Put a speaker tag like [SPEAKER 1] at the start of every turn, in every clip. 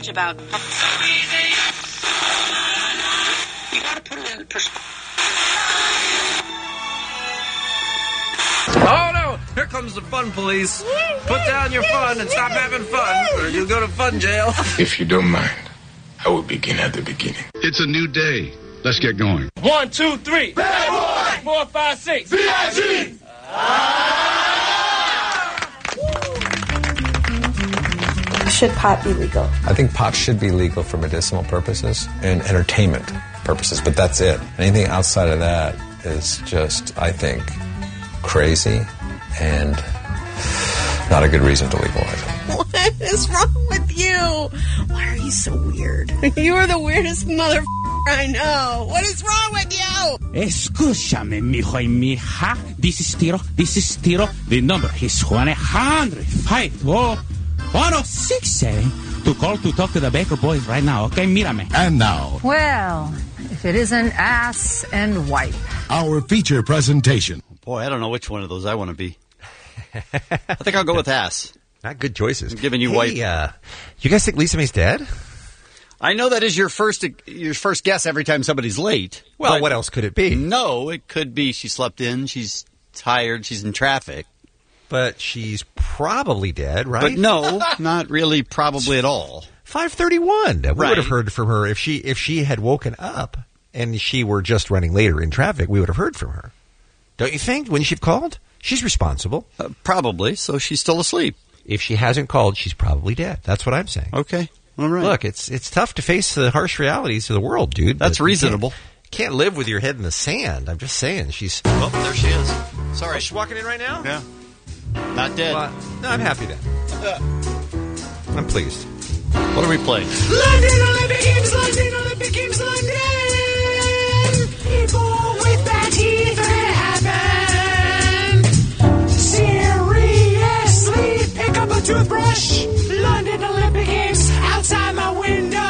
[SPEAKER 1] much about. You gotta put it in perspective.
[SPEAKER 2] Oh no! Here comes the fun police. Put down your fun and stop having fun, or you'll go to fun jail.
[SPEAKER 3] If you don't mind, I will begin at the beginning.
[SPEAKER 4] It's a new day. Let's get going.
[SPEAKER 5] 1, 2, 3. Bad boy. 4, 5, 6. VIG.
[SPEAKER 6] Should pot be legal?
[SPEAKER 7] I think pot should be legal for medicinal purposes and entertainment purposes, but that's it. Anything outside of that is just, I think, crazy and not a good reason to legalize it.
[SPEAKER 8] What is wrong with you? Why are you so weird? You are the weirdest mother I know. What is wrong with you?
[SPEAKER 5] Escúchame, mijo y mija. This is Tiro. The number is 1-800-510-67 to call to talk to the Baker boys right now. Okay, mírame.
[SPEAKER 4] And now,
[SPEAKER 9] Well, if it isn't ass and wipe.
[SPEAKER 4] our feature presentation.
[SPEAKER 10] Boy, I don't know which one of those I want to be. I think I'll go with ass.
[SPEAKER 11] Not good choices.
[SPEAKER 10] I'm giving you white.
[SPEAKER 11] You guys think Lisa May's dead?
[SPEAKER 10] I know that is your first guess every time somebody's late.
[SPEAKER 11] Well, what else could it be?
[SPEAKER 10] No, it could be she slept in, she's tired, she's in traffic.
[SPEAKER 11] But she's probably dead, right?
[SPEAKER 10] But no, not really probably at all.
[SPEAKER 11] 5:31. We
[SPEAKER 10] Right.
[SPEAKER 11] would have heard from her if she had woken up and she were just running later in traffic. We would have heard from her. Don't you think? Wouldn't she have called? She's responsible.
[SPEAKER 10] Probably, so she's still asleep.
[SPEAKER 11] If she hasn't called, she's probably dead. That's what I'm saying.
[SPEAKER 10] Okay, all right.
[SPEAKER 11] Look, it's tough to face the harsh realities of the world, dude.
[SPEAKER 10] That's
[SPEAKER 11] but
[SPEAKER 10] reasonable.
[SPEAKER 11] You can't live with your head in the sand. I'm just saying. She's...
[SPEAKER 10] Oh, there she is. Sorry.
[SPEAKER 11] she's walking in right now?
[SPEAKER 10] Yeah. Not dead.
[SPEAKER 11] Well, no, I'm happy then. I'm pleased.
[SPEAKER 10] What are we playing?
[SPEAKER 8] London Olympic Games, London Olympic Games, London. People with bad teeth are gonna happen. Seriously, pick up a toothbrush. London Olympic Games, outside my window.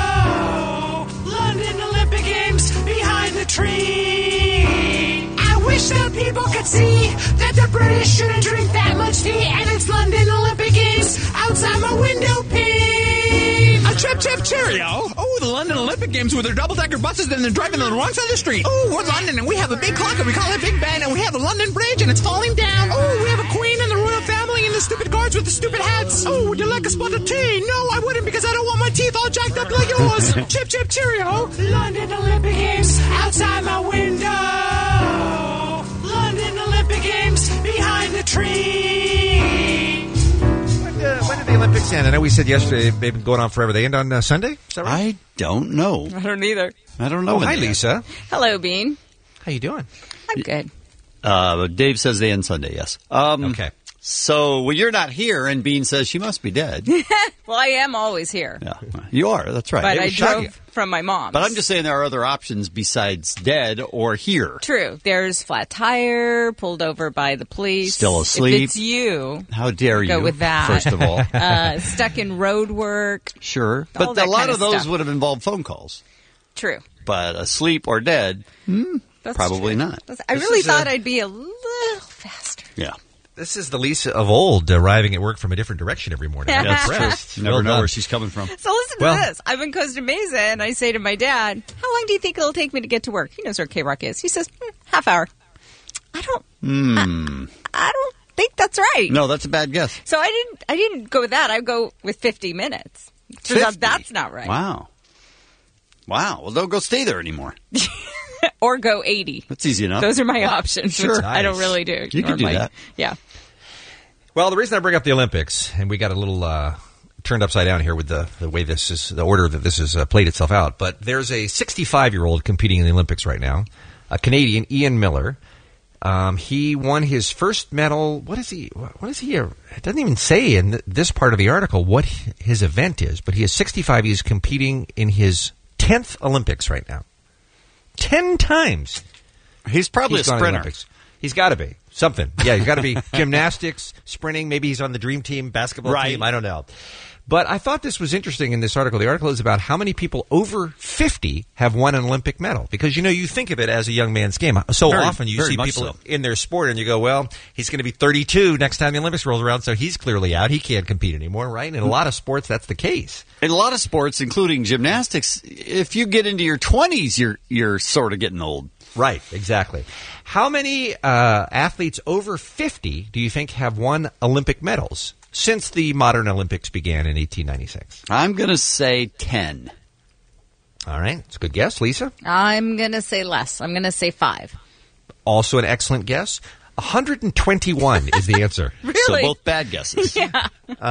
[SPEAKER 8] London Olympic Games, behind the tree. I wish that people could see that the British shouldn't drink that much tea. And it's London Olympic Games, outside my window pane.
[SPEAKER 12] A chip chip cheerio. Oh, the London Olympic Games with their double-decker buses and they're driving on the wrong side of the street. Oh, we're London and we have a big clock and we call it Big Ben and we have the London Bridge and it's falling down. Oh, we have a queen and the royal family and the stupid guards with the stupid hats. Oh, would you like a spot of tea? No, I wouldn't because I don't want my teeth all jacked up like yours. Chip chip cheerio.
[SPEAKER 8] London Olympic Games, outside my window. London Olympic Games, behind the tree.
[SPEAKER 11] When did the Olympics end? I know we said yesterday they've been going on forever. They end on Sunday? Is that right?
[SPEAKER 10] I don't know.
[SPEAKER 13] I don't either.
[SPEAKER 10] I don't know.
[SPEAKER 11] Oh, hi, Lisa.
[SPEAKER 13] Hello, Bean.
[SPEAKER 11] How you doing?
[SPEAKER 13] I'm good.
[SPEAKER 10] Dave says they end Sunday, yes.
[SPEAKER 11] Okay.
[SPEAKER 10] So, well, you're not here, and Bean says she must be dead.
[SPEAKER 13] Well, I am always here.
[SPEAKER 10] Yeah, you are. That's right.
[SPEAKER 13] But
[SPEAKER 10] It
[SPEAKER 13] I
[SPEAKER 10] was shocking.
[SPEAKER 13] drove from my mom's.
[SPEAKER 10] But I'm just saying there are other options besides dead or here.
[SPEAKER 13] True. There's flat tire, pulled over by the police.
[SPEAKER 10] Still asleep.
[SPEAKER 13] If it's you,
[SPEAKER 10] How dare you?
[SPEAKER 13] go with that.
[SPEAKER 10] First of all.
[SPEAKER 13] Stuck in road work.
[SPEAKER 10] Sure.
[SPEAKER 13] All
[SPEAKER 10] But
[SPEAKER 13] that
[SPEAKER 10] a lot
[SPEAKER 13] kind
[SPEAKER 10] of those
[SPEAKER 13] stuff.
[SPEAKER 10] would have involved phone calls.
[SPEAKER 13] True.
[SPEAKER 10] But asleep or dead,
[SPEAKER 13] That's
[SPEAKER 10] probably
[SPEAKER 13] true.
[SPEAKER 10] not.
[SPEAKER 13] I really thought I'd be a little faster.
[SPEAKER 10] Yeah.
[SPEAKER 11] This is the Lisa of old arriving at work from a different direction every morning. I'm
[SPEAKER 10] That's
[SPEAKER 11] impressed.
[SPEAKER 10] true. You never
[SPEAKER 11] Well
[SPEAKER 10] know
[SPEAKER 11] done.
[SPEAKER 10] where she's coming from.
[SPEAKER 13] So listen to this. I'm in Costa Mesa, and I say to my dad, how long do you think it'll take me to get to work? He knows where K-Rock is. He says, half hour. I don't think that's right.
[SPEAKER 10] No, that's a bad guess.
[SPEAKER 13] So I didn't go with that. I go with 50 minutes. Turns out that's not right.
[SPEAKER 10] Wow. Well, don't go stay there anymore.
[SPEAKER 13] Or go 80.
[SPEAKER 10] That's easy enough.
[SPEAKER 13] Those are my options,
[SPEAKER 10] Sure.
[SPEAKER 13] which I don't really do.
[SPEAKER 10] You can do
[SPEAKER 13] normally.
[SPEAKER 10] that.
[SPEAKER 13] Yeah.
[SPEAKER 11] Well, the reason I bring up the Olympics, and we got a little turned upside down here with the way this is, the order that this has played itself out, but there's a 65-year-old competing in the Olympics right now, a Canadian, Ian Miller. He won his first medal. What is he? It doesn't even say in this part of the article what his event is, but he is 65. He's competing in his 10th Olympics right now. 10 times.
[SPEAKER 10] He's probably a
[SPEAKER 11] gone to the
[SPEAKER 10] sprinter.
[SPEAKER 11] Olympics. He's got to be. Something. Yeah, he's got to be gymnastics, sprinting. Maybe he's on the dream team, basketball
[SPEAKER 10] Right.
[SPEAKER 11] team. I don't know. But I thought this was interesting in this article. The article is about how many people over 50 have won an Olympic medal. Because, you think of it as a young man's game. So often you see people in their sport and you go, well, he's going to be 32 next time the Olympics rolls around, so he's clearly out. He can't compete anymore, right? And in a lot of sports, that's the case.
[SPEAKER 10] In a lot of sports, including gymnastics, if you get into your 20s, you're sort of getting old.
[SPEAKER 11] Right, exactly. How many athletes over 50 do you think have won Olympic medals since the modern Olympics began in 1896?
[SPEAKER 10] I'm going to say 10.
[SPEAKER 11] All right. It's a good guess. Lisa?
[SPEAKER 13] I'm going to say less. I'm going to say 5.
[SPEAKER 11] Also an excellent guess. 121 is the answer.
[SPEAKER 13] Really?
[SPEAKER 10] So both bad guesses.
[SPEAKER 13] Yeah.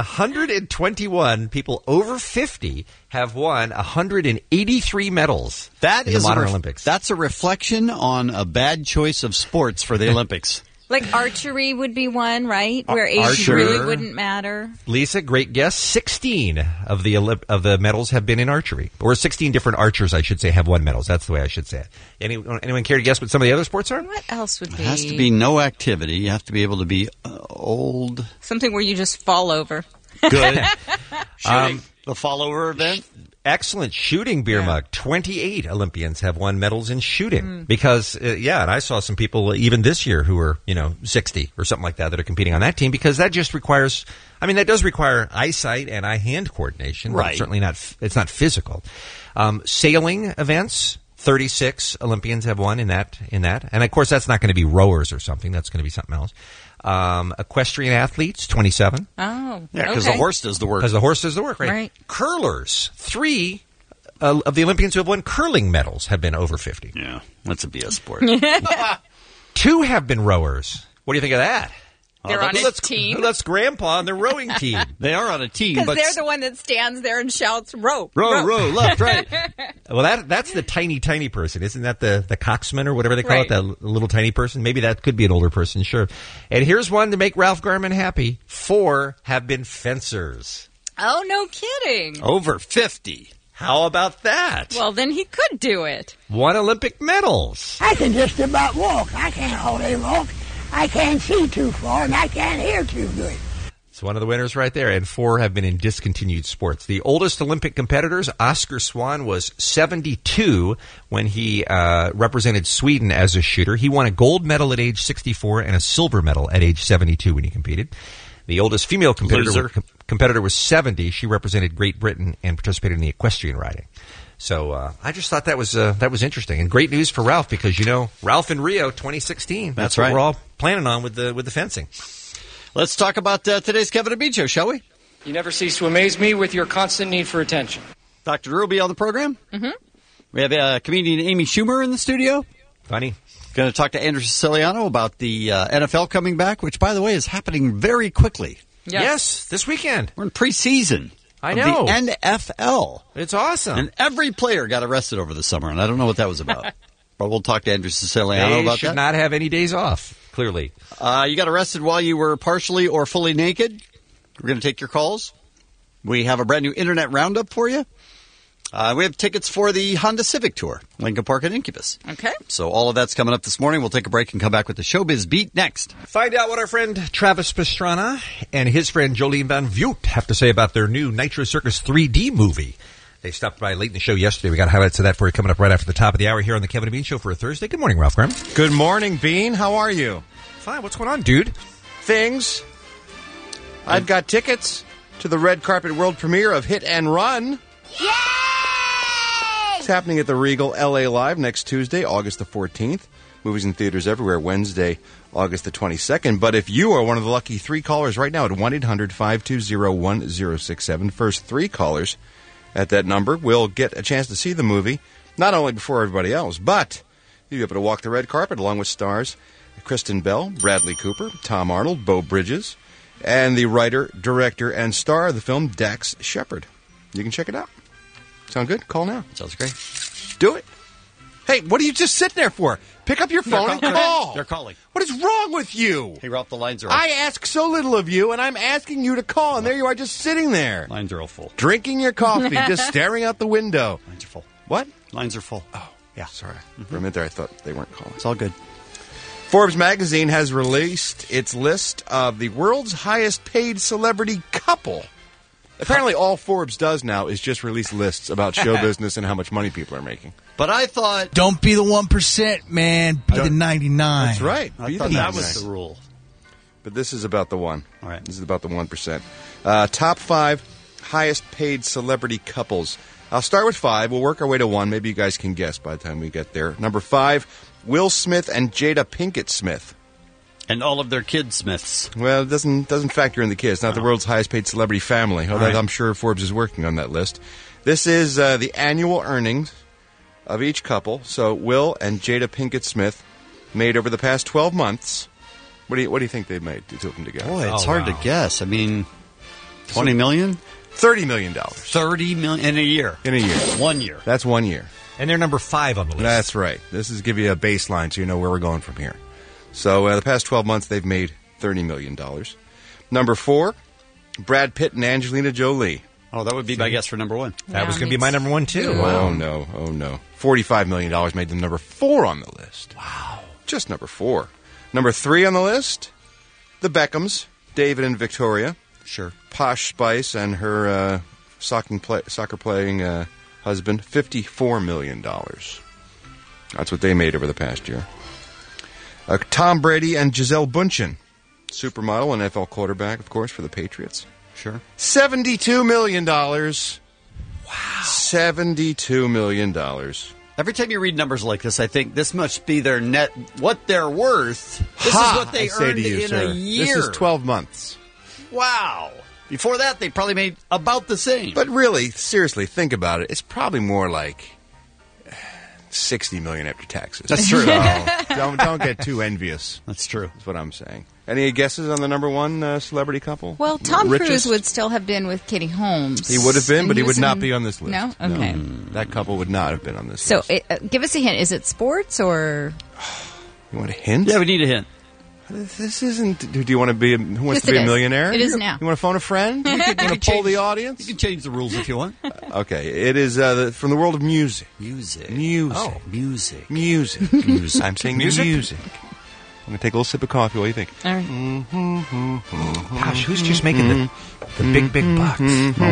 [SPEAKER 11] 121 people over 50 have won 183 medals in the modern Olympics.
[SPEAKER 10] That's a reflection on a bad choice of sports for the Olympics.
[SPEAKER 13] Like archery would be one, right? Where age
[SPEAKER 11] Archer.
[SPEAKER 13] really wouldn't matter.
[SPEAKER 11] Lisa, great guess. 16 of the medals have been in archery. Or 16 different archers, I should say, have won medals. That's the way I should say it. Anyone care to guess what some of the other sports are?
[SPEAKER 13] What else would be?
[SPEAKER 10] It has to be no activity. You have to be able to be old.
[SPEAKER 13] Something where you just fall over.
[SPEAKER 10] Good. Shooting. The fall-over event.
[SPEAKER 11] Excellent shooting, Beer Mug. 28 Olympians have won medals in shooting because, and I saw some people even this year who are, 60 or something like that are competing on that team because that just requires, that does require eyesight and eye-hand coordination.
[SPEAKER 10] Right.
[SPEAKER 11] It's certainly it's not physical. Sailing events, 36 Olympians have won in that. And of course, that's not going to be rowers or something. That's going to be something else. Equestrian athletes, 27.
[SPEAKER 13] Oh,
[SPEAKER 10] yeah, because the horse does the work.
[SPEAKER 11] Because the horse does the work, right?
[SPEAKER 13] Right.
[SPEAKER 11] Curlers, 3 of the Olympians who have won curling medals have been over 50.
[SPEAKER 10] Yeah, that's a BS sport.
[SPEAKER 11] 2 have been rowers. What do you think of that?
[SPEAKER 13] They're on a team.
[SPEAKER 11] That's Grandpa on the rowing team.
[SPEAKER 10] They are on a team.
[SPEAKER 13] Because they're the one that stands there and shouts, row,
[SPEAKER 10] row, left, right.
[SPEAKER 11] Well, that's the tiny person. Isn't that the coxsman or whatever they call it, that little tiny person? Maybe that could be an older person, sure. And here's one to make Ralph Garman happy. 4 have been fencers.
[SPEAKER 13] Oh, no kidding.
[SPEAKER 10] Over 50.
[SPEAKER 11] How about that?
[SPEAKER 13] Well, then he could do it.
[SPEAKER 11] 1 Olympic medals.
[SPEAKER 14] I can just about walk. I can't hardly walk. I can't see too far, and I can't hear too good.
[SPEAKER 11] It's one of the winners right there, and 4 have been in discontinued sports. The oldest Olympic competitors, Oscar Swan, was 72 when he represented Sweden as a shooter. He won a gold medal at age 64 and a silver medal at age 72 when he competed. The oldest female competitor was 70. She represented Great Britain and participated in the equestrian riding. So I just thought that was interesting and great news for Ralph because Ralph in Rio 2016. That's
[SPEAKER 10] right.
[SPEAKER 11] What we're all planning on with the fencing.
[SPEAKER 10] Let's talk about today's Kevin and Bean Show, shall we?
[SPEAKER 15] You never cease to amaze me with your constant need for attention.
[SPEAKER 10] Dr. Ruby on the program.
[SPEAKER 13] Mm-hmm.
[SPEAKER 10] We have comedian Amy Schumer in the studio.
[SPEAKER 11] Funny.
[SPEAKER 10] Going to talk to Andrew Siciliano about the NFL coming back, which, by the way, is happening very quickly.
[SPEAKER 11] Yes, this weekend.
[SPEAKER 10] We're in preseason.
[SPEAKER 11] I know.
[SPEAKER 10] The NFL.
[SPEAKER 11] It's awesome.
[SPEAKER 10] And every player got arrested over the summer, and I don't know what that was about. But we'll talk to Andrew Siciliano about that.
[SPEAKER 11] They should not have any days off, clearly.
[SPEAKER 10] You got arrested while you were partially or fully naked. We're going to take your calls. We have a brand new Internet Roundup for you. We have tickets for the Honda Civic Tour, Lincoln Park and Incubus.
[SPEAKER 13] Okay.
[SPEAKER 10] So all of that's coming up this morning. We'll take a break and come back with the Showbiz Beat next.
[SPEAKER 11] Find out what our friend Travis Pastrana and his friend Jolene Van Vught have to say about their new Nitro Circus 3D movie. They stopped by late in the show yesterday. We got highlights of that for you coming up right after the top of the hour here on the Kevin and Bean Show for a Thursday. Good morning, Ralph Graham.
[SPEAKER 16] Good morning, Bean. How are you?
[SPEAKER 11] Fine. What's going on, dude?
[SPEAKER 16] Things. I've got tickets to the red carpet world premiere of Hit and Run.
[SPEAKER 14] Yay!
[SPEAKER 16] It's happening at the Regal LA Live next Tuesday, August the 14th. Movies in theaters everywhere Wednesday, August the 22nd. But if you are one of the lucky 3 callers right now at 1-800-520-1067, first 3 callers at that number will get a chance to see the movie, not only before everybody else, but you'll be able to walk the red carpet along with stars Kristen Bell, Bradley Cooper, Tom Arnold, Beau Bridges, and the writer, director, and star of the film, Dax Shepard. You can check it out. Sound good? Call now.
[SPEAKER 10] Sounds great.
[SPEAKER 16] Do it. Hey, what are you just sitting there for? Pick up your phone and call.
[SPEAKER 10] They're calling.
[SPEAKER 16] What is wrong with you?
[SPEAKER 10] Hey, Ralph, the lines are off.
[SPEAKER 16] I ask so little of you, and I'm asking you to call, and there you are just sitting there.
[SPEAKER 10] Lines are all full.
[SPEAKER 16] Drinking your coffee, just staring out the window.
[SPEAKER 10] Lines are full.
[SPEAKER 16] What?
[SPEAKER 10] Lines are full.
[SPEAKER 16] Oh, yeah. Sorry. For a minute there, I thought they weren't calling.
[SPEAKER 10] It's all good.
[SPEAKER 16] Forbes magazine has released its list of the world's highest paid celebrity couple. Apparently, all Forbes does now is just release lists about show business and how much money people are making.
[SPEAKER 10] But I thought...
[SPEAKER 17] Don't be the 1%, man. Be the 99.
[SPEAKER 16] That's right.
[SPEAKER 10] I thought that was the rule.
[SPEAKER 16] But this is about the one.
[SPEAKER 10] All right.
[SPEAKER 16] This is about the 1%. Top 5 highest paid celebrity couples. I'll start with 5. We'll work our way to 1. Maybe you guys can guess by the time we get there. Number 5, Will Smith and Jada Pinkett Smith.
[SPEAKER 10] And all of their kid Smiths.
[SPEAKER 16] Well, it doesn't factor in the kids. Not the world's highest paid celebrity family. Although
[SPEAKER 10] right.
[SPEAKER 16] I'm sure Forbes is working on that list. This is the annual earnings of each couple. So Will and Jada Pinkett Smith made over the past 12 months. What do you think they made? The two of them together.
[SPEAKER 10] Boy, it's hard to guess. I mean, $20 million?
[SPEAKER 16] $30 million.
[SPEAKER 10] $30 million in a year.
[SPEAKER 16] In a year.
[SPEAKER 10] 1 year.
[SPEAKER 16] That's 1 year.
[SPEAKER 11] And they're number 5 on the list.
[SPEAKER 16] That's right. This is give you a baseline so you know where we're going from here. So the past 12 months, they've made $30 million. Number 4, Brad Pitt and Angelina Jolie.
[SPEAKER 10] Oh, that would be my guess for number 1.
[SPEAKER 11] That was going to be my number 1, too.
[SPEAKER 16] Wow. Oh, no. $45 million made them number 4 on the list. Wow. Just number 4. Number 3 on the list, the Beckhams, David and Victoria.
[SPEAKER 10] Sure.
[SPEAKER 16] Posh Spice and her soccer-playing husband, $54 million. That's what they made over the past year. Tom Brady and Gisele Bündchen, supermodel and NFL quarterback, of course, for the Patriots.
[SPEAKER 10] Sure.
[SPEAKER 16] $72 million. Wow. $72 million.
[SPEAKER 10] Every time you read numbers like this, I think this must be their net, what they're worth. This is what they earned in a year.
[SPEAKER 16] This is 12 months.
[SPEAKER 10] Wow. Before that, they probably made about the same.
[SPEAKER 16] But really, seriously, think about it. It's probably more like $60 million after taxes.
[SPEAKER 10] That's true.
[SPEAKER 16] So don't get too envious.
[SPEAKER 10] That's true.
[SPEAKER 16] That's what I'm saying. Any guesses on the number 1 celebrity couple?
[SPEAKER 13] Well, Tom
[SPEAKER 16] Richest?
[SPEAKER 13] Cruise would still have been with Katie Holmes.
[SPEAKER 16] He would have been, but he would
[SPEAKER 13] was
[SPEAKER 16] not be on this list.
[SPEAKER 13] No? Okay.
[SPEAKER 16] That couple would not have been on this
[SPEAKER 13] So
[SPEAKER 16] list.
[SPEAKER 13] give us a hint. Is it sports or...
[SPEAKER 16] You want a hint?
[SPEAKER 10] Yeah, we need a hint.
[SPEAKER 16] This isn't... Do you want to be... Who wants
[SPEAKER 13] Yes,
[SPEAKER 16] to be
[SPEAKER 13] it
[SPEAKER 16] a
[SPEAKER 13] is.
[SPEAKER 16] millionaire?
[SPEAKER 13] It is now.
[SPEAKER 16] You want to phone a friend? You want to poll the audience?
[SPEAKER 10] You can change the rules if you want.
[SPEAKER 16] Okay. It is from the world of music.
[SPEAKER 10] Music.
[SPEAKER 16] Oh,
[SPEAKER 10] music.
[SPEAKER 16] Music. I'm saying music. I'm going to take a little sip of coffee. What do you think?
[SPEAKER 13] All right.
[SPEAKER 11] Gosh, who's just making the big bucks?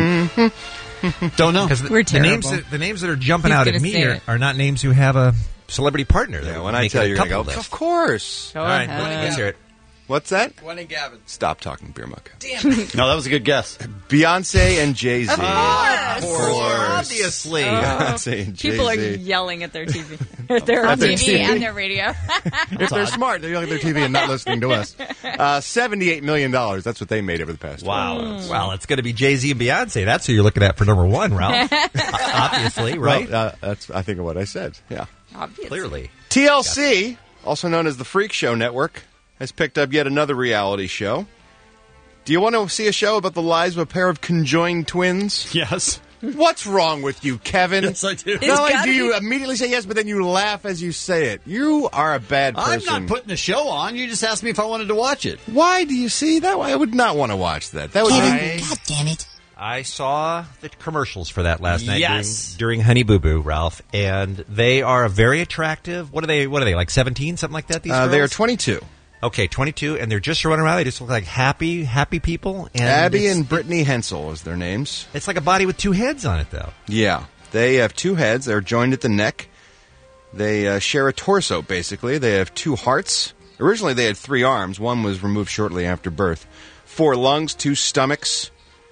[SPEAKER 10] Don't know.
[SPEAKER 13] We're terrible.
[SPEAKER 11] The names that are jumping
[SPEAKER 13] He's
[SPEAKER 11] out at
[SPEAKER 13] gonna
[SPEAKER 11] me
[SPEAKER 13] say it.
[SPEAKER 11] are not names who have a celebrity partner.
[SPEAKER 16] Yeah, when I tell you, you're going to go, of course.
[SPEAKER 13] Go
[SPEAKER 11] All right,
[SPEAKER 13] ahead.
[SPEAKER 11] let's hear it.
[SPEAKER 16] What's that?
[SPEAKER 2] Gwen and Gavin.
[SPEAKER 16] Stop talking, Beer Muck.
[SPEAKER 10] No, that was a good guess.
[SPEAKER 16] Beyonce and Jay-Z.
[SPEAKER 13] Of course.
[SPEAKER 11] Obviously.
[SPEAKER 16] Beyonce and Jay-Z.
[SPEAKER 13] People are yelling at their TV. their TV and their radio.
[SPEAKER 16] If they're smart, they're yelling at their TV and not listening to us. $78 million. That's what they made over the past 12 months.
[SPEAKER 11] Well, it's going to be Jay-Z and Beyonce. That's who you're looking at for number 1, Ralph. Obviously, right?
[SPEAKER 16] Well, that's, I think, of what I said. Yeah.
[SPEAKER 13] Obviously.
[SPEAKER 11] Clearly.
[SPEAKER 16] TLC, also known as the Freak Show Network, has picked up yet another reality show. Do you want to see a show about the lives of a pair of conjoined twins?
[SPEAKER 10] Yes.
[SPEAKER 16] What's wrong with you, Kevin?
[SPEAKER 10] Yes, I do.
[SPEAKER 16] Not only do you immediately say yes, but then you laugh as you say it. You are a bad person.
[SPEAKER 10] I'm not putting the show on. You just asked me if I wanted to watch it.
[SPEAKER 16] Why do you see that? I would not want to watch that. That would
[SPEAKER 14] God damn it.
[SPEAKER 11] I saw the commercials for that last night
[SPEAKER 10] Yes.
[SPEAKER 11] during Honey Boo Boo, Ralph, and they are very attractive. What are they, like 17, something like that, these girls?
[SPEAKER 16] They are 22.
[SPEAKER 11] Okay, 22, and they're just running around. They just look like happy people. And
[SPEAKER 16] Abby and Brittany Hensel is their names.
[SPEAKER 11] It's like a body with 2 heads on it, though.
[SPEAKER 16] Yeah. They have 2 heads. They're joined at the neck. They share a torso, basically. They have 2 hearts. Originally, they had 3 arms. One was removed shortly after birth. 4 lungs, 2 stomachs.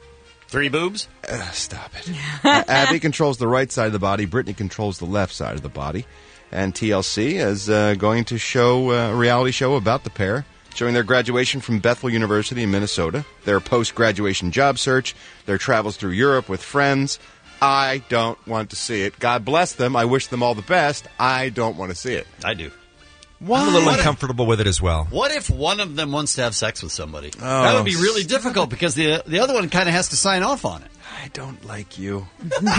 [SPEAKER 10] 3 boobs?
[SPEAKER 16] Stop it. Abby controls the right side of the body. Brittany controls the left side of the body. And TLC is going to show a reality show about the pair, showing their graduation from Bethel University in Minnesota, their post-graduation job search, their travels through Europe with friends. I don't want to see it. God bless them. I wish them all the best. I don't want to see it.
[SPEAKER 10] I do.
[SPEAKER 11] Why? I'm a little uncomfortable with it as well.
[SPEAKER 10] What if one of them wants to have sex with somebody? That would be really difficult because the other one kind of has to sign off on it.
[SPEAKER 16] I don't like you.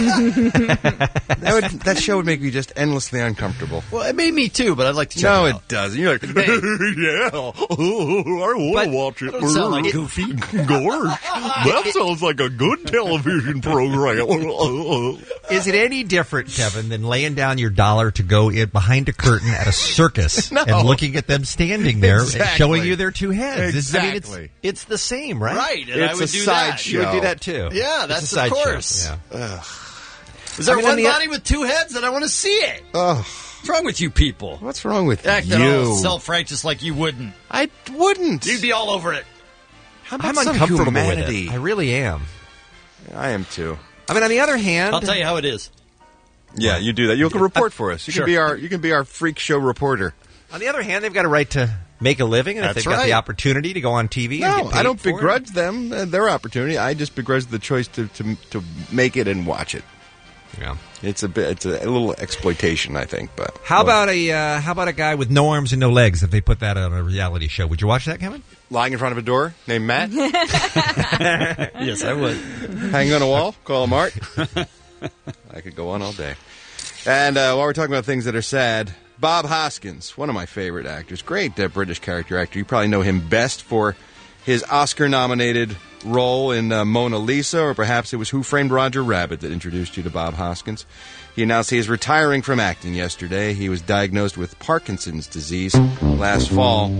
[SPEAKER 16] That show would make me just endlessly uncomfortable.
[SPEAKER 10] Well, it made me too, but I'd like to check it out.
[SPEAKER 16] No, it doesn't. You're like, yeah, I want to watch it.
[SPEAKER 10] I don't sound like Goofy.
[SPEAKER 16] Gosh, that sounds like a good television program.
[SPEAKER 11] Is it any different, Kevin, than laying down your dollar to go in behind a curtain at a circus
[SPEAKER 16] No.
[SPEAKER 11] and looking at them standing there and
[SPEAKER 16] Exactly.
[SPEAKER 11] showing you their two heads?
[SPEAKER 16] Exactly.
[SPEAKER 11] It's the same, right?
[SPEAKER 10] Right, and
[SPEAKER 16] It's
[SPEAKER 10] I would
[SPEAKER 16] a
[SPEAKER 10] do
[SPEAKER 16] side
[SPEAKER 10] that.
[SPEAKER 16] show.
[SPEAKER 11] You would do that too.
[SPEAKER 10] Yeah,
[SPEAKER 11] It's
[SPEAKER 10] that's
[SPEAKER 11] a
[SPEAKER 10] of
[SPEAKER 11] sideshow.
[SPEAKER 10] course.
[SPEAKER 11] Yeah.
[SPEAKER 10] Is there
[SPEAKER 11] I mean,
[SPEAKER 10] one
[SPEAKER 11] on the-
[SPEAKER 10] body with two heads? And I want to see it.
[SPEAKER 16] Oh,
[SPEAKER 10] What's wrong with you people?
[SPEAKER 16] what's wrong with
[SPEAKER 10] Acting all
[SPEAKER 16] you?
[SPEAKER 10] self-righteous like you wouldn't.
[SPEAKER 16] I wouldn't.
[SPEAKER 10] You'd be all over it.
[SPEAKER 16] How about
[SPEAKER 11] I'm
[SPEAKER 16] some
[SPEAKER 11] uncomfortable
[SPEAKER 16] humanity?
[SPEAKER 11] with it. I really am.
[SPEAKER 16] I am too.
[SPEAKER 11] I mean, on the other hand,
[SPEAKER 10] I'll tell you how it is.
[SPEAKER 16] Yeah, you do that. You can report for us. You
[SPEAKER 10] Sure.
[SPEAKER 16] can be our freak show reporter.
[SPEAKER 11] on the other hand, they've got a right to make a living, and if
[SPEAKER 10] That's
[SPEAKER 11] they've got the
[SPEAKER 10] right.
[SPEAKER 11] opportunity to go on TV, and
[SPEAKER 16] No,
[SPEAKER 11] get paid
[SPEAKER 16] I don't
[SPEAKER 11] for it-
[SPEAKER 16] begrudge them their opportunity. I just begrudge the choice to make it and watch it.
[SPEAKER 11] Yeah.
[SPEAKER 16] It's a little exploitation, I think. But
[SPEAKER 11] How about a guy with no arms and no legs? If they put that on a reality show, would you watch that, Kevin?
[SPEAKER 16] lying in front of a door named Matt,
[SPEAKER 10] Yes, I would.
[SPEAKER 16] hanging on a wall? Call him Art. I could go on all day. And while we're talking about things that are sad, Bob Hoskins, one of my favorite actors, great British character actor. You probably know him best for his Oscar-nominated role in Mona Lisa, or perhaps it was Who Framed Roger Rabbit that introduced you to Bob Hoskins. He announced he is retiring from acting yesterday. He was diagnosed with Parkinson's disease last fall.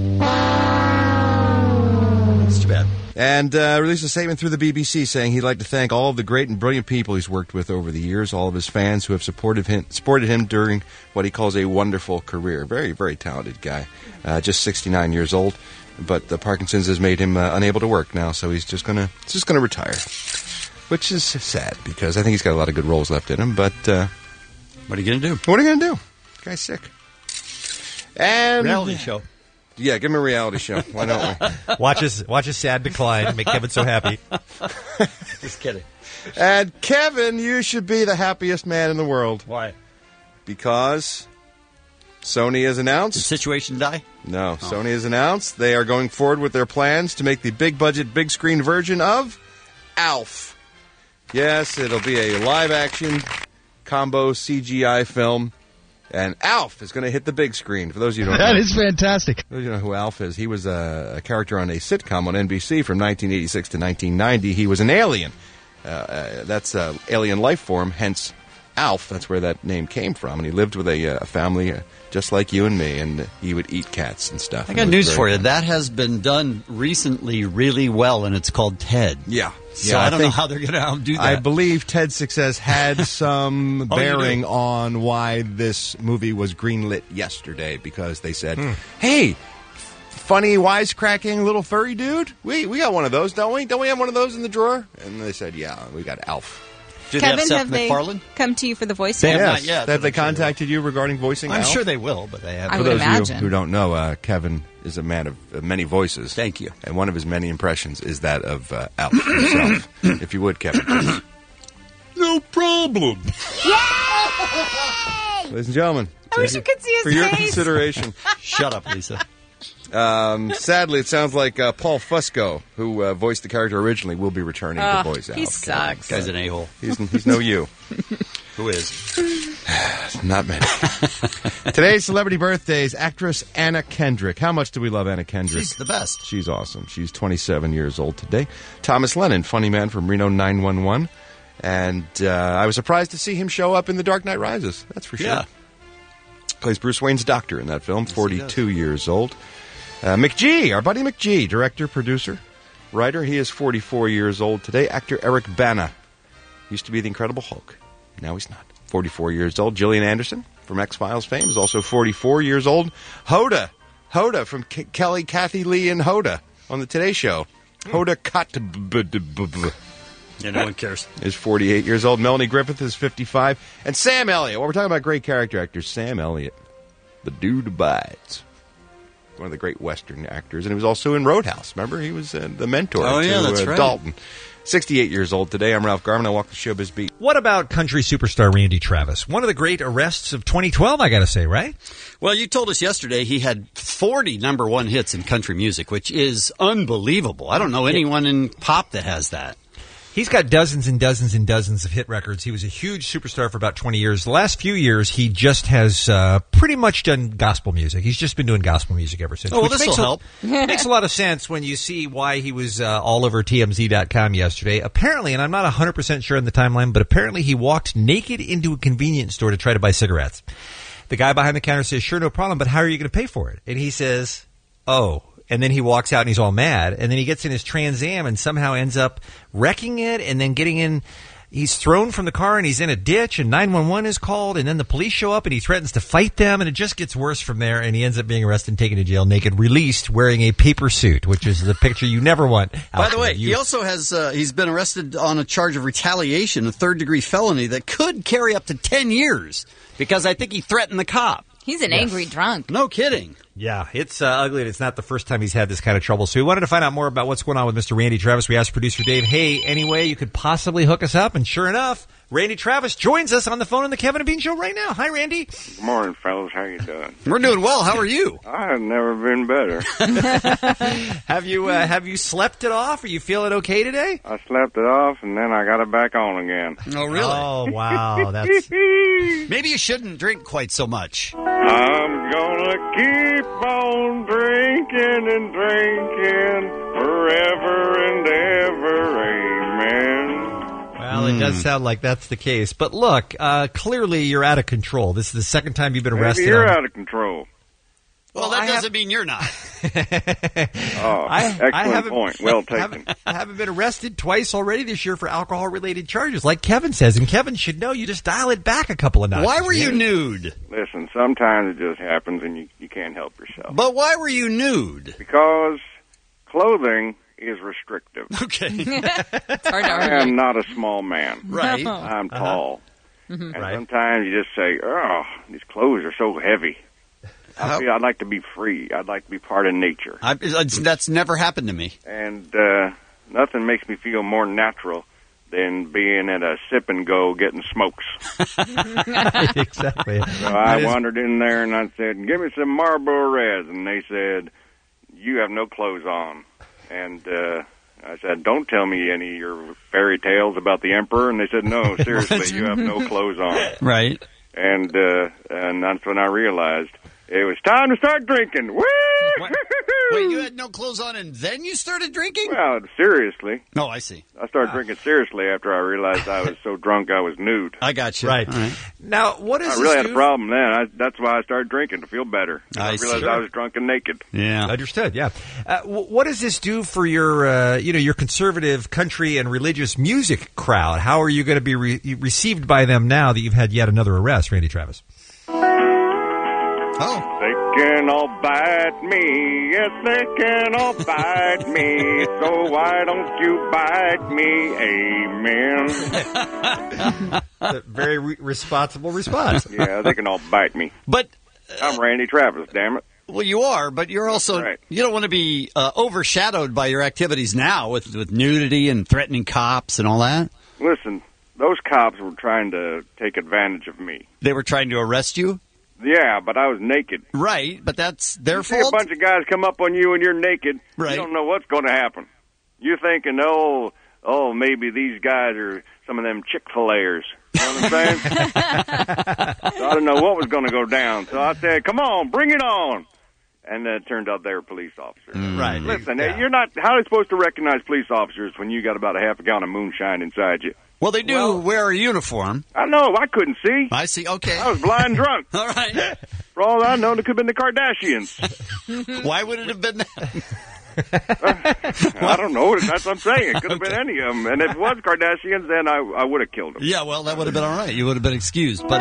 [SPEAKER 10] It's too bad.
[SPEAKER 16] And released a statement through the BBC saying he'd like to thank all of the great and brilliant people he's worked with over the years, all of his fans who have supported him during what he calls a wonderful career. Very, very talented guy. Just 69 years old, but the Parkinson's has made him unable to work now, so he's just gonna retire, which is sad because I think he's got a lot of good roles left in him. But
[SPEAKER 10] what are you gonna do?
[SPEAKER 16] What are you gonna do? The guy's sick. And
[SPEAKER 10] Reality show.
[SPEAKER 16] Yeah, give him a reality show. Why don't we?
[SPEAKER 11] Watch his sad decline. Make Kevin so happy.
[SPEAKER 10] Just kidding.
[SPEAKER 16] And Kevin, you should be the happiest man in the world.
[SPEAKER 10] Why?
[SPEAKER 16] Because Sony has announced...
[SPEAKER 10] Did Situation die?
[SPEAKER 16] No, Sony has announced they are going forward with their plans to make the big-budget, big-screen version of Alf. Yes, it'll be a live-action combo CGI film. And Alf is going to hit the big screen. For those of you who don't know.
[SPEAKER 17] That is fantastic.
[SPEAKER 16] For those of you who know who Alf is, he was a character on a sitcom on NBC from 1986 to 1990. He was an alien. That's alien life form, hence Alf. That's where that name came from. And he lived with a family just like you and me, and he would eat cats and stuff.
[SPEAKER 10] I got news for you. That has been done recently really well, and it's called Ted.
[SPEAKER 16] Yeah.
[SPEAKER 10] So I don't know how they're going to outdo that.
[SPEAKER 16] I believe Ted's success had some
[SPEAKER 10] Oh, you
[SPEAKER 16] bearing
[SPEAKER 10] do?
[SPEAKER 16] on why this movie was greenlit yesterday, because they said, hey, funny, wisecracking little furry dude, we got one of those, don't we? Don't we have one of those in the drawer? And they said, yeah, we got Alf.
[SPEAKER 10] Did
[SPEAKER 13] Kevin,
[SPEAKER 10] they have Seth
[SPEAKER 13] have they
[SPEAKER 10] MacFarlane?
[SPEAKER 13] come to you for the voice?
[SPEAKER 10] They have
[SPEAKER 13] yet?
[SPEAKER 10] not yet.
[SPEAKER 16] Have they
[SPEAKER 10] I'm sure
[SPEAKER 16] contacted you regarding voicing
[SPEAKER 10] I'm
[SPEAKER 16] Alf?
[SPEAKER 10] sure they will, but they haven't.
[SPEAKER 13] I
[SPEAKER 16] For
[SPEAKER 13] would
[SPEAKER 16] those
[SPEAKER 13] imagine.
[SPEAKER 16] of you who don't know, Kevin is a man of many voices.
[SPEAKER 10] Thank you.
[SPEAKER 16] And one of his many impressions is that of Alf himself. If you would, Kevin. please.
[SPEAKER 10] No problem.
[SPEAKER 16] Ladies and gentlemen.
[SPEAKER 13] I wish you could see his
[SPEAKER 16] For your
[SPEAKER 13] face.
[SPEAKER 16] consideration.
[SPEAKER 10] Shut up, Lisa.
[SPEAKER 16] Sadly, it sounds like Paul Fusco, who voiced the character originally, will be returning to voice Alf.
[SPEAKER 13] He sucks.
[SPEAKER 10] Guy's an a-hole.
[SPEAKER 16] He's no you.
[SPEAKER 10] Who is?
[SPEAKER 16] Not many. Today's celebrity birthdays, actress Anna Kendrick. How much do we love Anna Kendrick?
[SPEAKER 10] She's the best.
[SPEAKER 16] She's awesome. She's 27 years old today. Thomas Lennon, funny man from Reno 911. And I was surprised to see him show up in The Dark Knight Rises. That's for sure.
[SPEAKER 10] Yeah.
[SPEAKER 16] Plays Bruce Wayne's doctor in that film, 42 years old. McGee, our buddy McGee, director, producer, writer. He is 44 years old today. Actor Eric Bana. Used to be the Incredible Hulk. Now he's not. 44 years old. Gillian Anderson from X-Files fame is also 44 years old. Hoda from Kelly, Kathy Lee, and Hoda on the Today Show. Hoda Kotb
[SPEAKER 10] Yeah, no one cares.
[SPEAKER 16] is 48 years old. Melanie Griffith is 55. And Sam Elliott. Well, we're talking about great character actors. Sam Elliott, the dude abides. One of the great Western actors. And he was also in Roadhouse. Remember? He was the mentor to
[SPEAKER 10] that's right.
[SPEAKER 16] Dalton. 68 years old today. I'm Ralph Garman. I walk the showbiz beat.
[SPEAKER 11] What about country superstar Randy Travis? One of the great arrests of 2012, I got to say, right?
[SPEAKER 10] Well, you told us yesterday he had 40 number one hits in country music, which is unbelievable. I don't know anyone in pop that has that.
[SPEAKER 11] He's got dozens and dozens and dozens of hit records. He was a huge superstar for about 20 years. The last few years, he just has pretty much done gospel music. He's just been doing gospel music ever since.
[SPEAKER 10] Oh, well,
[SPEAKER 11] which
[SPEAKER 10] this will help.
[SPEAKER 11] Makes a lot of sense when you see why he was all over TMZ.com yesterday. Apparently, and I'm not 100% sure in the timeline, but apparently he walked naked into a convenience store to try to buy cigarettes. The guy behind the counter says, sure, no problem, but how are you going to pay for it? And he says, oh. And then he walks out and he's all mad. And then he gets in his Trans Am and somehow ends up wrecking it and then getting in. He's thrown from the car and he's in a ditch and 911 is called and then the police show up and he threatens to fight them and it just gets worse from there and he ends up being arrested and taken to jail naked, released, wearing a paper suit, which is the picture you never want.
[SPEAKER 10] By the way, he also has he's been arrested on a charge of retaliation, a third-degree felony that could carry up to 10 years because I think he threatened the cop.
[SPEAKER 13] He's an angry drunk.
[SPEAKER 10] No kidding.
[SPEAKER 11] Yeah, it's ugly, and it's not the first time he's had this kind of trouble. So we wanted to find out more about what's going on with Mr. Randy Travis. We asked producer Dave, hey, any way you could possibly hook us up? And sure enough, Randy Travis joins us on the phone on the Kevin and Bean Show right now. Hi, Randy.
[SPEAKER 18] Good morning, fellas. How you doing?
[SPEAKER 10] We're doing well. How are you?
[SPEAKER 18] I've never been better.
[SPEAKER 11] Have you slept it off? Are you feeling okay today?
[SPEAKER 18] I slept it off, and then I got it back on again.
[SPEAKER 10] Oh, really?
[SPEAKER 11] Oh, wow. That's
[SPEAKER 10] Maybe you shouldn't drink quite so much.
[SPEAKER 18] I'm gonna keep on drinking and drinking forever and ever. Amen.
[SPEAKER 11] Well, it does sound like that's the case. But look, clearly you're out of control. This is the second time you've been arrested.
[SPEAKER 18] Maybe you're out of control.
[SPEAKER 10] Well, that doesn't mean you're not.
[SPEAKER 18] Excellent point. Well taken.
[SPEAKER 11] I haven't been arrested twice already this year for alcohol-related charges, like Kevin says. And Kevin should know you just dial it back a couple of notches.
[SPEAKER 10] Why were you nude?
[SPEAKER 18] Listen, sometimes it just happens and you can't help yourself.
[SPEAKER 10] But why were you nude?
[SPEAKER 18] Because clothing is restrictive.
[SPEAKER 10] Okay.
[SPEAKER 13] It's hard to
[SPEAKER 18] I
[SPEAKER 13] argue.
[SPEAKER 18] am not a small man.
[SPEAKER 10] Right.
[SPEAKER 18] I'm tall.
[SPEAKER 13] Mhm.
[SPEAKER 18] And sometimes you just say, oh, these clothes are so heavy. I feel I'd like to be free. I'd like to be part of nature.
[SPEAKER 10] That's never happened to me.
[SPEAKER 18] And nothing makes me feel more natural than being at a sip and go getting smokes.
[SPEAKER 11] Exactly.
[SPEAKER 18] So I wandered in there and I said, give me some Marlboro Reds. And they said, you have no clothes on. And I said, don't tell me any of your fairy tales about the emperor. And they said, no, seriously, you have no clothes on.
[SPEAKER 10] Right.
[SPEAKER 18] And that's when I realized it was time to start drinking. Woo!
[SPEAKER 10] Wait, you had no clothes on and then you started drinking?
[SPEAKER 18] Well, seriously.
[SPEAKER 10] Oh, I see.
[SPEAKER 18] I started drinking seriously after I realized I was so drunk I was nude.
[SPEAKER 10] I got you.
[SPEAKER 11] Right. Now, what is
[SPEAKER 18] I really had a problem then. That's why I started drinking, to feel better. I realized I was drunk and naked.
[SPEAKER 10] Yeah.
[SPEAKER 11] Understood, yeah. What does this do for your, your conservative country and religious music crowd? How are you going to be received by them now that you've had yet another arrest, Randy Travis?
[SPEAKER 10] Oh.
[SPEAKER 18] They can all bite me. Yes, they can all bite me. So why don't you bite me? Amen.
[SPEAKER 11] A very responsible response.
[SPEAKER 18] Yeah, they can all bite me.
[SPEAKER 10] But
[SPEAKER 18] I'm Randy Travis, damn it.
[SPEAKER 10] Well, you are, but you're also, you don't want to be overshadowed by your activities now with nudity and threatening cops and all that.
[SPEAKER 18] Listen, those cops were trying to take advantage of me.
[SPEAKER 10] They were trying to arrest you?
[SPEAKER 18] Yeah, but I was naked.
[SPEAKER 10] Right, but that's their
[SPEAKER 18] fault.
[SPEAKER 10] fault?
[SPEAKER 18] See a bunch of guys come up on you and you're naked.
[SPEAKER 10] Right.
[SPEAKER 18] You don't know what's going to happen. You're thinking, oh, maybe these guys are some of them Chick-fil-A'ers. You know what I'm saying? So I didn't know what was going to go down. So I said, come on, bring it on. And then it turned out they were police officers.
[SPEAKER 11] Right.
[SPEAKER 18] Listen, you're not. How are they supposed to recognize police officers when you got about a half a gallon of moonshine inside you?
[SPEAKER 10] Well, they do wear a uniform.
[SPEAKER 18] I know. I couldn't see.
[SPEAKER 10] I see. Okay.
[SPEAKER 18] I was blind drunk.
[SPEAKER 10] All right.
[SPEAKER 18] For all I know, it could have been the Kardashians.
[SPEAKER 10] Why would it have been that?
[SPEAKER 18] I don't know. That's what I'm saying. It could have been any of them. And if it was Kardashians, then I would have killed them.
[SPEAKER 10] Yeah, well, that would have been all right. You would have been excused. But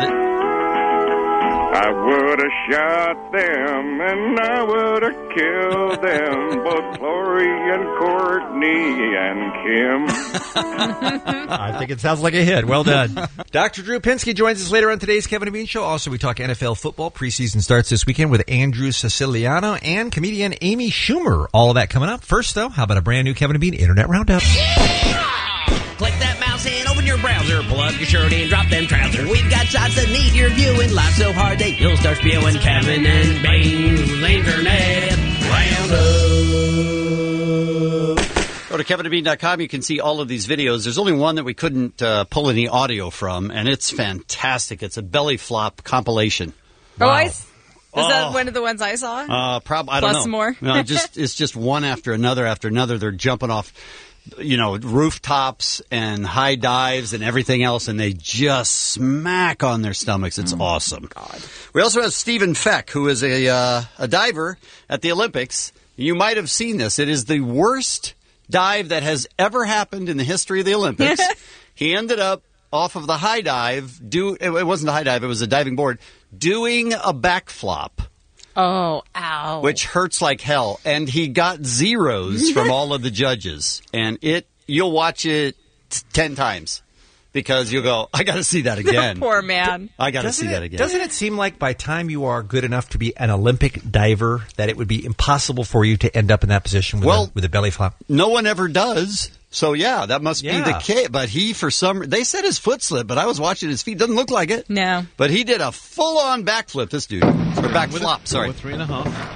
[SPEAKER 18] I would have shot them, and I would have killed them, both Lori and Courtney and Kim.
[SPEAKER 11] I think it sounds like a hit. Well done. Dr. Drew Pinsky joins us later on today's Kevin and Bean Show. Also, we talk NFL football. Preseason starts this weekend with Andrew Siciliano and comedian Amy Schumer. All of that coming up. First, though, how about a brand new Kevin and Bean Internet Roundup?
[SPEAKER 19] Click that mouse and open your browser. Pull up your shirt and drop them trousers. We've got sites that need your viewing. Life so hard that you'll start spewing. Kevin and Bean's Internet Roundup.
[SPEAKER 10] Go to kevinandbean.com. You can see all of these videos. There's only one that we couldn't pull any audio from, and it's fantastic. It's a belly flop compilation.
[SPEAKER 13] Wow. Is that one of the ones I saw?
[SPEAKER 10] I don't know.
[SPEAKER 13] Plus more?
[SPEAKER 10] No, it's just one after another. They're jumping off, rooftops and high dives and everything else, and they just smack on their stomachs. It's awesome.
[SPEAKER 13] God.
[SPEAKER 10] We also have Stephen Feck, who is a diver at the Olympics. You might have seen this. It is the worst dive that has ever happened in the history of the Olympics. He ended up off of the high dive. It wasn't a high dive. It was a diving board. Doing a backflop.
[SPEAKER 13] Oh, ow.
[SPEAKER 10] Which hurts like hell. And he got zeros from all of the judges. And you'll watch it 10 times. Because you'll go, I got to see that again.
[SPEAKER 13] Poor man.
[SPEAKER 10] I got to see that again.
[SPEAKER 11] Doesn't it seem like by time you are good enough to be an Olympic diver that it would be impossible for you to end up in that position with a belly flop?
[SPEAKER 10] No one ever does. So, yeah, that must be the case. But they said his foot slipped, but I was watching his feet. Doesn't look like it.
[SPEAKER 13] No.
[SPEAKER 10] But he did a full-on backflip, this dude. Or backflop, sorry.
[SPEAKER 2] 3.5.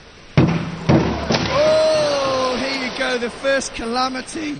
[SPEAKER 17] Oh, here you go, the first calamity.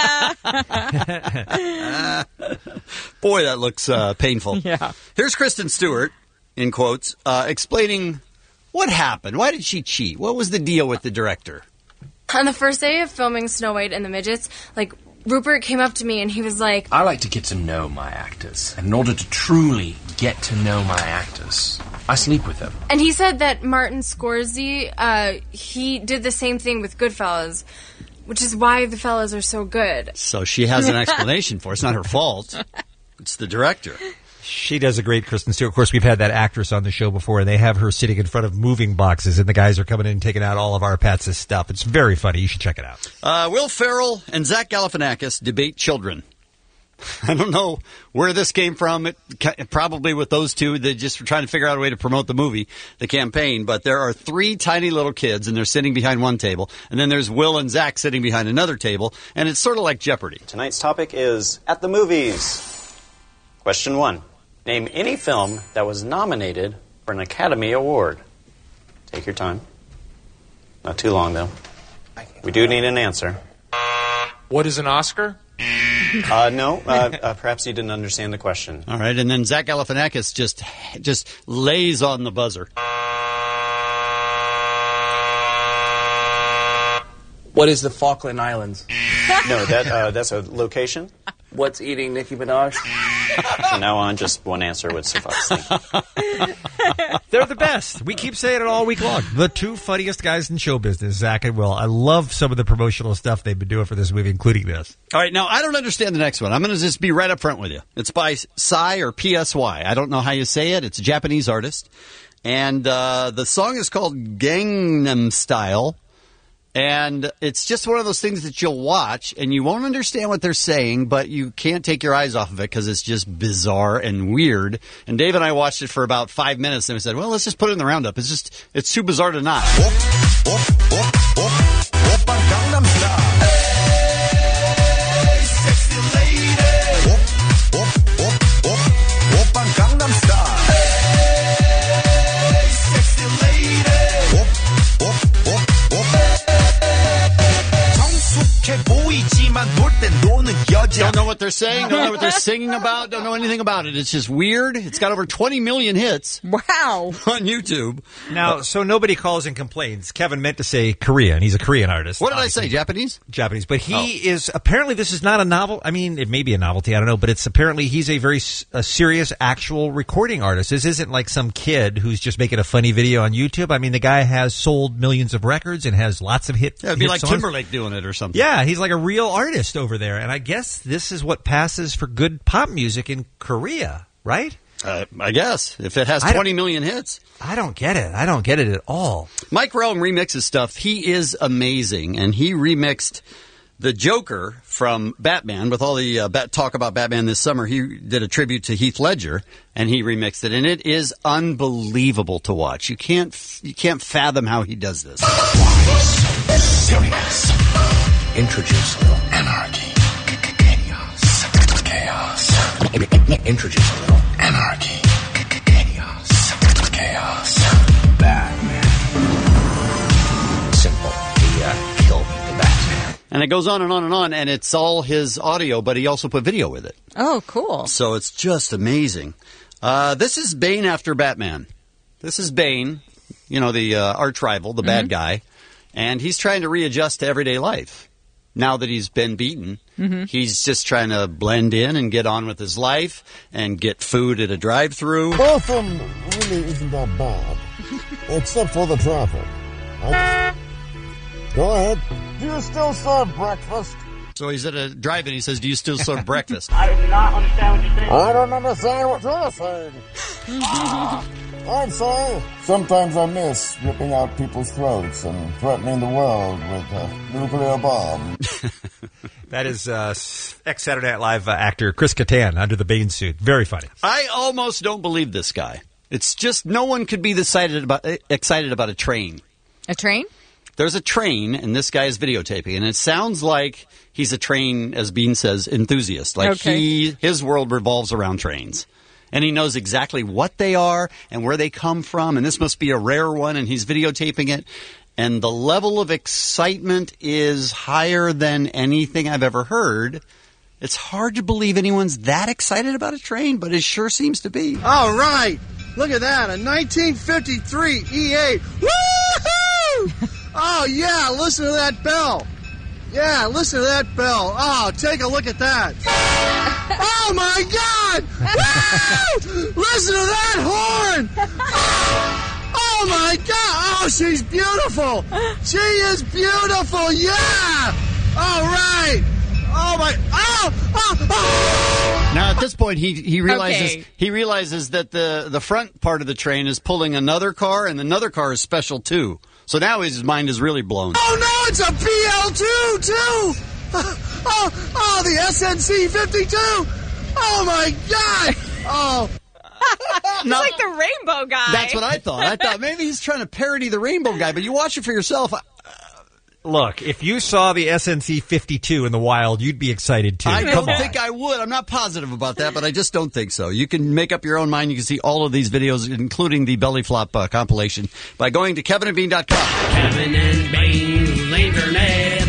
[SPEAKER 10] Boy, that looks painful.
[SPEAKER 13] Yeah.
[SPEAKER 10] Here's Kristen Stewart, in quotes, explaining what happened. Why did she cheat? What was the deal with the director?
[SPEAKER 20] On the first day of filming Snow White and the Midgets, Rupert came up to me and he was like,
[SPEAKER 21] I like to get to know my actors. And in order to truly get to know my actors, I sleep with them.
[SPEAKER 20] And he said that Martin Scorsese, he did the same thing with Goodfellas, which is why the fellas are so good.
[SPEAKER 10] So she has an explanation for it. It's not her fault. It's the director.
[SPEAKER 11] She does a great Kristen Stewart. Of course, we've had that actress on the show before, and they have her sitting in front of moving boxes, and the guys are coming in and taking out all of our Pats' stuff. It's very funny. You should check it out.
[SPEAKER 10] Will Ferrell and Zach Galifianakis debate children. I don't know where this came from. Probably with those two. They just were trying to figure out a way to promote the movie, the campaign. But there are 3 tiny little kids, and they're sitting behind one table. And then there's Will and Zach sitting behind another table. And it's sort of like Jeopardy.
[SPEAKER 22] Tonight's topic is At the Movies. Question 1. Name any film that was nominated for an Academy Award. Take your time. Not too long, though. We do need an answer.
[SPEAKER 21] What is an Oscar?
[SPEAKER 22] No. Perhaps you didn't understand the question.
[SPEAKER 10] All right, and then Zach Galifianakis just lays on the buzzer.
[SPEAKER 21] What is the Falkland Islands?
[SPEAKER 22] No, that's a location.
[SPEAKER 21] What's eating Nicki Minaj?
[SPEAKER 22] From now on, just one answer would suffice.
[SPEAKER 11] They're the best. We keep saying it all week long. The 2 funniest guys in show business, Zach and Will. I love some of the promotional stuff they've been doing for this movie, including this.
[SPEAKER 10] All right, now I don't understand the next one. I'm going to just be right up front with you. It's by Psy or PSY. I don't know how you say it. It's a Japanese artist. And the song is called Gangnam Style. And it's just one of those things that you'll watch, and you won't understand what they're saying, but you can't take your eyes off of it because it's just bizarre and weird. And Dave and I watched it for about 5 minutes, and we said, well, let's just put it in the roundup. It's too bizarre to not. Don't know what they're saying, don't know what they're singing about, don't know anything about it. It's just weird. It's got over 20 million hits.
[SPEAKER 13] Wow.
[SPEAKER 10] On YouTube.
[SPEAKER 11] Now, so nobody calls and complains. Kevin meant to say Korean. He's a Korean artist.
[SPEAKER 10] What did I say, Japanese?
[SPEAKER 11] Japanese. But he is, apparently this is not a novel. I mean, it may be a novelty, I don't know, but it's apparently he's a serious actual recording artist. This isn't like some kid who's just making a funny video on YouTube. I mean, the guy has sold millions of records and has lots of hits.
[SPEAKER 10] Yeah, it'd be like songs. Timberlake doing it or something.
[SPEAKER 11] Yeah, he's like a real artist over there. And I guess this is what passes for good pop music in Korea, right?
[SPEAKER 10] I guess, if it has 20 million hits.
[SPEAKER 11] I don't get it. I don't get it at all.
[SPEAKER 10] Mike Rome remixes stuff. He is amazing, and he remixed the Joker from Batman with all the talk about Batman this summer. He did a tribute to Heath Ledger, and he remixed it, and it is unbelievable to watch. You can't fathom how he does this.
[SPEAKER 3] Silliness. Introduce a little anarchy. Chaos. Introduce a little anarchy. Chaos. Batman. Simple. Kill the Batman.
[SPEAKER 10] And it goes on and on and on, and it's all his audio, but he also put video with it.
[SPEAKER 13] Oh, cool.
[SPEAKER 10] So it's just amazing. This is Bane after Batman. This is Bane, the arch rival, the bad guy, and he's trying to readjust to everyday life. Now that he's been beaten, he's just trying to blend in and get on with his life and get food at a drive-thru.
[SPEAKER 1] Gotham really isn't that bad, except for the traffic. Go ahead. Do you still serve breakfast?
[SPEAKER 10] So he's at a drive-in. He says, "Do you still serve breakfast?"
[SPEAKER 14] I do not understand what you're saying.
[SPEAKER 1] I don't understand what you're saying. I'm sorry. Sometimes I miss ripping out people's throats and threatening the world with a nuclear bomb.
[SPEAKER 11] That is ex-Saturday Night Live actor Chris Kattan under the Bane suit. Very funny.
[SPEAKER 10] I almost don't believe this guy. It's just no one could be excited about a train.
[SPEAKER 13] A train?
[SPEAKER 10] There's a train, and this guy is videotaping, and it sounds like he's a train, as Bean says, enthusiast. Like his world revolves around trains. And he knows exactly what they are and where they come from, and this must be a rare one, and he's videotaping it. And the level of excitement is higher than anything I've ever heard. It's hard to believe anyone's that excited about a train, but it sure seems to be.
[SPEAKER 17] All right. Look at that. A 1953 E8. Woo-hoo! Oh, yeah. Listen to that bell. Yeah, listen to that bell. Oh, take a look at that. Oh, my God. Woo! Listen to that horn. Oh, my God. Oh, she's beautiful. She is beautiful. Yeah. All right. Oh, my. Oh.
[SPEAKER 10] Now, at this point, he realizes that the front part of the train is pulling another car, and another car is special, too. So now his mind is really blown.
[SPEAKER 17] Oh, no, it's a BL2, too. Oh, the SNC 52. Oh, my God. Oh.
[SPEAKER 13] It's like the Rainbow Guy.
[SPEAKER 10] That's what I thought. I thought maybe he's trying to parody the Rainbow Guy, but you watch it for yourself.
[SPEAKER 11] Look, if you saw the SNC 52 in the wild, you'd be excited, too.
[SPEAKER 10] I don't think I would. I'm not positive about that, but I just don't think so. You can make up your own mind. You can see all of these videos, including the Belly Flop compilation, by going to kevinandbean.com.
[SPEAKER 19] Kevin and Bean's Internet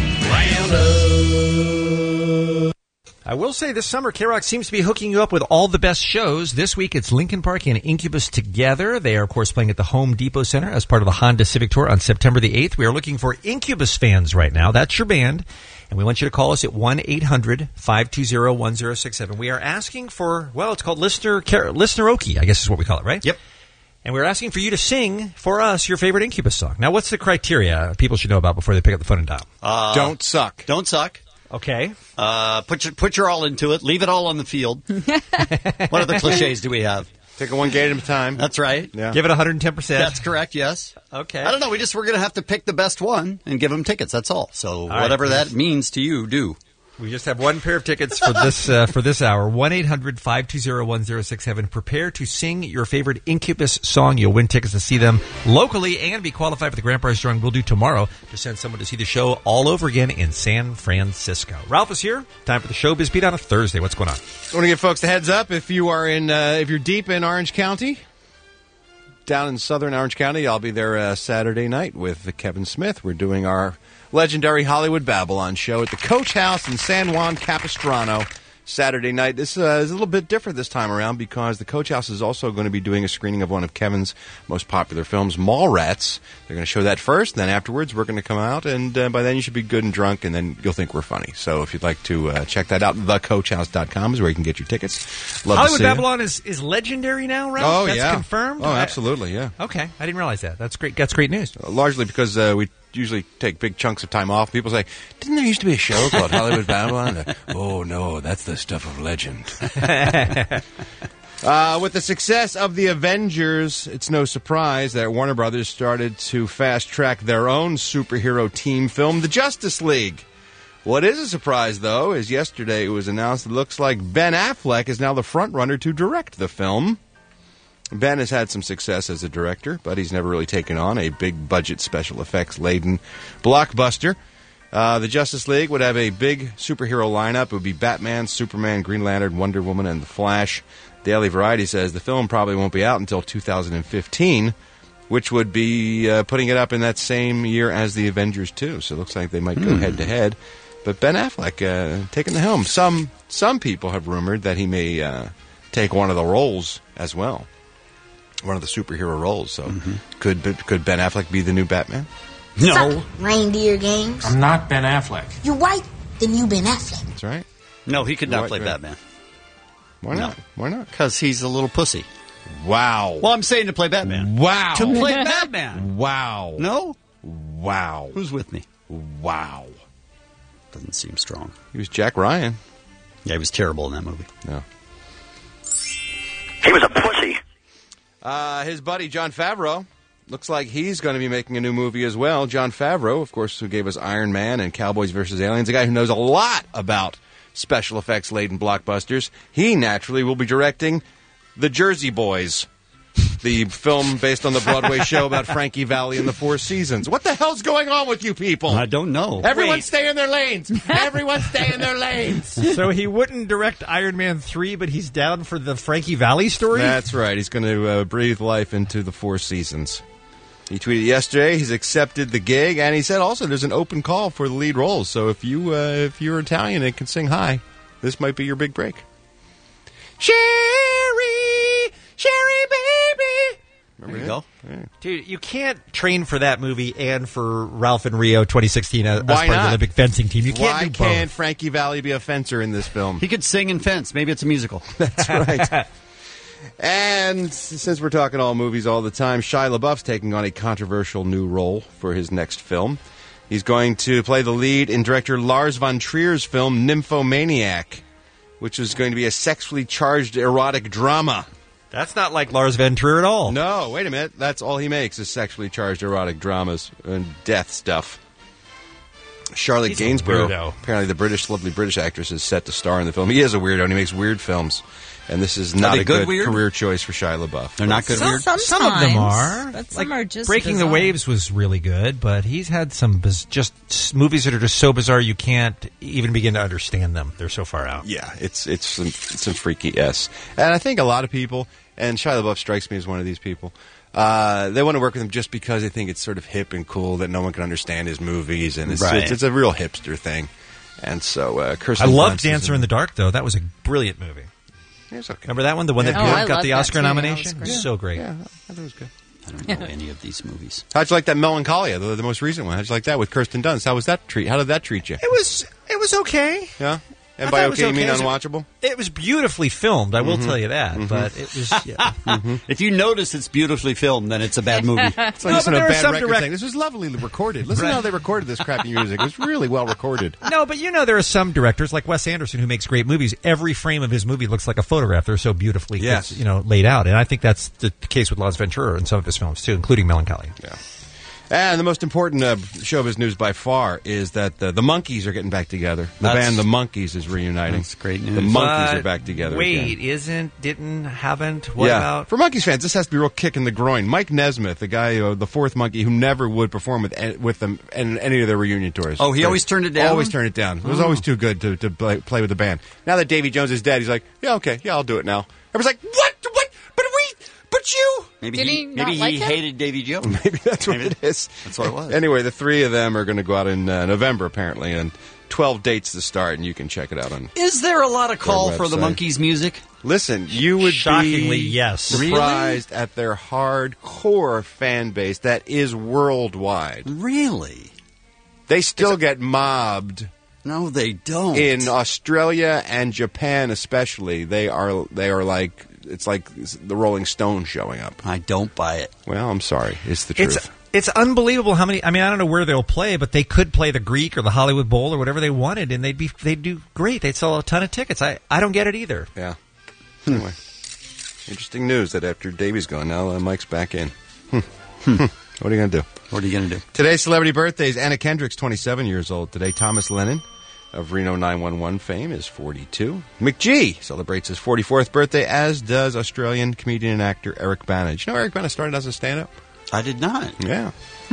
[SPEAKER 19] Roundup.
[SPEAKER 11] I will say this summer, K-Rock seems to be hooking you up with all the best shows. This week, it's Linkin Park and Incubus together. They are, of course, playing at the Home Depot Center as part of the Honda Civic Tour on September the 8th. We are looking for Incubus fans right now. That's your band. And we want you to call us at 1-800-520-1067. We are asking for, well, it's called Listener-okie, I guess is what we call it, right?
[SPEAKER 10] Yep.
[SPEAKER 11] And we're asking for you to sing for us your favorite Incubus song. Now, what's the criteria people should know about before they pick up the phone and dial?
[SPEAKER 16] Don't suck.
[SPEAKER 10] Don't suck.
[SPEAKER 11] Okay.
[SPEAKER 10] Put your all into it. Leave it all on the field. What other cliches do we have?
[SPEAKER 16] Take it one game at a time.
[SPEAKER 10] That's right.
[SPEAKER 16] Yeah.
[SPEAKER 11] Give it 110%.
[SPEAKER 10] That's correct, yes.
[SPEAKER 11] Okay.
[SPEAKER 10] I don't know. We're going to have to pick the best one and give them tickets. That's all. So whatever that means to you, do.
[SPEAKER 11] We just have one pair of tickets for this hour. 1-800-520-1067. Prepare to sing your favorite Incubus song. You'll win tickets to see them locally and be qualified for the grand prize drawing we'll do tomorrow to send someone to see the show all over again in San Francisco. Ralph is here. Time for the Showbiz Beat on a Thursday. What's going on?
[SPEAKER 16] I want to give folks a heads up. If you are if you're deep in Orange County, down in southern Orange County, I'll be there Saturday night with Kevin Smith. We're doing our legendary Hollywood Babylon show at the Coach House in San Juan Capistrano Saturday night. This is a little bit different this time around because the Coach House is also going to be doing a screening of one of Kevin's most popular films, Mallrats. They're going to show that first, then afterwards we're going to come out, and by then you should be good and drunk, and then you'll think we're funny. So if you'd like to check that out, thecoachhouse.com is where you can get your tickets. Love
[SPEAKER 11] Hollywood
[SPEAKER 16] to see
[SPEAKER 11] Babylon is legendary now, Ralph?
[SPEAKER 16] Oh,
[SPEAKER 11] That's
[SPEAKER 16] yeah.
[SPEAKER 11] confirmed?
[SPEAKER 16] Oh, absolutely, yeah.
[SPEAKER 11] Okay. I didn't realize that. That's great. That's great news.
[SPEAKER 16] Largely because we usually take big chunks of time off. People say, didn't there used to be a show called Hollywood Babylon? Oh, no, that's the stuff of legend. With the success of The Avengers, it's no surprise that Warner Brothers started to fast-track their own superhero team film, The Justice League. What is a surprise, though, is yesterday it was announced it looks like Ben Affleck is now the front-runner to direct the film. Ben has had some success as a director, but he's never really taken on a big-budget, special effects-laden blockbuster. The Justice League would have a big superhero lineup. It would be Batman, Superman, Green Lantern, Wonder Woman, and The Flash. Daily Variety says the film probably won't be out until 2015, which would be putting it up in that same year as The Avengers 2. So it looks like they might go head-to-head. But Ben Affleck taking the helm. Some people have rumored that he may take one of the roles as well, one of the superhero roles. So could Ben Affleck be the new Batman?
[SPEAKER 21] No.
[SPEAKER 14] Reindeer games.
[SPEAKER 21] I'm not Ben Affleck.
[SPEAKER 14] You white, then you Ben Affleck.
[SPEAKER 16] That's right.
[SPEAKER 10] No, he could not
[SPEAKER 16] Right,
[SPEAKER 10] play
[SPEAKER 16] right.
[SPEAKER 10] Batman.
[SPEAKER 16] Why not? Why not?
[SPEAKER 10] Because he's a little pussy.
[SPEAKER 16] Wow.
[SPEAKER 10] Well, I'm saying to play Batman.
[SPEAKER 16] Wow.
[SPEAKER 10] To play Batman.
[SPEAKER 16] Wow.
[SPEAKER 10] No?
[SPEAKER 16] Wow.
[SPEAKER 10] Who's with me?
[SPEAKER 16] Wow.
[SPEAKER 10] Doesn't seem strong.
[SPEAKER 16] He was Jack Ryan.
[SPEAKER 10] Yeah, he was terrible in that movie.
[SPEAKER 16] No.
[SPEAKER 6] He was a pussy.
[SPEAKER 16] His buddy Jon Favreau looks like he's going to be making a new movie as well. Jon Favreau, of course, who gave us Iron Man and Cowboys vs. Aliens, a guy who knows a lot about special effects laden blockbusters. He naturally will be directing The Jersey Boys, the film based on the Broadway show about Frankie Valli and the Four Seasons. What the hell's going on with you people?
[SPEAKER 10] I don't know.
[SPEAKER 16] Everyone stay in their lanes. Everyone stay in their lanes.
[SPEAKER 11] So he wouldn't direct Iron Man 3, but he's down for the Frankie Valli story?
[SPEAKER 16] That's right. He's going to breathe life into the Four Seasons. He tweeted yesterday he's accepted the gig, and he said also there's an open call for the lead roles. So if you're Italian and can sing high, this might be your big break. Sherry, baby.
[SPEAKER 10] There you go.
[SPEAKER 16] Yeah.
[SPEAKER 11] Dude, you can't train for that movie and for Ralph and Rio 2016 as
[SPEAKER 16] Why
[SPEAKER 11] part of
[SPEAKER 16] not?
[SPEAKER 11] the Olympic fencing team. You can't
[SPEAKER 16] Why
[SPEAKER 11] do both.
[SPEAKER 16] can't Frankie Valli be a fencer in this film?
[SPEAKER 10] He could sing and fence. Maybe it's a musical.
[SPEAKER 16] That's right. And since we're talking all movies all the time, Shia LaBeouf's taking on a controversial new role for his next film. He's going to play the lead in director Lars von Trier's film Nymphomaniac, which is going to be a sexually charged erotic drama.
[SPEAKER 11] That's not like Lars von Trier at all.
[SPEAKER 16] No, wait a minute. That's all he makes is sexually charged erotic dramas and death stuff. Charlotte
[SPEAKER 11] He's a
[SPEAKER 16] Gainsborough,
[SPEAKER 11] weirdo.
[SPEAKER 16] apparently the lovely British actress, is set to star in the film. He is a weirdo, and he makes weird films. And this is not
[SPEAKER 10] they
[SPEAKER 16] a
[SPEAKER 10] good
[SPEAKER 16] good
[SPEAKER 10] weird?
[SPEAKER 16] career choice for Shia LaBeouf.
[SPEAKER 10] They're not good weird?
[SPEAKER 13] Sometimes.
[SPEAKER 11] Some of them are.
[SPEAKER 13] But
[SPEAKER 11] Like
[SPEAKER 13] some are just
[SPEAKER 11] Breaking
[SPEAKER 13] bizarre.
[SPEAKER 11] the Waves was really good, but he's had some just movies that are just so bizarre you can't even begin to understand them. They're so far out.
[SPEAKER 16] Yeah, it's some freaky S. And I think a lot of people, and Shia LaBeouf strikes me as one of these people, they want to work with him just because they think it's sort of hip and cool that no one can understand his movies, and it's a real hipster thing. And so, Kirsten
[SPEAKER 11] I loved
[SPEAKER 16] Dunst is
[SPEAKER 11] Dancer in the Dark, though. That was a brilliant movie.
[SPEAKER 16] It's okay.
[SPEAKER 11] Remember that one? The one that
[SPEAKER 13] I
[SPEAKER 11] got
[SPEAKER 13] loved
[SPEAKER 11] the
[SPEAKER 13] that
[SPEAKER 11] Oscar
[SPEAKER 13] too. That
[SPEAKER 11] nomination?
[SPEAKER 13] was great.
[SPEAKER 11] So great.
[SPEAKER 16] Yeah, I thought it was good.
[SPEAKER 10] I don't know any of these movies.
[SPEAKER 16] How'd you like that Melancholia, the most recent one? How'd you like that with Kirsten Dunst? How did that treat you?
[SPEAKER 11] It was okay.
[SPEAKER 16] Yeah? And
[SPEAKER 11] I
[SPEAKER 16] by
[SPEAKER 11] thought it was
[SPEAKER 16] okay, you mean
[SPEAKER 11] okay.
[SPEAKER 16] unwatchable?
[SPEAKER 11] It was beautifully filmed, I will tell you that. But it was... Yeah.
[SPEAKER 10] If you notice it's beautifully filmed, then it's a bad movie.
[SPEAKER 16] It's like
[SPEAKER 11] No,
[SPEAKER 16] listening
[SPEAKER 11] but
[SPEAKER 16] to a
[SPEAKER 11] there are
[SPEAKER 16] bad
[SPEAKER 11] some
[SPEAKER 16] record
[SPEAKER 11] direct-
[SPEAKER 16] saying, this was lovely recorded. Listen to how they recorded this crappy music. It was really well recorded.
[SPEAKER 11] No, but there are some directors like Wes Anderson who makes great movies. Every frame of his movie looks like a photograph. They're so beautifully laid out. And I think that's the case with Lars von Trier in some of his films, too, including Melancholia.
[SPEAKER 16] Yeah. And the most important showbiz news by far is that the Monkees are getting back together. The band The Monkees is reuniting.
[SPEAKER 10] That's great news.
[SPEAKER 16] The Monkees are back together
[SPEAKER 11] Wait,
[SPEAKER 16] again.
[SPEAKER 11] haven't? What
[SPEAKER 16] yeah.
[SPEAKER 11] about?
[SPEAKER 16] For Monkees fans, this has to be a real kick in the groin. Mike Nesmith, the guy, the fourth Monkey, who never would perform with them in any of their reunion tours.
[SPEAKER 10] Oh, he always turned it down?
[SPEAKER 16] Always turned it down. It was always too good to play with the band. Now that Davy Jones is dead, he's like, yeah, okay, yeah, I'll do it now. Everyone's like, what? But you?
[SPEAKER 10] Maybe
[SPEAKER 13] Did he not
[SPEAKER 10] he
[SPEAKER 13] like him?
[SPEAKER 10] hated Davy Jones.
[SPEAKER 16] Maybe that's what it is.
[SPEAKER 10] That's what it was.
[SPEAKER 16] Anyway, the three of them are going to go out in November, apparently, and 12 dates to start, and you can check it out on.
[SPEAKER 10] Is there a lot of call
[SPEAKER 16] their
[SPEAKER 10] for the
[SPEAKER 16] website.
[SPEAKER 10] Monkees music?
[SPEAKER 16] Listen, you would
[SPEAKER 11] Shockingly,
[SPEAKER 16] be
[SPEAKER 11] yes.
[SPEAKER 16] surprised at their hardcore fan base that is worldwide.
[SPEAKER 10] Really?
[SPEAKER 16] They still get mobbed.
[SPEAKER 10] No, they don't.
[SPEAKER 16] In Australia and Japan, especially, they are like. It's like the Rolling Stones showing up.
[SPEAKER 10] I don't buy it.
[SPEAKER 16] Well, I'm sorry. It's the truth.
[SPEAKER 11] It's unbelievable how many. I mean, I don't know where they'll play, but they could play the Greek or the Hollywood Bowl or whatever they wanted, and they'd do great. They'd sell a ton of tickets. I don't get it either.
[SPEAKER 16] Yeah. Anyway, interesting news that after Davy's gone, now Mike's back in. What are you going to do?
[SPEAKER 10] What are you going to do?
[SPEAKER 16] Today's celebrity birthdays. Anna Kendrick's 27 years old today. Thomas Lennon of Reno 911 fame is 42. McGee celebrates his 44th birthday, as does Australian comedian and actor Eric Bana. Did you know Eric Bana started as a stand-up?
[SPEAKER 10] I did not.
[SPEAKER 16] Yeah.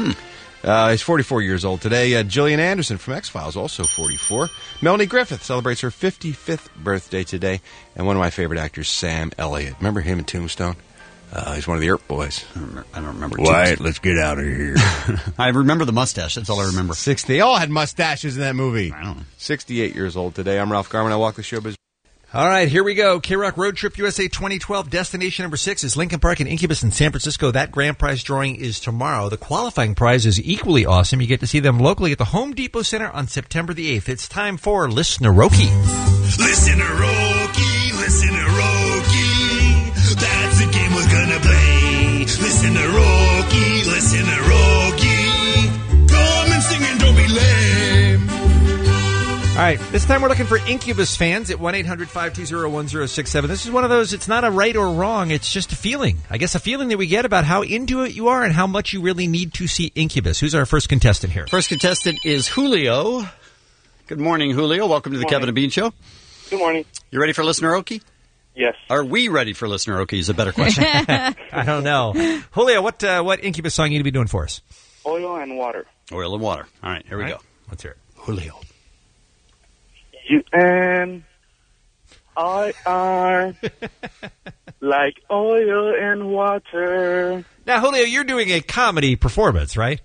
[SPEAKER 16] He's 44 years old today. Gillian Anderson from X-Files, also 44. Melanie Griffith celebrates her 55th birthday today. And one of my favorite actors, Sam Elliott. Remember him in Tombstone? He's one of the Earp boys.
[SPEAKER 10] I don't remember.
[SPEAKER 16] Wyatt, let's get out of here.
[SPEAKER 10] I remember the mustache. That's all I remember.
[SPEAKER 16] They all had mustaches in that movie. I don't know. 68 years old today. I'm Ralph Garman. I walk the showbiz.
[SPEAKER 11] All right, here we go. K-Rock Road Trip USA 2012. Destination number 6 is Lincoln Park and Incubus in San Francisco. That grand prize drawing is tomorrow. The qualifying prize is equally awesome. You get to see them locally at the Home Depot Center on September the 8th. It's time for Listener-oki.
[SPEAKER 8] Listener-oki, Listener-oki. That's the game we're gonna play. Listener-oki, Listener-oki. Come and sing and don't be lame.
[SPEAKER 11] All right, this time we're looking for Incubus fans at 1-800-520-1067. This is one of those, it's not a right or wrong, it's just a feeling. I guess a feeling that we get about how into it you are and how much you really need to see Incubus. Who's our first contestant here?
[SPEAKER 10] First contestant is Julio. Good morning, Julio. Welcome to the Kevin and Bean Show.
[SPEAKER 6] Good morning.
[SPEAKER 10] You ready for Listener-oki?
[SPEAKER 6] Yes.
[SPEAKER 10] Are we ready for Listener-oki is a better question.
[SPEAKER 11] I don't know. Julio, what Incubus song are you going to be doing for us?
[SPEAKER 6] Oil and water.
[SPEAKER 10] Oil and water. All right, here we go.
[SPEAKER 11] Let's hear it.
[SPEAKER 10] Julio.
[SPEAKER 6] You and I are like oil and water.
[SPEAKER 11] Now, Julio, you're doing a comedy performance, right?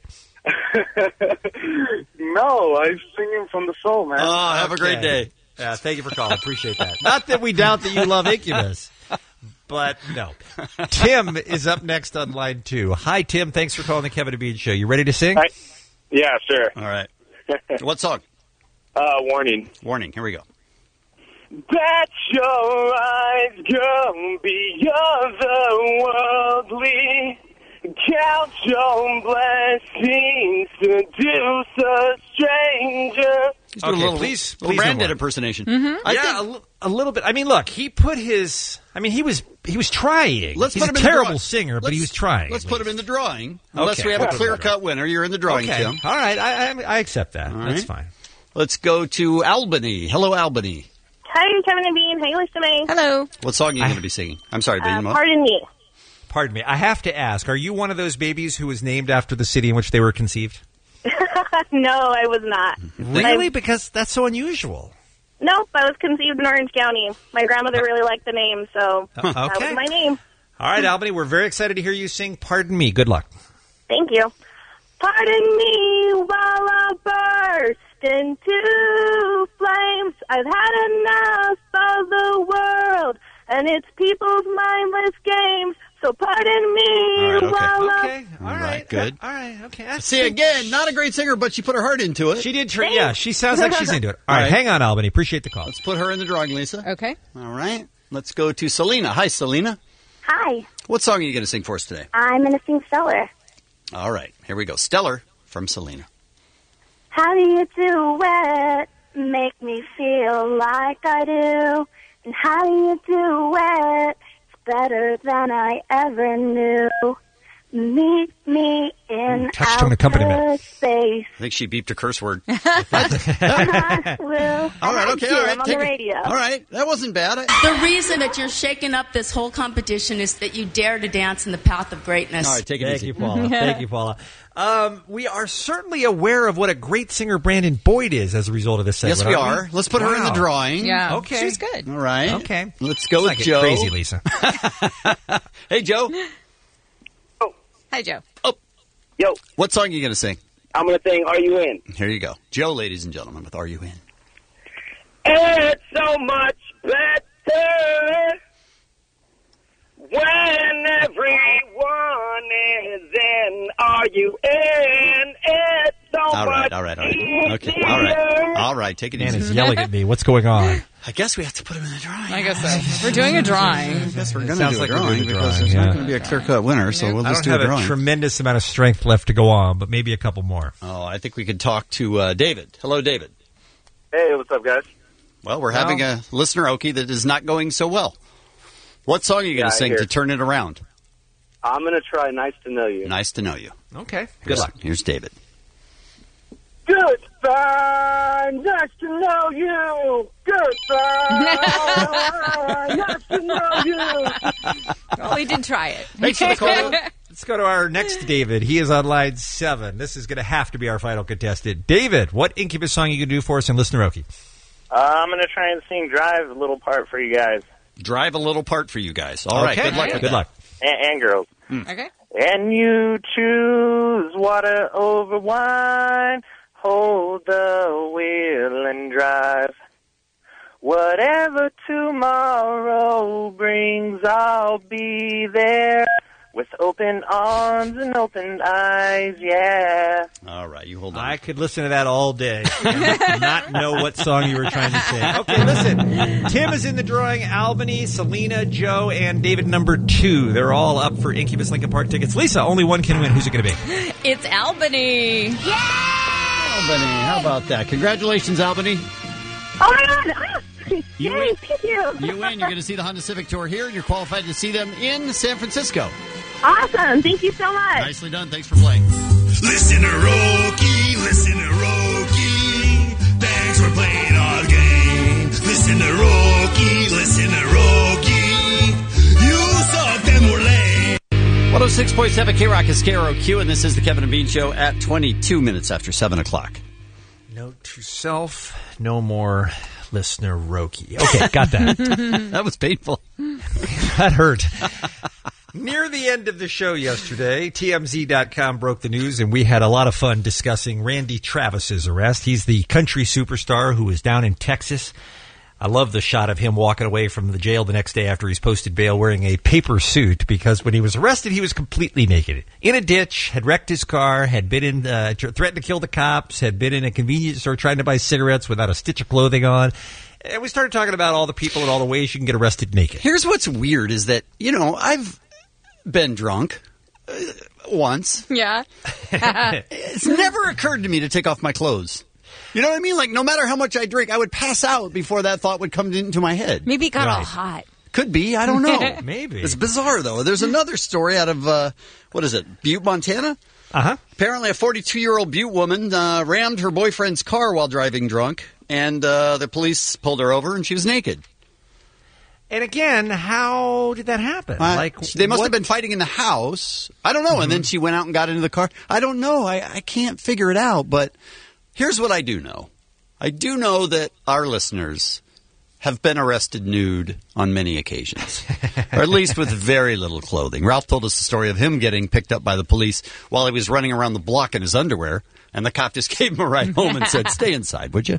[SPEAKER 6] No, I'm singing from the soul, man.
[SPEAKER 10] Oh, have a great day.
[SPEAKER 11] Yeah, thank you for calling. Appreciate that. Not that we doubt that you love Incubus, but no. Tim is up next on line 2. Hi, Tim. Thanks for calling the Kevin and Bean Show. You ready to sing?
[SPEAKER 6] Hi. Yeah, sure.
[SPEAKER 10] All right. What song?
[SPEAKER 6] Warning.
[SPEAKER 10] Warning. Here we go.
[SPEAKER 6] That your eyes go beyond the worldly. Count your blessings, seduce a stranger.
[SPEAKER 10] He's doing a little, please Brandon impersonation.
[SPEAKER 11] Mm-hmm. A little bit. I mean, look, he put his. I mean, he was trying. He's a terrible singer, but he was trying.
[SPEAKER 10] Let's put him in the drawing. Unless we have a clear-cut winner, you're in the drawing, Tim.
[SPEAKER 11] All right, I accept that.
[SPEAKER 10] All
[SPEAKER 11] That's
[SPEAKER 10] right.
[SPEAKER 11] fine.
[SPEAKER 10] Let's go to Albany. Hello, Albany.
[SPEAKER 7] Hi, Kevin and Bean. Hey, listening.
[SPEAKER 13] Hello.
[SPEAKER 10] What song are you going to be singing? I'm sorry, Bean.
[SPEAKER 7] Pardon me.
[SPEAKER 11] Pardon me. I have to ask, are you one of those babies who was named after the city in which they were conceived?
[SPEAKER 7] No, I was not.
[SPEAKER 11] Really? Because that's so unusual.
[SPEAKER 7] Nope, I was conceived in Orange County. My grandmother really liked the name, so that was my name.
[SPEAKER 11] All right, Albany, we're very excited to hear you sing Pardon Me. Good luck.
[SPEAKER 7] Thank you. Pardon me while I burst into flames. I've had enough of the world and its people's mindless games. So pardon me while I...
[SPEAKER 10] All right, good.
[SPEAKER 11] All right, okay.
[SPEAKER 10] See, again, not a great singer, but she put her heart into it.
[SPEAKER 11] She did. Yeah, she sounds like she's into it. All right, hang on, Albany. Appreciate the call.
[SPEAKER 10] Let's put her in the drawing, Lisa.
[SPEAKER 13] Okay.
[SPEAKER 10] All right. Let's go to Selena. Hi, Selena.
[SPEAKER 7] Hi.
[SPEAKER 10] What song are you going to sing for us today?
[SPEAKER 7] I'm going to sing Stellar.
[SPEAKER 10] All right. Here we go. Stellar from Selena.
[SPEAKER 7] How do you do it? Make me feel like I do. And how do you do it? It's better than I ever knew. Meet me in
[SPEAKER 11] touch-tone accompaniment.
[SPEAKER 7] outer space.
[SPEAKER 10] I think she beeped a curse word.
[SPEAKER 7] Will.
[SPEAKER 10] All right, okay, all right.
[SPEAKER 7] I'm on the radio.
[SPEAKER 10] All right, that wasn't bad.
[SPEAKER 23] The reason that you're shaking up this whole competition is that you dare to dance in the path of greatness.
[SPEAKER 10] All right, take it
[SPEAKER 11] Thank
[SPEAKER 10] easy.
[SPEAKER 11] you, Paula. Thank you, Paula. We are certainly aware of what a great singer Brandon Boyd is as a result of this segment.
[SPEAKER 10] Yes, we
[SPEAKER 11] aren't
[SPEAKER 10] are. Let's put her in the drawing.
[SPEAKER 13] Yeah.
[SPEAKER 11] Okay.
[SPEAKER 13] She's good.
[SPEAKER 10] All right.
[SPEAKER 11] Okay.
[SPEAKER 10] Let's go with
[SPEAKER 11] Like it
[SPEAKER 10] Joe.
[SPEAKER 11] crazy, Lisa.
[SPEAKER 10] Hey, Joe.
[SPEAKER 13] Hi, Joe.
[SPEAKER 10] Oh.
[SPEAKER 6] Yo.
[SPEAKER 10] What song are you going to sing?
[SPEAKER 6] I'm going to sing Are You In?
[SPEAKER 10] Here you go. Joe, ladies and gentlemen, with Are You In?
[SPEAKER 6] It's so much better when everyone is in. Are you in? It's so
[SPEAKER 10] All right,
[SPEAKER 6] much
[SPEAKER 10] all right, all right. Okay,
[SPEAKER 6] easier.
[SPEAKER 10] all right. All right, take it
[SPEAKER 11] Man
[SPEAKER 10] easy.
[SPEAKER 11] is yelling at me. What's going on?
[SPEAKER 10] I guess we have to put him in the drawing.
[SPEAKER 13] I guess so. We're doing a drawing.
[SPEAKER 10] I guess we're going to
[SPEAKER 11] sounds
[SPEAKER 10] do
[SPEAKER 11] like
[SPEAKER 10] a
[SPEAKER 11] we're
[SPEAKER 10] drawing
[SPEAKER 11] doing a
[SPEAKER 10] because
[SPEAKER 11] drawing,
[SPEAKER 10] there's not
[SPEAKER 11] yeah.
[SPEAKER 10] going to be a clear-cut winner, so we'll
[SPEAKER 11] I
[SPEAKER 10] just
[SPEAKER 11] don't
[SPEAKER 10] do a
[SPEAKER 11] have a
[SPEAKER 10] drawing.
[SPEAKER 11] tremendous amount of strength left to go on, but maybe a couple more.
[SPEAKER 10] Oh, I think we could talk to David. Hello, David.
[SPEAKER 6] Hey, what's up, guys?
[SPEAKER 10] Well, we're having a listener-oki that is not going so well. What song are you going to sing to turn it around?
[SPEAKER 6] I'm going to try Nice to Know You.
[SPEAKER 10] Nice to know you.
[SPEAKER 11] Okay.
[SPEAKER 10] Good luck. Here's David.
[SPEAKER 6] Goodbye, nice to know you. Goodbye, nice to know you.
[SPEAKER 13] Well, he did try it.
[SPEAKER 11] Thanks for the call. Let's go to our next David. He is on line 7. This is going to have to be our final contestant. David, what Incubus song are you going to do for us in Listener-oki?
[SPEAKER 6] I'm going to try and sing Drive a little part for you guys.
[SPEAKER 10] Drive a little part for you guys. All right.
[SPEAKER 11] Okay.
[SPEAKER 10] Good luck with
[SPEAKER 11] Good
[SPEAKER 10] that.
[SPEAKER 11] luck.
[SPEAKER 6] and girls.
[SPEAKER 13] Okay.
[SPEAKER 6] And you choose water over wine, hold the wheel and drive. Whatever tomorrow brings, I'll be there with open arms and open eyes, yeah.
[SPEAKER 10] All right, you hold on.
[SPEAKER 11] I could listen to that all day and not know what song you were trying to sing. Okay, listen. Tim is in the drawing. Albany, Selena, Joe, and David number 2. They're all up for Incubus Lincoln Park tickets. Lisa, only one can win. Who's it going to be?
[SPEAKER 13] It's Albany.
[SPEAKER 10] Albany, how about that? Congratulations, Albany.
[SPEAKER 7] Oh my God!
[SPEAKER 10] You
[SPEAKER 7] Yay,
[SPEAKER 10] win.
[SPEAKER 7] thank you.
[SPEAKER 10] You win. You're going to see the Honda Civic Tour here, and you're qualified to see them in San Francisco.
[SPEAKER 7] Awesome. Thank you so much.
[SPEAKER 10] Nicely done. Thanks for playing.
[SPEAKER 8] Listen to Roki, listen to Roki. Thanks for playing our game. Listen to Roki, listen to Roki. You suck and we're lame.
[SPEAKER 10] 106.7 K-Rock is KROQ, and this is the Kevin and Bean Show at 22 minutes after 7 o'clock.
[SPEAKER 11] Note to self, no more listener Roki. Okay, got that.
[SPEAKER 10] That was painful.
[SPEAKER 11] That hurt. Near the end of the show yesterday, TMZ.com broke the news, and we had a lot of fun discussing Randy Travis's arrest. He's the country superstar who is down in Texas. I love the shot of him walking away from the jail the next day after he's posted bail wearing a paper suit, because when he was arrested, he was completely naked. In a ditch, had wrecked his car, had been in, threatened to kill the cops, had been in a convenience store trying to buy cigarettes without a stitch of clothing on. And we started talking about all the people and all the ways you can get arrested naked.
[SPEAKER 10] Here's what's weird is that, I've been drunk once.
[SPEAKER 13] Yeah.
[SPEAKER 10] It's never occurred to me to take off my clothes. You know what I mean? Like, no matter how much I drink, I would pass out before that thought would come into my head.
[SPEAKER 13] Maybe it got all hot.
[SPEAKER 10] Could be. I don't know.
[SPEAKER 11] Maybe.
[SPEAKER 10] It's bizarre, though. There's another story out of, Butte, Montana?
[SPEAKER 11] Uh-huh.
[SPEAKER 10] Apparently a 42-year-old Butte woman rammed her boyfriend's car while driving drunk, and the police pulled her over, and she was naked.
[SPEAKER 11] And again, how did that happen?
[SPEAKER 10] They must have been fighting in the house. I don't know.
[SPEAKER 11] Mm-hmm.
[SPEAKER 10] And then she went out and got into the car. I don't know. I can't figure it out. But here's what I do know. I do know that our listeners have been arrested nude on many occasions, or at least with very little clothing. Ralph told us the story of him getting picked up by the police while he was running around the block in his underwear, and the cop just gave him a ride home and said, "Stay inside, would you?"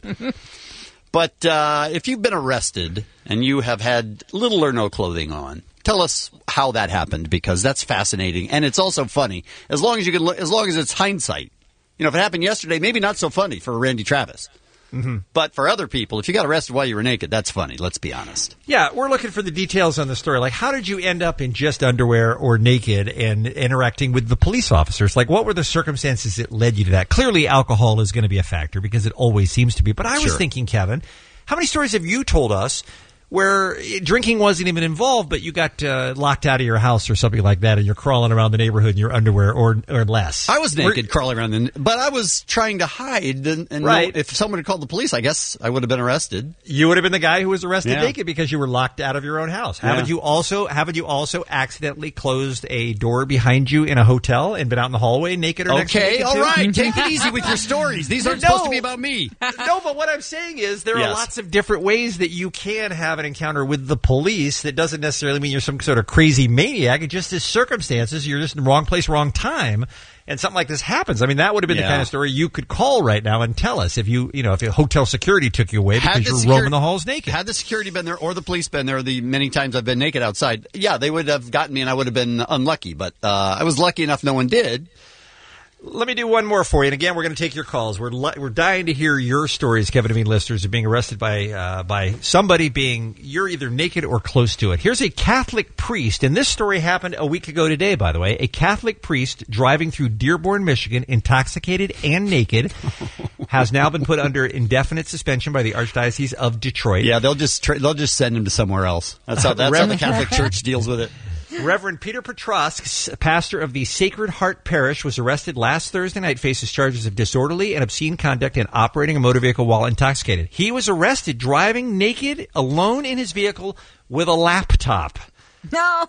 [SPEAKER 10] But if you've been arrested and you have had little or no clothing on, tell us how that happened, because that's fascinating and it's also funny. As long as it's hindsight. If it happened yesterday, maybe not so funny for Randy Travis. Mm-hmm. But for other people, if you got arrested while you were naked, that's funny. Let's be honest.
[SPEAKER 11] Yeah, we're looking for the details on the story. Like, how did you end up in just underwear or naked and interacting with the police officers? Like, what were the circumstances that led you to that? Clearly, alcohol is going to be a factor, because it always seems to be. But I was thinking, Kevin, how many stories have you told us where drinking wasn't even involved, but you got locked out of your house or something like that, and you're crawling around the neighborhood in your underwear or less?
[SPEAKER 10] I was naked crawling around, but I was trying to hide. And
[SPEAKER 11] right.
[SPEAKER 10] If someone had called the police, I guess I would have been arrested.
[SPEAKER 11] You would have been the guy who was arrested naked because you were locked out of your own house.
[SPEAKER 10] Yeah.
[SPEAKER 11] Haven't you also accidentally closed a door behind you in a hotel and been out in the hallway naked or next to naked
[SPEAKER 10] all
[SPEAKER 11] too?
[SPEAKER 10] right. Take it easy with your stories. These aren't supposed to be about me.
[SPEAKER 11] No, but what I'm saying is there are lots of different ways that you can have an encounter with the police. That doesn't necessarily mean you're some sort of crazy maniac. It just is circumstances. You're just in the wrong place, wrong time, and something like this happens. I mean, that would have been the kind of story you could call right now and tell us if if hotel security took you away because you're roaming the halls naked.
[SPEAKER 10] Had the security been there or the police been there the many times I've been naked outside, they would have gotten me and I would have been unlucky. But I was lucky enough no one did.
[SPEAKER 11] Let me do one more for you. And again, we're going to take your calls. We're dying to hear your stories, Kevin and Bean listeners, of being arrested by somebody you're either naked or close to it. Here's a Catholic priest, and this story happened a week ago today, by the way. A Catholic priest driving through Dearborn, Michigan, intoxicated and naked, has now been put under indefinite suspension by the Archdiocese of Detroit.
[SPEAKER 10] Yeah, they'll just send him to somewhere else. That's how the Catholic Church deals with it.
[SPEAKER 11] Reverend Peter Petrosk, pastor of the Sacred Heart Parish, was arrested last Thursday night, faces charges of disorderly and obscene conduct and operating a motor vehicle while intoxicated. He was arrested driving naked, alone in his vehicle, with a laptop.
[SPEAKER 13] No,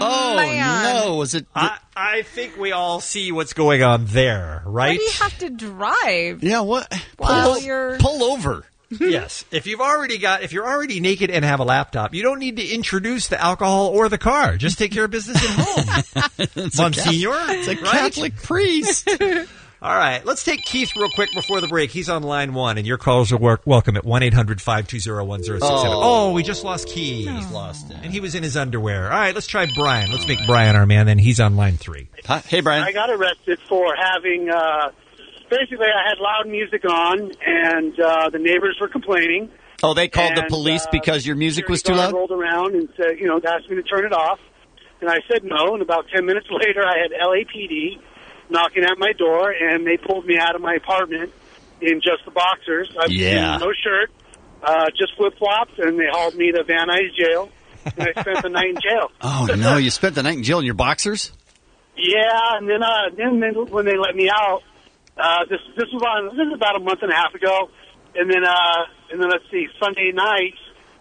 [SPEAKER 10] no. Was it?
[SPEAKER 11] I think we all see what's going on there, right?
[SPEAKER 13] Why do you have to drive?
[SPEAKER 10] Yeah, what?
[SPEAKER 13] While you're...
[SPEAKER 10] Pull over.
[SPEAKER 11] Yes. If you're already naked and have a laptop, you don't need to introduce the alcohol or the car. Just take care of business at home. Monsignor.
[SPEAKER 10] It's a
[SPEAKER 11] right?
[SPEAKER 10] Catholic priest.
[SPEAKER 11] All right. Let's take Keith real quick before the break. He's on line 1, and your calls are welcome at 1-800-520-1067. Oh, we just lost Keith.
[SPEAKER 10] He's lost it.
[SPEAKER 11] And he was in his underwear. All right, let's try Brian. Let's make Brian our man, then he's on line 3.
[SPEAKER 10] Hi. Hey, Brian.
[SPEAKER 4] I got arrested for having, basically I had loud music on, and the neighbors were complaining.
[SPEAKER 10] Oh, they called the police because your music was too
[SPEAKER 4] Security
[SPEAKER 10] loud?
[SPEAKER 4] guard rolled around and said, asked me to turn it off. And I said no, and about 10 minutes later I had LAPD knocking at my door, and they pulled me out of my apartment in just the boxers. I was in no shirt, just flip-flops, and they hauled me to Van Nuys jail, and I spent the night in jail.
[SPEAKER 10] Oh, no, you spent the night in jail in your boxers?
[SPEAKER 4] Yeah, and then when they let me out, this is about a month and a half ago, and then let's see, Sunday night,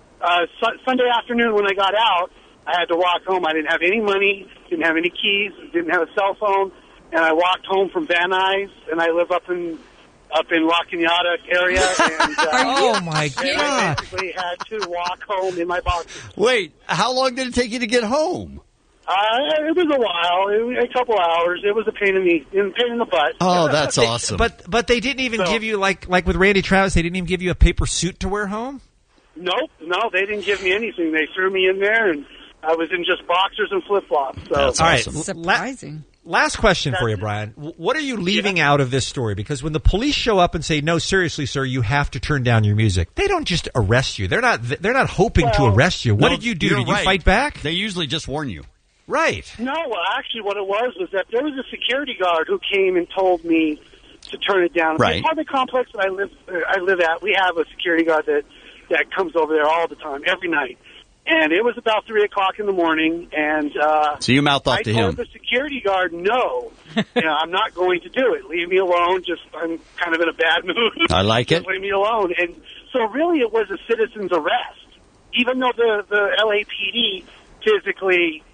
[SPEAKER 4] Sunday afternoon when I got out, I had to walk home. I didn't have any money, didn't have any keys, didn't have a cell phone, and I walked home from Van Nuys, and I live up in La Cañada area. And,
[SPEAKER 11] oh my God!
[SPEAKER 4] I basically had to walk home in my boxers.
[SPEAKER 10] Wait, how long did it take you to get home?
[SPEAKER 4] It was a while, a couple hours. It was a pain in the butt.
[SPEAKER 10] Oh, that's awesome.
[SPEAKER 11] But they didn't even give you like with Randy Travis. They didn't even give you a paper suit to wear home.
[SPEAKER 4] Nope, no, they didn't give me anything. They threw me in there, and I was in just boxers and flip flops. So
[SPEAKER 11] That's all right.
[SPEAKER 13] awesome. Surprising.
[SPEAKER 11] Last question for you, Brian. What are you leaving out of this story? Because when the police show up and say, "No, seriously, sir, you have to turn down your music," they don't just arrest you. They're not hoping to arrest you. What did you do? Did you fight back?
[SPEAKER 10] They usually just warn you.
[SPEAKER 11] Right.
[SPEAKER 4] No, actually, what it was that there was a security guard who came and told me to turn it down.
[SPEAKER 10] Right.
[SPEAKER 4] The apartment complex that I live at, we have a security guard that comes over there all the time, every night. And it was about 3 o'clock in the morning, and
[SPEAKER 10] so you mouthed off to him.
[SPEAKER 4] I told the security guard, no, I'm not going to do it. Leave me alone. I'm kind of in a bad mood.
[SPEAKER 10] I like it.
[SPEAKER 4] Leave me alone. And so really it was a citizen's arrest. Even though the LAPD physically,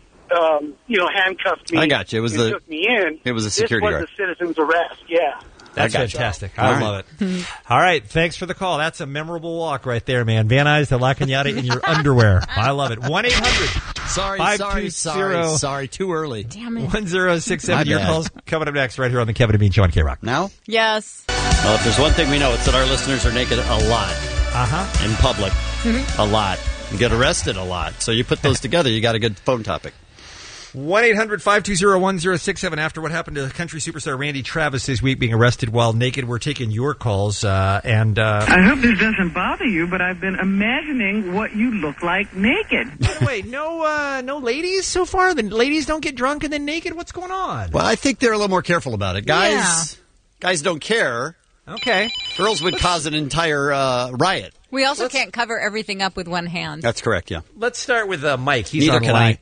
[SPEAKER 4] handcuffed me.
[SPEAKER 10] I got you.
[SPEAKER 4] Took me in.
[SPEAKER 10] It was a security
[SPEAKER 4] guard.
[SPEAKER 10] guard.
[SPEAKER 4] This was a citizen's arrest, yeah.
[SPEAKER 11] That's fantastic. I love it. All right. Thanks for the call. That's a memorable walk right there, man. Van Nuys to La Cañada in your underwear. I love it. 1-800.
[SPEAKER 10] Sorry. Too early.
[SPEAKER 13] Damn it.
[SPEAKER 11] 1067. Your calls coming up next right here on the Kevin and Bean Show on K-Rock.
[SPEAKER 10] Now?
[SPEAKER 13] Yes.
[SPEAKER 10] Well, if there's one thing we know, it's that our listeners are naked a lot. In public. A lot. You get arrested a lot. So you put those together, you got a good phone topic.
[SPEAKER 11] 1-800-520-1067. After what happened to country superstar Randy Travis this week being arrested while naked, we're taking your calls.
[SPEAKER 5] I hope this doesn't bother you, but I've been imagining what you look like naked.
[SPEAKER 11] By the way, no ladies so far? The ladies don't get drunk and then naked? What's going on?
[SPEAKER 10] Well, I think they're a little more careful about it. Guys don't care.
[SPEAKER 11] Okay.
[SPEAKER 10] Girls would cause an entire riot.
[SPEAKER 13] We also can't cover everything up with one hand.
[SPEAKER 10] That's correct, yeah.
[SPEAKER 11] Let's start with Mike. He's
[SPEAKER 10] Neither
[SPEAKER 11] on
[SPEAKER 10] can
[SPEAKER 11] line.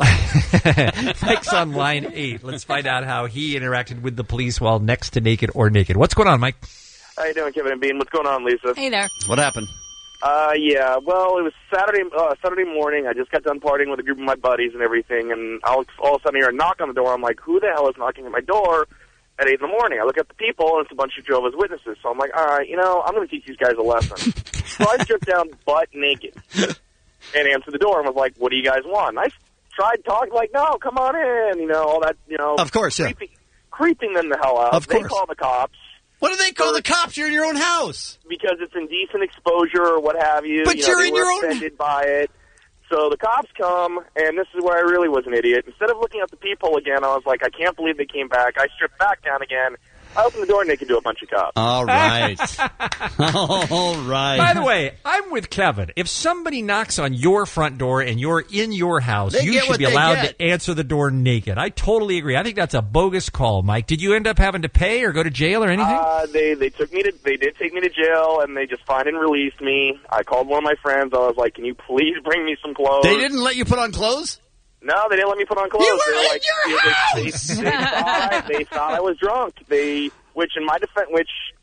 [SPEAKER 10] I.
[SPEAKER 11] Mike's on line 8. Let's find out how he interacted with the police while next to naked or naked. What's going on, Mike?
[SPEAKER 9] How you doing, Kevin and Bean? What's going on, Lisa?
[SPEAKER 13] Hey there.
[SPEAKER 10] What happened?
[SPEAKER 9] Yeah, well, it was Saturday morning. I just got done partying with a group of my buddies and everything, and all of a sudden I hear a knock on the door. I'm like, who the hell is knocking at my door at 8 in the morning? I look at the people, and it's a bunch of Jehovah's Witnesses. So I'm like, all right, I'm going to teach these guys a lesson. So I stripped down butt naked and answered the door and was like, what do you guys want? And I tried talking, like, no, come on in, all that,
[SPEAKER 10] Of course, yeah.
[SPEAKER 9] Creeping them the hell out.
[SPEAKER 10] Of course.
[SPEAKER 9] They call the cops.
[SPEAKER 10] What do they call the cops? You're in your own house.
[SPEAKER 9] Because it's indecent exposure or what have you.
[SPEAKER 10] But you're
[SPEAKER 9] they
[SPEAKER 10] in
[SPEAKER 9] were
[SPEAKER 10] your own...
[SPEAKER 9] offended by it. So the cops come, and this is where I really was an idiot. Instead of looking at the people again, I was like, I can't believe they came back. I stripped back down again. I opened the door naked to a bunch of cops.
[SPEAKER 10] All right. All right.
[SPEAKER 11] By the way, I'm with Kevin. If somebody knocks on your front door and you're in your house,
[SPEAKER 10] They
[SPEAKER 11] you
[SPEAKER 10] get
[SPEAKER 11] should
[SPEAKER 10] what
[SPEAKER 11] be
[SPEAKER 10] they
[SPEAKER 11] allowed
[SPEAKER 10] get.
[SPEAKER 11] to answer the door naked. I totally agree. I think that's a bogus call, Mike. Did you end up having to pay or go to jail or anything?
[SPEAKER 9] They did take me to jail, and they just fined and released me. I called one of my friends. I was like, can you please bring me some clothes?
[SPEAKER 10] They didn't let you put on clothes?
[SPEAKER 9] No, they didn't let me put on clothes.
[SPEAKER 10] You were
[SPEAKER 9] They were
[SPEAKER 10] in
[SPEAKER 9] like,
[SPEAKER 10] your house!
[SPEAKER 9] They thought I was drunk. Which in my defense,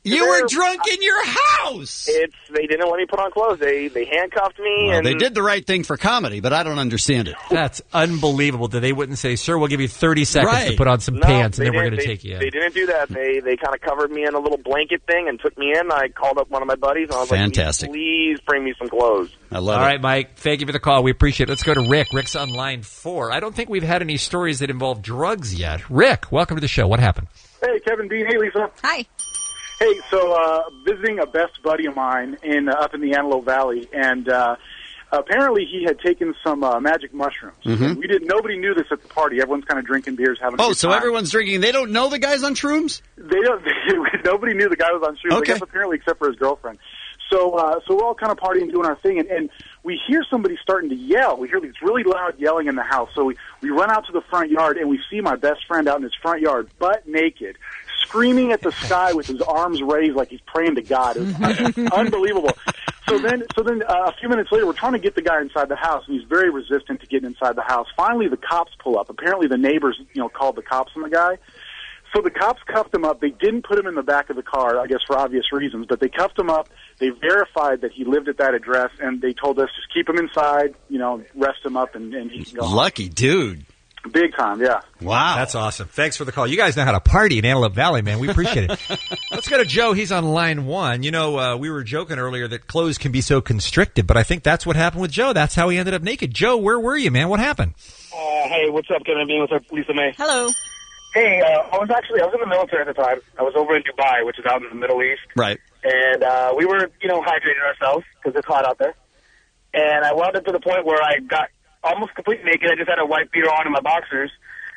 [SPEAKER 10] You were drunk in your house.
[SPEAKER 9] They didn't let me put on clothes. They handcuffed me,
[SPEAKER 10] Well,
[SPEAKER 9] and
[SPEAKER 10] they did the right thing for comedy, but I don't understand it.
[SPEAKER 11] That's unbelievable that they wouldn't say, sir, we'll give you 30 seconds to
[SPEAKER 10] Right.
[SPEAKER 11] put on some
[SPEAKER 9] No,
[SPEAKER 11] pants, and
[SPEAKER 9] they
[SPEAKER 11] then we're
[SPEAKER 9] didn't.
[SPEAKER 11] going to take you in.
[SPEAKER 9] They didn't do that. They kind of covered me in a little blanket thing and took me in. I called up one of my buddies, and I was
[SPEAKER 10] Fantastic.
[SPEAKER 9] like, please bring me some clothes.
[SPEAKER 10] I love
[SPEAKER 11] All
[SPEAKER 10] it.
[SPEAKER 11] right, Mike, thank you for the call. We appreciate it. Let's go to Rick. Rick's on line 4. I don't think we've had any stories that involve drugs yet. Rick, welcome to the show. What happened?
[SPEAKER 12] Hey, Kevin Bean. Hey, Lisa.
[SPEAKER 13] Hi.
[SPEAKER 12] Hey, so visiting a best buddy of mine up in the Antelope Valley, and apparently he had taken some magic mushrooms.
[SPEAKER 10] Mhm.
[SPEAKER 12] Nobody knew this at the party. Everyone's kind of drinking beers, having a
[SPEAKER 10] Oh,
[SPEAKER 12] good
[SPEAKER 10] so
[SPEAKER 12] time.
[SPEAKER 10] everyone's drinking. They don't know the guy's on shrooms?
[SPEAKER 12] They don't. Nobody knew the guy was on shrooms.
[SPEAKER 10] Okay.
[SPEAKER 12] I guess apparently, except for his girlfriend. So we're all kind of partying, doing our thing, and we hear somebody starting to yell. We hear these really loud yelling in the house. So we run out to the front yard, and we see my best friend out in his front yard, butt naked, screaming at the sky with his arms raised like he's praying to God. It was unbelievable. So then, a few minutes later, we're trying to get the guy inside the house, and he's very resistant to getting inside the house. Finally, the cops pull up. Apparently, the neighbors, called the cops on the guy. So the cops cuffed him up. They didn't put him in the back of the car, I guess for obvious reasons, but they cuffed him up. They verified that he lived at that address, and they told us just keep him inside, rest him up, and he can go home.
[SPEAKER 10] Lucky dude.
[SPEAKER 12] Big time, yeah.
[SPEAKER 10] Wow.
[SPEAKER 11] That's awesome. Thanks for the call. You guys know how to party in Antelope Valley, man. We appreciate it. Let's go to Joe. He's on line 1. We were joking earlier that clothes can be so constricted, but I think that's what happened with Joe. That's how he ended up naked. Joe, where were you, man? What happened?
[SPEAKER 15] Hey, what's up, Kevin Bean? What's up, Lisa May?
[SPEAKER 13] Hello.
[SPEAKER 15] Hey, I was in the military at the time. I was over in Dubai, which is out in the Middle East.
[SPEAKER 10] Right.
[SPEAKER 15] And we were, hydrating ourselves because it's hot out there. And I wound up to the point where I got almost completely naked. I just had a white beater on and my boxers.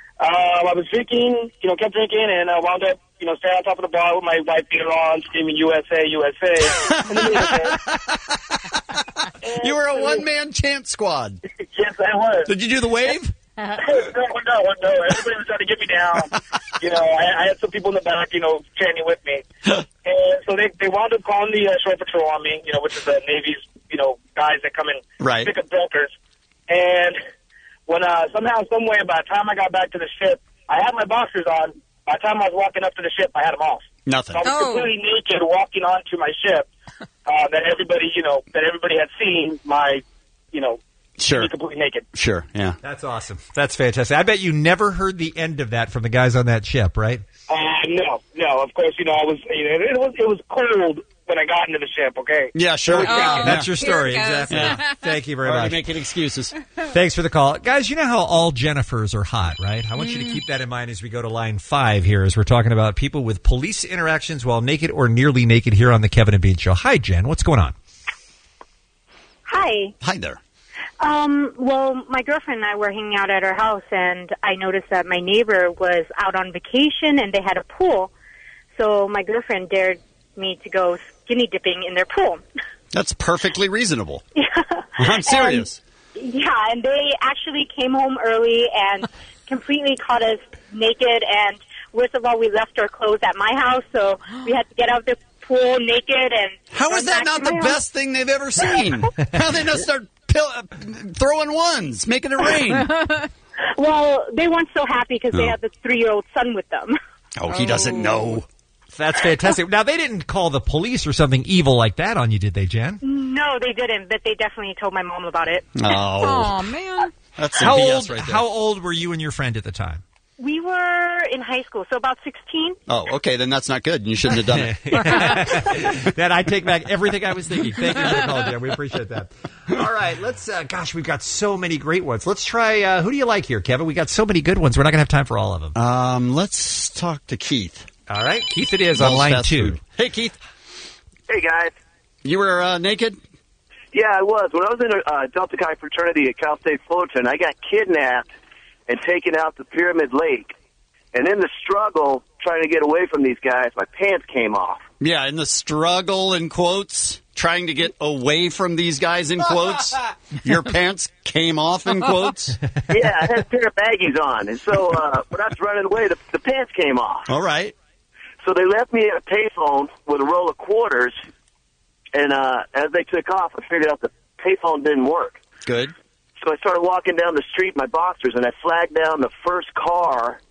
[SPEAKER 15] I was drinking, kept drinking, and I wound up, standing on top of the bar with my white beater on, screaming USA, USA.
[SPEAKER 10] You were a one-man chant squad.
[SPEAKER 15] Yes, I was.
[SPEAKER 10] Did you do the wave?
[SPEAKER 15] No. Everybody was trying to get me down. I had some people in the back, chanting with me. And so they wound up calling the shore patrol on me, which is the Navy's, guys that come and
[SPEAKER 10] Right.
[SPEAKER 15] pick up brokers. And when somehow, some way, by the time I got back to the ship, I had my boxers on. By the time I was walking up to the ship, I had them off.
[SPEAKER 10] Nothing.
[SPEAKER 15] So I was completely naked walking onto my ship that everybody had seen my,
[SPEAKER 10] Sure.
[SPEAKER 15] be completely naked.
[SPEAKER 10] Sure, yeah.
[SPEAKER 11] That's awesome. That's fantastic. I bet you never heard the end of that from the guys on that ship, right?
[SPEAKER 15] No. Of course, I was. It was cold when I got into the ship. Okay.
[SPEAKER 10] Yeah, sure.
[SPEAKER 11] That's your story,
[SPEAKER 13] Here it goes.
[SPEAKER 11] exactly.
[SPEAKER 10] Yeah.
[SPEAKER 11] Thank you very
[SPEAKER 10] Already
[SPEAKER 11] much.
[SPEAKER 10] making excuses.
[SPEAKER 11] Thanks for the call. Guys, you know how all Jennifers are hot, right? I want you to keep that in mind as we go to line 5 here as we're talking about people with police interactions while naked or nearly naked here on the Kevin and Bean Show. Hi, Jen. What's going on?
[SPEAKER 7] Hi.
[SPEAKER 10] Hi there.
[SPEAKER 7] Well, my girlfriend and I were hanging out at our house, and I noticed that my neighbor was out on vacation, and they had a pool. So my girlfriend dared me to go skinny dipping in their pool.
[SPEAKER 10] That's perfectly reasonable. I'm serious.
[SPEAKER 7] And they actually came home early and completely caught us naked, and worst of all, we left our clothes at my house, so we had to get out of the pool naked. And
[SPEAKER 10] How is that not the best thing they've ever seen? How they just start throwing ones, making it rain?
[SPEAKER 7] Well, they weren't so happy because they
[SPEAKER 10] Oh.
[SPEAKER 7] had the 3-year-old son with them.
[SPEAKER 10] Oh, he doesn't know.
[SPEAKER 11] That's fantastic. Now, they didn't call the police or something evil like that on you, did they, Jen?
[SPEAKER 7] No, they didn't, but they definitely told my mom about it.
[SPEAKER 10] Oh.
[SPEAKER 13] Man.
[SPEAKER 10] That's some
[SPEAKER 11] How
[SPEAKER 10] BS
[SPEAKER 11] old,
[SPEAKER 10] right there.
[SPEAKER 11] how old were you and your friend at the time?
[SPEAKER 7] We were in high school, so about 16.
[SPEAKER 10] Oh, okay, then that's not good. You shouldn't have done it.
[SPEAKER 11] Then I take back everything I was thinking. Thank you for the call, Jen. We appreciate that. All right, let's, gosh, we've got so many great ones. Let's try, who do you like here, Kevin? We got so many good ones. We're not going to have time for all of them.
[SPEAKER 10] Let's talk to Keith.
[SPEAKER 11] All right, Keith it is on
[SPEAKER 10] Bell's
[SPEAKER 11] line
[SPEAKER 10] Fast
[SPEAKER 11] 2.
[SPEAKER 10] Food. Hey, Keith.
[SPEAKER 6] Hey, guys.
[SPEAKER 10] You were naked?
[SPEAKER 6] Yeah, I was. When I was in a Delta Chi fraternity at Cal State Fullerton, I got kidnapped and taken out to Pyramid Lake. And in the struggle, trying to get away from these guys, my pants came off.
[SPEAKER 10] Yeah, in the struggle, in quotes, trying to get away from these guys, in quotes, your pants came off, in quotes?
[SPEAKER 6] Yeah, I had a pair of baggies on. And so when I was running away, the pants came off.
[SPEAKER 10] All right.
[SPEAKER 6] So they left me at a payphone with a roll of quarters. And as they took off, I figured out the payphone didn't work.
[SPEAKER 10] Good.
[SPEAKER 6] So I started walking down the street in my boxers, and I flagged down the first car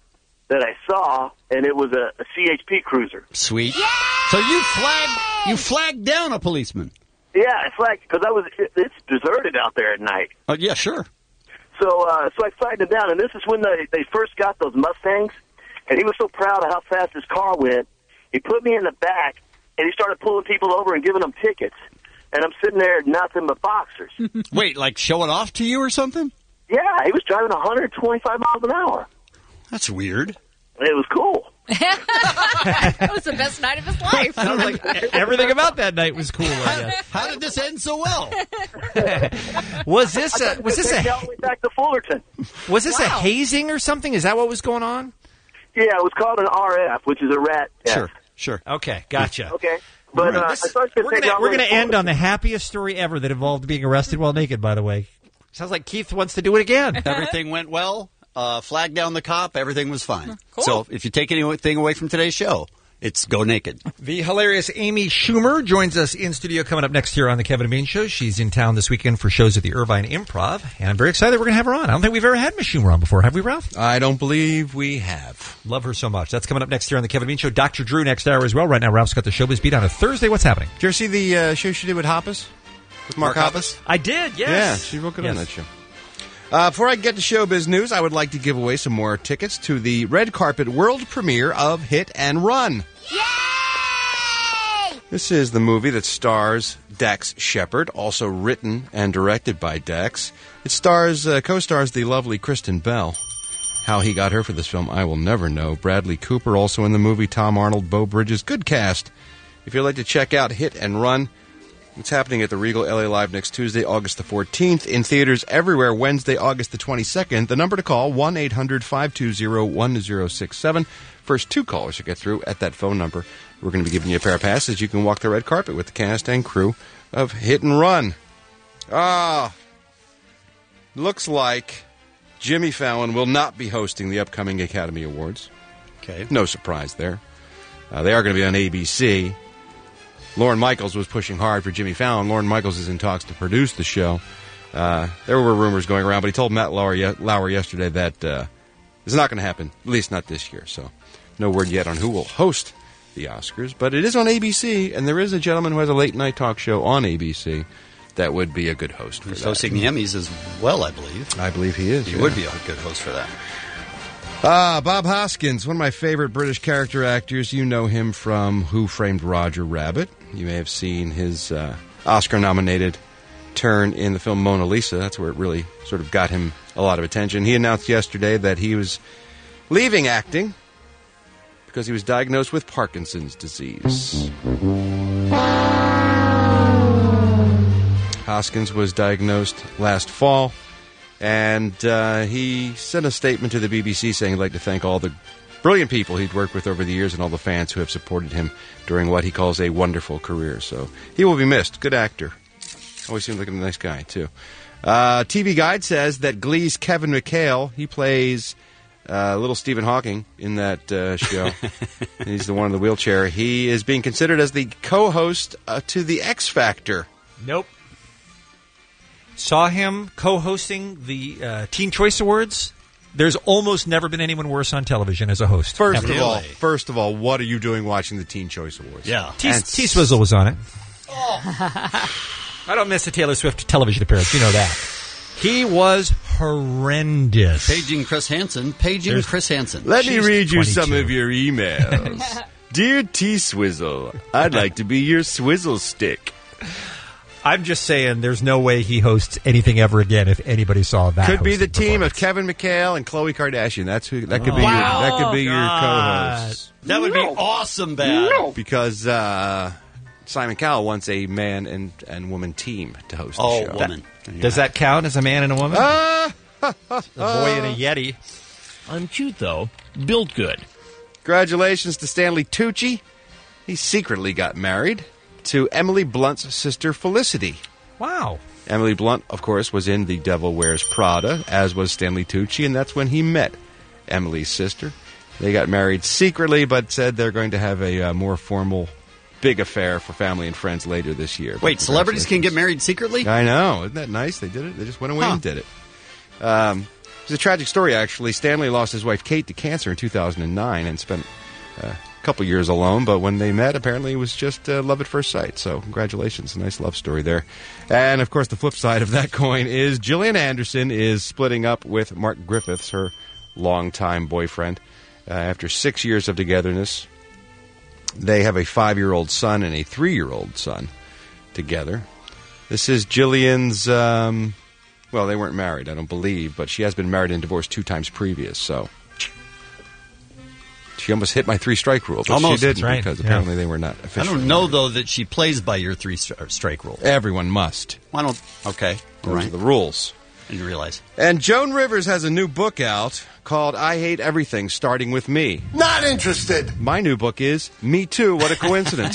[SPEAKER 6] that I saw, and it was a CHP cruiser.
[SPEAKER 10] Sweet. So you flagged down a policeman.
[SPEAKER 6] Yeah, I flagged because it's deserted out there at night.
[SPEAKER 10] Oh yeah, sure.
[SPEAKER 6] So I flagged him down, and this is when they first got those Mustangs, and he was so proud of how fast his car went. He put me in the back, and he started pulling people over and giving them tickets. And I'm sitting there nothing but boxers.
[SPEAKER 10] Wait, like showing off to you or something?
[SPEAKER 6] Yeah, he was driving 125 miles an hour.
[SPEAKER 10] That's weird.
[SPEAKER 6] It was cool.
[SPEAKER 13] That was the best night of his life.
[SPEAKER 11] Sounds like everything about that night was cool. I guess.
[SPEAKER 10] How did this end so well?
[SPEAKER 11] Was this a
[SPEAKER 6] all the way back to Fullerton?
[SPEAKER 11] Was this a hazing or something? Is that what was going on?
[SPEAKER 6] Yeah, it was called an RF, which is a rat.
[SPEAKER 10] Sure.
[SPEAKER 11] Okay, gotcha.
[SPEAKER 6] Okay. But
[SPEAKER 11] we're going to end on the happiest story ever that involved being arrested while naked, by the way. Sounds like Keith wants to do it again.
[SPEAKER 10] Everything went well. Flagged down the cop. Everything was fine.
[SPEAKER 13] Cool.
[SPEAKER 10] So if you take anything away from today's show, it's go naked.
[SPEAKER 11] The hilarious Amy Schumer joins us in studio coming up next here on the Kevin and Bean Show. She's in town this weekend for shows at the Irvine Improv, and I'm very excited we're going to have her on. I don't think we've ever had Miss Schumer on before, have we, Ralph?
[SPEAKER 16] I don't believe we have.
[SPEAKER 11] Love her so much. That's coming up next here on the Kevin and Bean Show. Dr. Drew next hour as well. Right now, Ralph's got the Showbiz Beat on a Thursday. What's happening?
[SPEAKER 16] Did you ever see the show she did with Hoppus? With Mark Hoppus?
[SPEAKER 11] I did, yes.
[SPEAKER 16] Yeah, she's real good on that show. Before I get to showbiz news, I would like to give away some more tickets to the red carpet world premiere of Hit and Run. Yay! This is the movie that stars Dax Shepard, also written and directed by Dax. It co-stars the lovely Kristen Bell. How he got her for this film, I will never know. Bradley Cooper also in the movie, Tom Arnold, Beau Bridges, good cast. If you'd like to check out Hit and Run, it's happening at the Regal LA Live next Tuesday, August the 14th. In theaters everywhere, Wednesday, August the 22nd. The number to call, 1-800-520-1067. First two callers to get through at that phone number. We're going to be giving you a pair of passes. You can walk the red carpet with the cast and crew of Hit and Run. Looks like Jimmy Fallon will not be hosting the upcoming Academy Awards.
[SPEAKER 10] Okay.
[SPEAKER 16] No surprise there. They are going to be on ABC. Lorne Michaels was pushing hard for Jimmy Fallon. Lorne Michaels is in talks to produce the show. There were rumors going around, but he told Matt Lauer yesterday that it's not going to happen, at least not this year. So no word yet on who will host the Oscars. But it is on ABC, and there is a gentleman who has a late-night talk show on ABC that would be a good host for
[SPEAKER 10] He's
[SPEAKER 16] that.
[SPEAKER 10] hosting the Emmys as well, I believe.
[SPEAKER 16] I believe he is.
[SPEAKER 10] He would be a good host for that.
[SPEAKER 16] Bob Hoskins, one of my favorite British character actors. You know him from Who Framed Roger Rabbit. You may have seen his Oscar-nominated turn in the film Mona Lisa. That's where it really sort of got him a lot of attention. He announced yesterday that he was leaving acting because he was diagnosed with Parkinson's disease. Hoskins was diagnosed last fall, and he sent a statement to the BBC saying he'd like to thank all the brilliant people he'd worked with over the years and all the fans who have supported him during what he calls a wonderful career. So he will be missed. Good actor. Always seemed like a nice guy, too. TV Guide says that Glee's Kevin McHale, he plays little Stephen Hawking in that show. He's the one in the wheelchair. He is being considered as the co-host to The X Factor.
[SPEAKER 11] Nope. Saw him co-hosting the Teen Choice Awards. There's almost never been anyone worse on television as a host.
[SPEAKER 16] First of all, what are you doing watching the Teen Choice Awards?
[SPEAKER 10] Yeah.
[SPEAKER 11] T-Swizzle was on it. I don't miss a Taylor Swift television appearance. You know that. He was horrendous.
[SPEAKER 10] Paging Chris Hansen.
[SPEAKER 16] Let me read you some of your emails. Dear T-Swizzle, I'd like to be your swizzle stick.
[SPEAKER 11] I'm just saying there's no way he hosts anything ever again if anybody saw that.
[SPEAKER 16] Could be the team of Kevin McHale and Khloe Kardashian. That could be your co-host.
[SPEAKER 10] That would be awesome, bad.
[SPEAKER 16] Because Simon Cowell wants a man and woman team to host the show.
[SPEAKER 10] Woman.
[SPEAKER 11] Does that count as a man and a woman? A boy and a Yeti.
[SPEAKER 21] I'm cute, though. Built good.
[SPEAKER 16] Congratulations to Stanley Tucci. He secretly got married to Emily Blunt's sister Felicity.
[SPEAKER 11] Wow.
[SPEAKER 16] Emily Blunt, of course, was in The Devil Wears Prada, as was Stanley Tucci, and that's when he met Emily's sister. They got married secretly, but said they're going to have a more formal, big affair for family and friends later this year.
[SPEAKER 10] Wait, celebrities can get married secretly?
[SPEAKER 16] I know. Isn't that nice? They did it. They just went away and did it. It's a tragic story, actually. Stanley lost his wife, Kate, to cancer in 2009 and spent a couple years alone. But when they met, apparently it was just love at first sight. So congratulations. A nice love story there. And, of course, the flip side of that coin is Gillian Anderson is splitting up with Mark Griffiths, her longtime boyfriend. After 6 years of togetherness, they have a 5-year-old son and a 3-year-old son together. This is Gillian's... well, they weren't married, I don't believe, but she has been married and divorced 2 times previous, so... She almost hit my 3-strike rule, but
[SPEAKER 10] Almost.
[SPEAKER 16] she didn't,
[SPEAKER 10] That's right.
[SPEAKER 16] because
[SPEAKER 10] Yeah.
[SPEAKER 16] apparently they were not
[SPEAKER 10] I
[SPEAKER 16] officially
[SPEAKER 10] don't know, though, that she plays by your 3-strike rule.
[SPEAKER 16] Everyone must.
[SPEAKER 10] I don't... Okay.
[SPEAKER 16] Those
[SPEAKER 10] Right.
[SPEAKER 16] are the rules.
[SPEAKER 10] I didn't realize.
[SPEAKER 16] And Joan Rivers has a new book out called I Hate Everything, Starting With Me.
[SPEAKER 1] Not interested.
[SPEAKER 16] My new book is Me Too, What a Coincidence.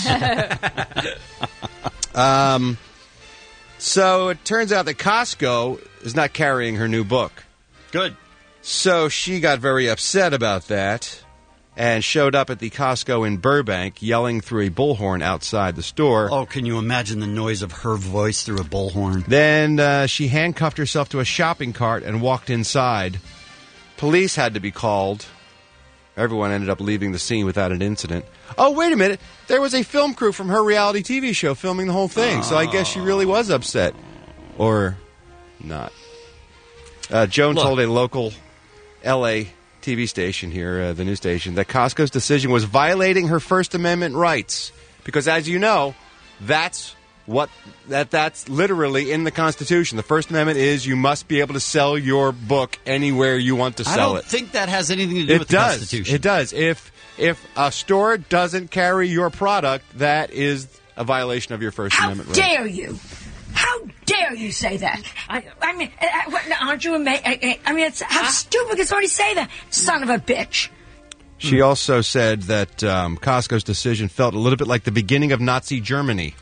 [SPEAKER 16] So it turns out that Costco is not carrying her new book.
[SPEAKER 10] Good.
[SPEAKER 16] So she got very upset about that and showed up at the Costco in Burbank yelling through a bullhorn outside the store.
[SPEAKER 10] Oh, can you imagine the noise of her voice through a bullhorn?
[SPEAKER 16] Then she handcuffed herself to a shopping cart and walked inside. Police had to be called. Everyone ended up leaving the scene without an incident. Oh, wait a minute. There was a film crew from her reality TV show filming the whole thing, so I guess she really was upset. Or not. Joan told a local L.A. TV station here, the news station, that Costco's decision was violating her First Amendment rights. Because, as you know, that's literally in the Constitution. The First Amendment is you must be able to sell your book anywhere you want to sell it.
[SPEAKER 10] I don't think that has anything to do with the Constitution.
[SPEAKER 16] It does. If a store doesn't carry your product, that is a violation of your First Amendment rights.
[SPEAKER 14] How dare you? How dare you say that? I mean, aren't you amazed? I mean, how stupid can somebody say that? Son of a bitch.
[SPEAKER 16] She also said that Costco's decision felt a little bit like the beginning of Nazi Germany.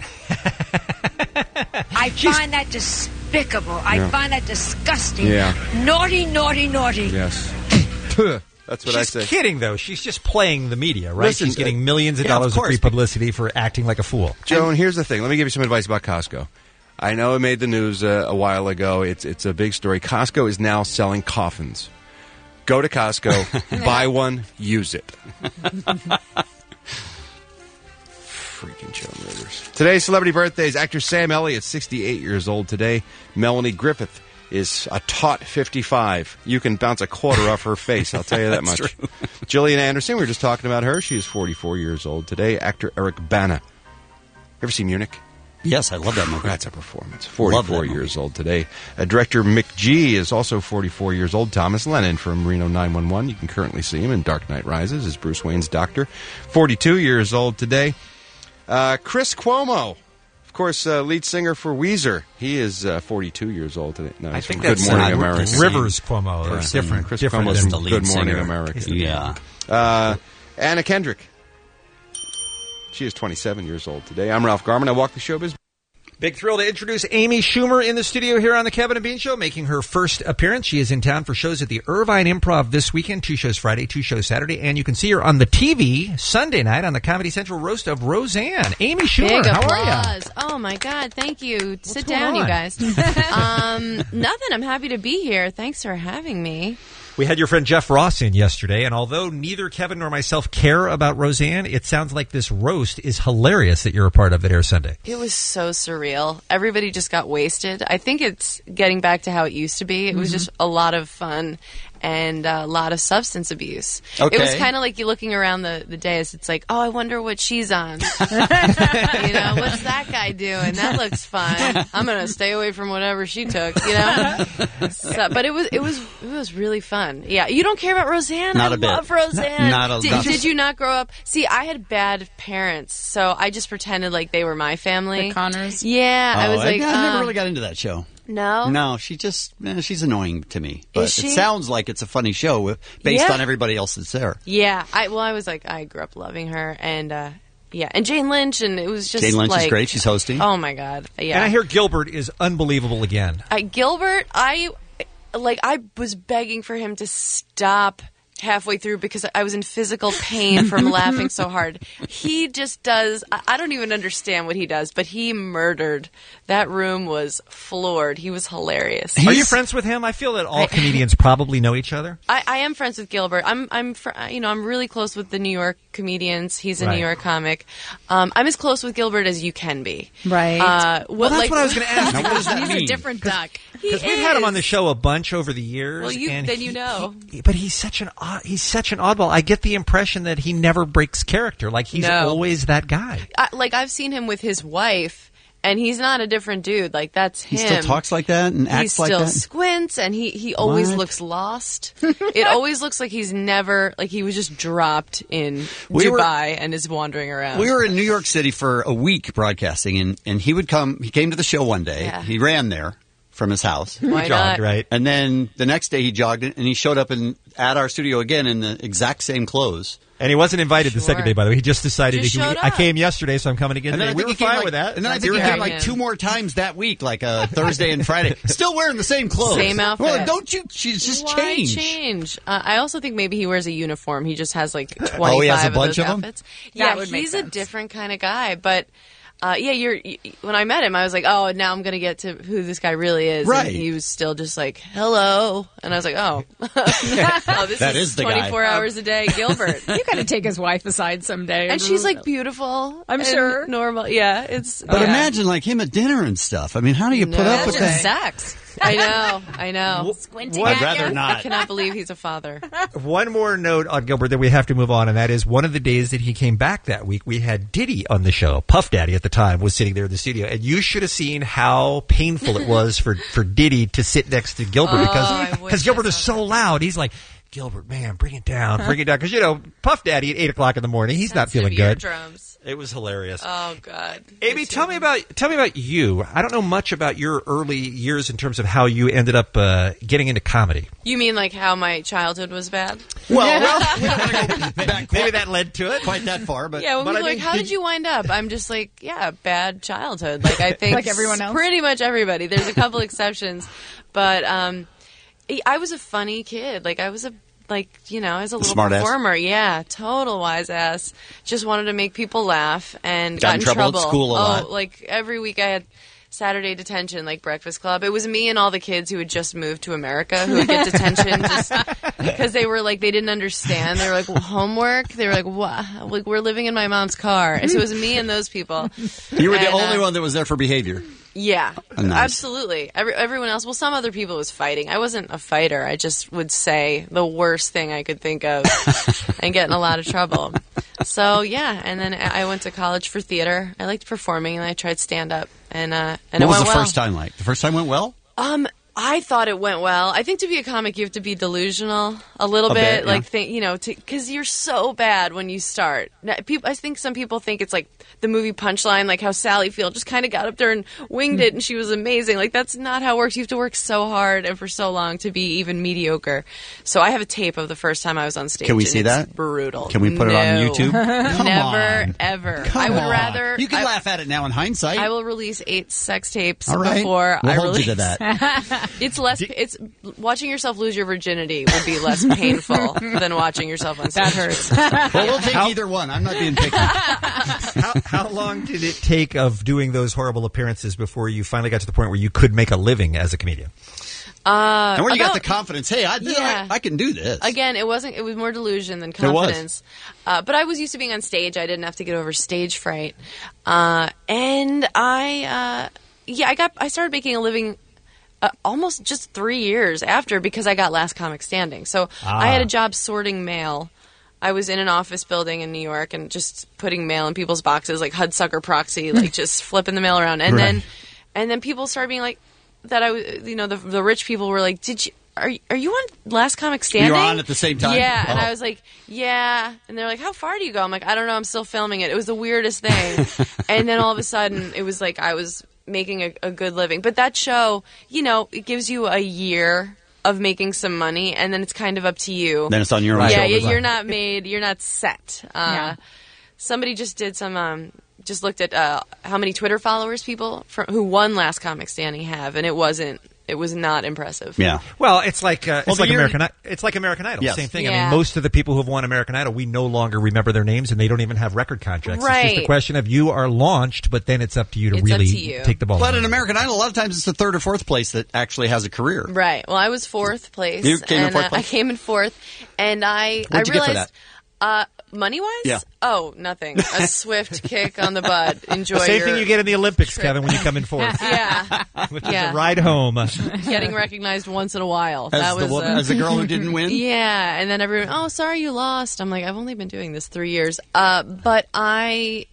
[SPEAKER 14] I find that despicable. I find that disgusting.
[SPEAKER 16] Yeah.
[SPEAKER 14] Naughty, naughty, naughty.
[SPEAKER 16] Yes. That's what I say.
[SPEAKER 11] She's kidding, though. She's just playing the media, right?
[SPEAKER 16] Listen,
[SPEAKER 11] She's getting millions of dollars of free publicity for acting like a fool.
[SPEAKER 16] Joan, here's the thing. Let me give you some advice about Costco. I know it made the news a while ago. It's a big story. Costco is now selling coffins. Go to Costco, buy one, use it. Freaking Joan Rivers. Today's celebrity birthdays. Actor Sam Elliott, 68 years old today. Melanie Griffith is a taut 55. You can bounce a quarter off her face, I'll tell you that much.
[SPEAKER 10] True.
[SPEAKER 16] Gillian Anderson, we were just talking about her. She is 44 years old today. Actor Eric Bana. Ever see Munich?
[SPEAKER 10] Yes, I love that movie.
[SPEAKER 16] That's a performance. 44 years old today. Director Mick G is also 44 years old. Thomas Lennon from Reno 911. You can currently see him in Dark Knight Rises as Bruce Wayne's doctor. 42 years old today. Chris Cuomo, of course, lead singer for Weezer. He is 42 years old today. No,
[SPEAKER 11] I
[SPEAKER 16] he's
[SPEAKER 11] think
[SPEAKER 16] from Good
[SPEAKER 11] that's
[SPEAKER 16] Morning America.
[SPEAKER 11] Rivers Cuomo. It's different.
[SPEAKER 16] Chris
[SPEAKER 11] different
[SPEAKER 16] Cuomo's
[SPEAKER 11] than
[SPEAKER 16] from
[SPEAKER 11] the
[SPEAKER 16] Good
[SPEAKER 11] lead
[SPEAKER 16] Morning
[SPEAKER 11] singer.
[SPEAKER 16] America.
[SPEAKER 10] Yeah.
[SPEAKER 16] Anna Kendrick. She is 27 years old today. I'm Ralph Garman. I walk the showbiz.
[SPEAKER 11] Big thrill to introduce Amy Schumer in the studio here on the Kevin and Bean Show, making her first appearance. She is in town for shows at the Irvine Improv this weekend, 2 shows Friday, 2 shows Saturday, and you can see her on the TV Sunday night on the Comedy Central roast of Roseanne. Amy Schumer,
[SPEAKER 2] Big
[SPEAKER 11] how are you?
[SPEAKER 2] applause. Oh, my God. Thank you. Sit
[SPEAKER 11] going
[SPEAKER 2] down,
[SPEAKER 11] on?
[SPEAKER 2] you guys. Nothing. I'm happy to be here. Thanks for having me.
[SPEAKER 11] We had your friend Jeff Ross in yesterday, and although neither Kevin nor myself care about Roseanne, it sounds like this roast is hilarious that you're a part of that airs Sunday.
[SPEAKER 2] It was so surreal. Everybody just got wasted. I think it's getting back to how it used to be. It was just a lot of fun and a lot of substance abuse.
[SPEAKER 10] Okay.
[SPEAKER 2] It was kind of like you looking around the days. It's like, oh, I wonder what she's on. What's that guy doing? That looks fun. I'm going to stay away from whatever she took, but it was really fun. Yeah. You don't care about Roseanne?
[SPEAKER 10] Not
[SPEAKER 2] I
[SPEAKER 10] a bit.
[SPEAKER 2] love Roseanne.
[SPEAKER 10] Did
[SPEAKER 2] Did you not grow up? See, I had bad parents, so I just pretended like they were my family.
[SPEAKER 13] The Connors?
[SPEAKER 2] Yeah. I was like,
[SPEAKER 10] I never really got into that show.
[SPEAKER 2] No?
[SPEAKER 10] No, she's annoying to me. But
[SPEAKER 2] Is she?
[SPEAKER 10] it sounds like it's a funny show based
[SPEAKER 2] Yeah.
[SPEAKER 10] on everybody else that's there.
[SPEAKER 2] Yeah. I was like, I grew up loving her, and yeah, and Jane Lynch, and it was just
[SPEAKER 10] Jane Lynch
[SPEAKER 2] like,
[SPEAKER 10] is great. She's hosting.
[SPEAKER 2] Oh my God. Yeah.
[SPEAKER 11] And I hear Gilbert is unbelievable again.
[SPEAKER 2] Gilbert, I was begging for him to stop halfway through because I was in physical pain from laughing so hard. He just does, I don't even understand what he does, but he murdered. That room was floored. He was hilarious.
[SPEAKER 11] Are you friends with him? I feel that all comedians probably know each other.
[SPEAKER 2] I am friends with Gilbert. I'm really close with the New York comedians. He's a New York comic. I'm as close with Gilbert as you can be.
[SPEAKER 13] Right.
[SPEAKER 11] That's what I was going to ask. What does that
[SPEAKER 13] He's
[SPEAKER 11] mean?
[SPEAKER 13] a different duck.
[SPEAKER 11] Because we've had him on the show a bunch over the years.
[SPEAKER 2] Well, you know.
[SPEAKER 11] But he's such an oddball. I get the impression that he never breaks character. Like he's always that guy.
[SPEAKER 2] I've seen him with his wife. And he's not a different dude. Like, that's him.
[SPEAKER 10] He still talks like that and acts like that?
[SPEAKER 2] He still squints, and he always looks lost. It always looks like he's never, like he was just dropped in Dubai and is wandering around.
[SPEAKER 10] We were in New York City for a week broadcasting, and he came to the show one day.
[SPEAKER 2] Yeah.
[SPEAKER 10] He ran there from his house.
[SPEAKER 2] Why
[SPEAKER 11] jogged,
[SPEAKER 2] not?
[SPEAKER 11] right?
[SPEAKER 10] And then the next day he jogged it, and he showed up at our studio again in the exact same clothes.
[SPEAKER 11] And he wasn't invited the second day, by the way. He just decided
[SPEAKER 2] showed
[SPEAKER 11] I
[SPEAKER 2] up.
[SPEAKER 11] came yesterday, so I'm coming again today. We were fine with that.
[SPEAKER 10] And then I think he came like 2 more times that week, like Thursday and Friday. Still wearing the same clothes.
[SPEAKER 2] Same outfit.
[SPEAKER 10] Well, don't you? She's just
[SPEAKER 2] Why
[SPEAKER 10] change.
[SPEAKER 2] I also think maybe he wears a uniform. He just has like 25
[SPEAKER 10] he has a bunch
[SPEAKER 2] of those
[SPEAKER 10] of them?
[SPEAKER 2] outfits.
[SPEAKER 13] That
[SPEAKER 2] Yeah,
[SPEAKER 13] would make
[SPEAKER 2] he's a
[SPEAKER 13] sense.
[SPEAKER 2] different kind of guy. But when I met him, I was like, oh, now I'm going to get to who this guy really is.
[SPEAKER 10] Right.
[SPEAKER 2] And he was still just like, hello. And I was like, oh, this
[SPEAKER 10] That
[SPEAKER 2] is
[SPEAKER 10] is the guy.
[SPEAKER 2] 24 hours a day, Gilbert.
[SPEAKER 13] You got to take his wife aside someday.
[SPEAKER 2] And she's like beautiful.
[SPEAKER 13] I'm
[SPEAKER 2] and
[SPEAKER 13] sure.
[SPEAKER 2] normal. Yeah, it's.
[SPEAKER 10] But
[SPEAKER 2] yeah.
[SPEAKER 10] imagine like him at dinner and stuff. I mean, how do you put up with
[SPEAKER 13] Imagine
[SPEAKER 10] that?
[SPEAKER 13] sex.
[SPEAKER 2] I know.
[SPEAKER 13] Squinting
[SPEAKER 10] I'd
[SPEAKER 13] at
[SPEAKER 10] rather
[SPEAKER 13] you.
[SPEAKER 10] not.
[SPEAKER 2] I cannot believe he's a father.
[SPEAKER 11] One more note on Gilbert that we have to move on, and that is one of the days that he came back that week, we had Diddy on the show. Puff Daddy at the time was sitting there in the studio, and you should have seen how painful it was for Diddy to sit next to Gilbert because Gilbert is so loud. He's like, Gilbert, man, bring it down. Because, Puff Daddy at 8 o'clock in the morning, he's not feeling good.
[SPEAKER 2] Eardrums.
[SPEAKER 11] It was hilarious.
[SPEAKER 2] Oh God,
[SPEAKER 11] Amy, tell me about you. I don't know much about your early years in terms of how you ended up getting into comedy.
[SPEAKER 2] You mean like how my childhood was bad?
[SPEAKER 10] Well, we don't want to go back
[SPEAKER 11] Maybe that led to it.
[SPEAKER 10] quite that far, but
[SPEAKER 2] Yeah, when
[SPEAKER 10] but
[SPEAKER 2] people
[SPEAKER 10] I
[SPEAKER 2] are like,
[SPEAKER 10] mean,
[SPEAKER 2] how did you wind up? I'm just like, yeah, bad childhood. Like I think
[SPEAKER 13] Like everyone else?
[SPEAKER 2] pretty much everybody. There's a couple exceptions, but I was a funny kid. Like I was a I was a little
[SPEAKER 10] Smart ass?
[SPEAKER 2] performer. Yeah, total wise ass. Just wanted to make people laugh and
[SPEAKER 10] Got
[SPEAKER 2] got
[SPEAKER 10] in
[SPEAKER 2] in
[SPEAKER 10] trouble at school a lot?
[SPEAKER 2] Like every week I had Saturday detention, like Breakfast Club. It was me and all the kids who had just moved to America who would get detention just because they were like, they didn't understand. They were like, well, homework? They were like, what? Like, we're living in my mom's car. And so it was me and those people.
[SPEAKER 10] You were the
[SPEAKER 2] And,
[SPEAKER 10] only one that was there for behavior.
[SPEAKER 2] Yeah,
[SPEAKER 10] Nice.
[SPEAKER 2] absolutely. Everyone else, well, some other people was fighting. I wasn't a fighter. I just would say the worst thing I could think of and get in a lot of trouble. So, yeah, and then I went to college for theater. I liked performing, and I tried stand-up. And
[SPEAKER 10] What
[SPEAKER 2] it
[SPEAKER 10] was
[SPEAKER 2] went
[SPEAKER 10] the
[SPEAKER 2] well.
[SPEAKER 10] first time like? The first time went well?
[SPEAKER 2] I thought it went well. I think to be a comic, you have to be delusional a little
[SPEAKER 10] A
[SPEAKER 2] bit,
[SPEAKER 10] bit,
[SPEAKER 2] like
[SPEAKER 10] yeah.
[SPEAKER 2] because you're so bad when you start. Now, I think some people think it's like the movie Punchline, like how Sally Field just kind of got up there and winged it, and she was amazing. Like that's not how it works. You have to work so hard and for so long to be even mediocre. So I have a tape of the first time I was on stage.
[SPEAKER 10] Can we
[SPEAKER 2] and
[SPEAKER 10] see
[SPEAKER 2] it's
[SPEAKER 10] that?
[SPEAKER 2] Brutal.
[SPEAKER 10] Can we put it on
[SPEAKER 2] No.
[SPEAKER 10] YouTube? Come
[SPEAKER 2] Never,
[SPEAKER 10] on.
[SPEAKER 2] ever.
[SPEAKER 10] Come
[SPEAKER 2] I would
[SPEAKER 10] on.
[SPEAKER 2] rather.
[SPEAKER 10] You can laugh at it now in hindsight.
[SPEAKER 2] I will release 8 sex tapes
[SPEAKER 10] All right.
[SPEAKER 2] before
[SPEAKER 10] We'll
[SPEAKER 2] I
[SPEAKER 10] hold
[SPEAKER 2] release.
[SPEAKER 10] you to that.
[SPEAKER 2] It's less. It's watching yourself lose your virginity would be less painful than watching yourself on stage.
[SPEAKER 13] That hurts.
[SPEAKER 10] Well, we'll take either one. I'm not being picky.
[SPEAKER 11] How long did it take of doing those horrible appearances before you finally got to the point where you could make a living as a comedian?
[SPEAKER 10] And where you got
[SPEAKER 2] about-
[SPEAKER 10] the confidence, hey, I can do this.
[SPEAKER 2] Again, it was more delusion than
[SPEAKER 10] It was.
[SPEAKER 2] confidence. But I was used to being on stage. I didn't have to get over stage fright. And I started making a living almost just 3 years after because I got Last Comic Standing. So I had a job sorting mail. I was in an office building in New York and just putting mail in people's boxes, like Hudsucker Proxy, like just flipping the mail around. And then people started being like, that I was, the rich people were like, are you on Last Comic Standing?
[SPEAKER 10] You were on at the same time?
[SPEAKER 2] Yeah. And
[SPEAKER 10] Oh.
[SPEAKER 2] I was like, yeah. And they're like, how far do you go? I'm like, I don't know. I'm still filming it. It was the weirdest thing. And then all of a sudden it was like I was making a good living. But that show, it gives you a year of making some money, and then it's kind of up to you.
[SPEAKER 10] Then it's on your own
[SPEAKER 2] Yeah,
[SPEAKER 10] shoulders.
[SPEAKER 2] you're not made, you're not set. Somebody just did some, just looked at how many Twitter followers people who won Last Comic Standing have, and it wasn't It was not impressive.
[SPEAKER 10] Yeah.
[SPEAKER 11] Well, it's like
[SPEAKER 10] American
[SPEAKER 11] American Idol.
[SPEAKER 10] Yes.
[SPEAKER 11] Same thing. I
[SPEAKER 2] Yeah.
[SPEAKER 11] mean, most of the people who've won American Idol, we no longer remember their names, and they don't even have record contracts. It's just a
[SPEAKER 2] Right.
[SPEAKER 11] question of you are launched, but then it's up to you to
[SPEAKER 2] It's up
[SPEAKER 11] really
[SPEAKER 2] to you.
[SPEAKER 11] take the ball.
[SPEAKER 10] But in American Idol, a lot of times it's the third or fourth place that actually has a career.
[SPEAKER 2] Right. Well, I was fourth place.
[SPEAKER 10] You came in
[SPEAKER 2] and,
[SPEAKER 10] fourth place?
[SPEAKER 2] I came in fourth, and I
[SPEAKER 10] What'd you get for
[SPEAKER 2] realized, money-wise?
[SPEAKER 10] Yeah.
[SPEAKER 2] Oh, nothing. A swift kick on the butt. Enjoy
[SPEAKER 11] the same
[SPEAKER 2] your
[SPEAKER 11] thing you get in the Olympics, Kevin, when you come in fourth.
[SPEAKER 2] Yeah.
[SPEAKER 11] Which
[SPEAKER 2] Yeah.
[SPEAKER 11] is a ride home.
[SPEAKER 2] Getting recognized once in a while.
[SPEAKER 10] As
[SPEAKER 2] That
[SPEAKER 10] the
[SPEAKER 2] was
[SPEAKER 10] woman- as the girl who didn't win?
[SPEAKER 2] Yeah, and then everyone, oh, sorry you lost. I'm like, I've only been doing this 3 years. But I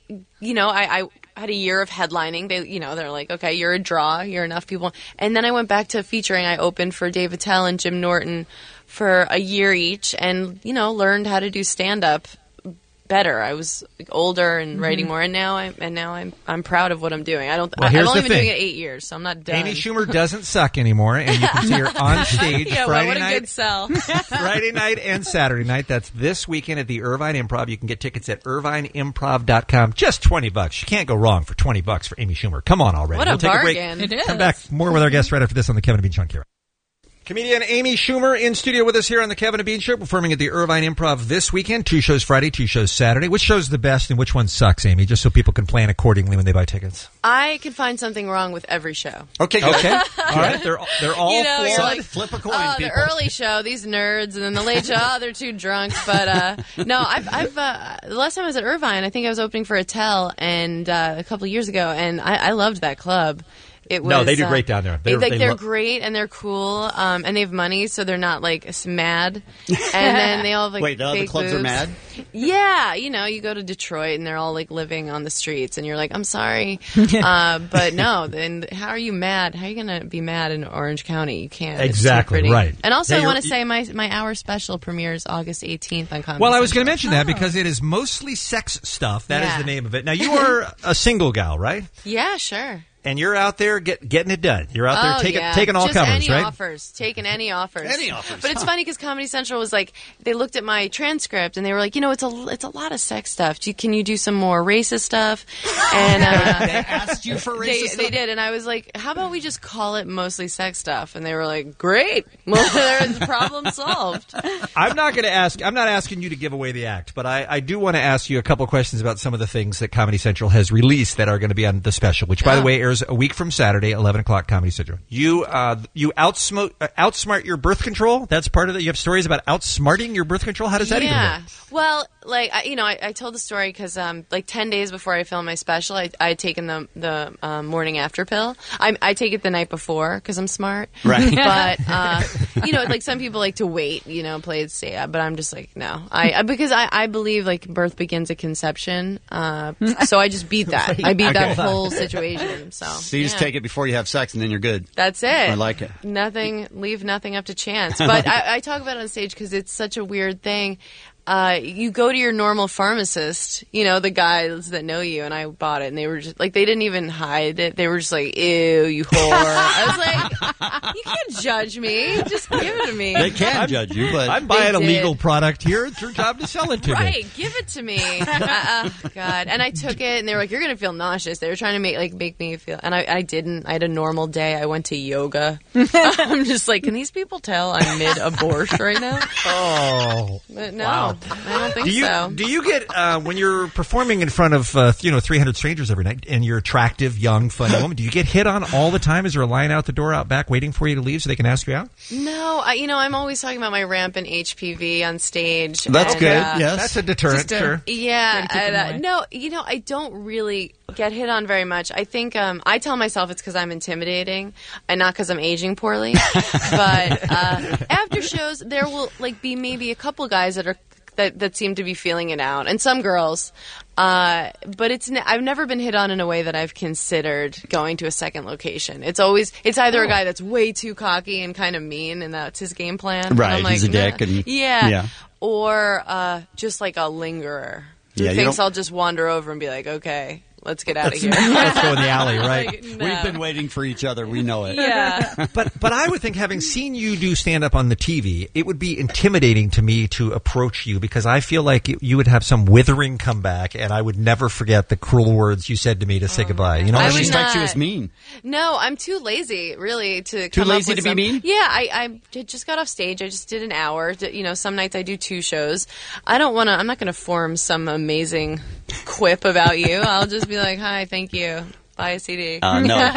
[SPEAKER 2] had a year of headlining. They're like, okay, you're a draw. You're enough people. And then I went back to featuring. I opened for Dave Attell and Jim Norton for a year each, and learned how to do stand up better. I was older and writing more, and now I'm proud of what I'm doing.
[SPEAKER 11] Well,
[SPEAKER 2] I've
[SPEAKER 11] here's
[SPEAKER 2] only
[SPEAKER 11] the
[SPEAKER 2] been doing
[SPEAKER 11] thing.
[SPEAKER 2] it 8 years, so I'm not done.
[SPEAKER 11] Amy Schumer doesn't suck anymore, and you can see her on stage
[SPEAKER 2] Yeah,
[SPEAKER 11] Friday
[SPEAKER 2] what a
[SPEAKER 11] night.
[SPEAKER 2] good sell.
[SPEAKER 11] Friday night and Saturday night. That's this weekend at the Irvine Improv. You can get tickets at irvineimprov.com. Just $20. You can't go wrong for $20 for Amy Schumer. Come on already.
[SPEAKER 2] What a
[SPEAKER 11] We'll take
[SPEAKER 2] bargain.
[SPEAKER 11] a break.
[SPEAKER 2] It
[SPEAKER 11] Come
[SPEAKER 2] is.
[SPEAKER 11] back. More with our guests right after this on the Kevin and Bean Show. Kira. Comedian Amy Schumer in studio with us here on the Kevin and Bean Show, performing at the Irvine Improv this weekend. 2 shows Friday, 2 shows Saturday. Which show's the best and which one sucks, Amy? Just so people can plan accordingly when they buy tickets.
[SPEAKER 2] I can find something wrong with every show.
[SPEAKER 10] Okay, good.
[SPEAKER 11] Okay. All right. They're all
[SPEAKER 2] You're
[SPEAKER 11] flawed.
[SPEAKER 2] like,
[SPEAKER 10] flip a coin,
[SPEAKER 2] oh, the
[SPEAKER 10] people.
[SPEAKER 2] early show, these nerds, and then the late show, oh, they're too drunk. But no, I've the last time I was at Irvine, I think I was opening for Attell, and a couple of years ago, and I loved that club. It was,
[SPEAKER 11] No, they do great down there.
[SPEAKER 2] They're great and they're cool, and they have money, so they're not like mad. And then they all have like
[SPEAKER 10] Wait, the other
[SPEAKER 2] fake
[SPEAKER 10] clubs are
[SPEAKER 2] boobs.
[SPEAKER 10] mad?
[SPEAKER 2] Yeah, you go to Detroit and they're all like living on the streets, and you're like, I'm sorry, but no. Then how are you mad? How are you going to be mad in Orange County? You can't. It's too
[SPEAKER 11] Exactly,
[SPEAKER 2] pretty.
[SPEAKER 11] right.
[SPEAKER 2] And also,
[SPEAKER 11] Yeah,
[SPEAKER 2] I want
[SPEAKER 11] you're-
[SPEAKER 2] to say my hour special premieres August 18th on Comedy
[SPEAKER 11] Well, I was going
[SPEAKER 2] Central.
[SPEAKER 11] to mention that because it is mostly sex stuff. That is
[SPEAKER 2] Yeah.
[SPEAKER 11] the name of it. Now, you are a single gal, right?
[SPEAKER 2] Yeah, sure.
[SPEAKER 11] And you're out there getting it done. You're out there
[SPEAKER 2] Oh,
[SPEAKER 11] taking
[SPEAKER 2] yeah.
[SPEAKER 11] taking all
[SPEAKER 2] Just
[SPEAKER 11] comers,
[SPEAKER 2] any
[SPEAKER 11] right?
[SPEAKER 2] offers. Taking any offers.
[SPEAKER 10] Any offers.
[SPEAKER 2] But it's funny because Comedy Central was like, they looked at my transcript and they were like, it's a lot of sex stuff. Can you do some more racist stuff? And
[SPEAKER 10] They asked you for racist stuff?
[SPEAKER 2] They did, and I was like, how about we just call it mostly sex stuff? And they were like, great. Well, there's problem solved.
[SPEAKER 11] I'm not asking you to give away the act, but I do want to ask you a couple questions about some of the things that Comedy Central has released that are going to be on the special, which, by the way, airs a week from Saturday, 11 o'clock, Comedy Central. You outsmart your birth control? That's part of it? You have stories about outsmarting your birth control? How does that even work?
[SPEAKER 2] Well, like, I told the story because, like, 10 days before I filmed my special, I had taken the morning after pill. I take it the night before because I'm smart.
[SPEAKER 10] Right.
[SPEAKER 2] But, like, some people like to wait, play it safe. But I'm just like, no. Because I believe, like, birth begins at conception. So I just beat that. I beat that whole situation. So
[SPEAKER 10] you just take it before you have sex, and then you're good.
[SPEAKER 2] That's it.
[SPEAKER 10] I like it.
[SPEAKER 2] Leave nothing up to chance. But I talk about it on stage because it's such a weird thing. You go to your normal pharmacist, the guys that know you, and I bought it, and they were just like, they didn't even hide it. They were just like, ew, you whore. I was like, you can't judge me. Just give it to me.
[SPEAKER 10] They can judge you, but
[SPEAKER 11] I'm buying a
[SPEAKER 2] They
[SPEAKER 11] legal
[SPEAKER 2] did.
[SPEAKER 11] product here. It's your job to sell it to me.
[SPEAKER 2] Right, give it to me. Oh, God. And I took it, and they were like, you're going to feel nauseous. They were trying to make me feel, and I didn't. I had a normal day. I went to yoga. I'm just like, can these people tell I'm mid-abort right now?
[SPEAKER 11] Oh.
[SPEAKER 2] But no,
[SPEAKER 11] Wow.
[SPEAKER 2] I don't think so.
[SPEAKER 11] Do you get when you're performing in front of 300 strangers every night, and you're attractive, young, funny woman? Do you get hit on all the time? Is there a line out the door out back waiting for you to leave so they can ask you out?
[SPEAKER 2] No, I'm always talking about my rampant HPV on stage.
[SPEAKER 11] That's
[SPEAKER 2] and,
[SPEAKER 11] good. Yes, that's a deterrent. Sure.
[SPEAKER 2] Yeah,
[SPEAKER 13] Gotta keep them
[SPEAKER 2] and, no, I don't really get hit on very much. I think I tell myself it's because I'm intimidating and not because I'm aging poorly. But after shows, there will be maybe a couple guys that seem to be feeling it out, and some girls. But I've never been hit on in a way that I've considered going to a second location. It's either a guy that's way too cocky and kind of mean, and that's his game plan.
[SPEAKER 10] Right,
[SPEAKER 2] And I'm
[SPEAKER 10] he's a
[SPEAKER 2] like,
[SPEAKER 10] dick and-
[SPEAKER 2] yeah.
[SPEAKER 10] yeah.
[SPEAKER 2] Or just like a lingerer who
[SPEAKER 10] Yeah, you
[SPEAKER 2] thinks
[SPEAKER 10] don't-
[SPEAKER 2] I'll just wander over and be like, okay. let's get out of here.
[SPEAKER 10] Let's go in the alley, right?
[SPEAKER 2] Like, no.
[SPEAKER 10] We've been waiting for each other. We know it.
[SPEAKER 2] Yeah.
[SPEAKER 11] But I would think, having seen you do stand up on the TV, it would be intimidating to me to approach you, because I feel like you would have some withering comeback, and I would never forget the cruel words you said to me to say goodbye. You know,
[SPEAKER 2] I
[SPEAKER 10] she
[SPEAKER 2] would
[SPEAKER 10] strikes you
[SPEAKER 2] not.
[SPEAKER 10] as mean.
[SPEAKER 2] No, I'm too lazy, really, to
[SPEAKER 10] Too
[SPEAKER 2] come
[SPEAKER 10] lazy
[SPEAKER 2] up with
[SPEAKER 10] to be
[SPEAKER 2] some-
[SPEAKER 10] mean?
[SPEAKER 2] Yeah, I just got off stage. I just did an hour. You know, some nights I do 2 shows. I'm not going to form some amazing quip about you. I'll just be like, hi, thank you. Buy a CD.
[SPEAKER 10] No.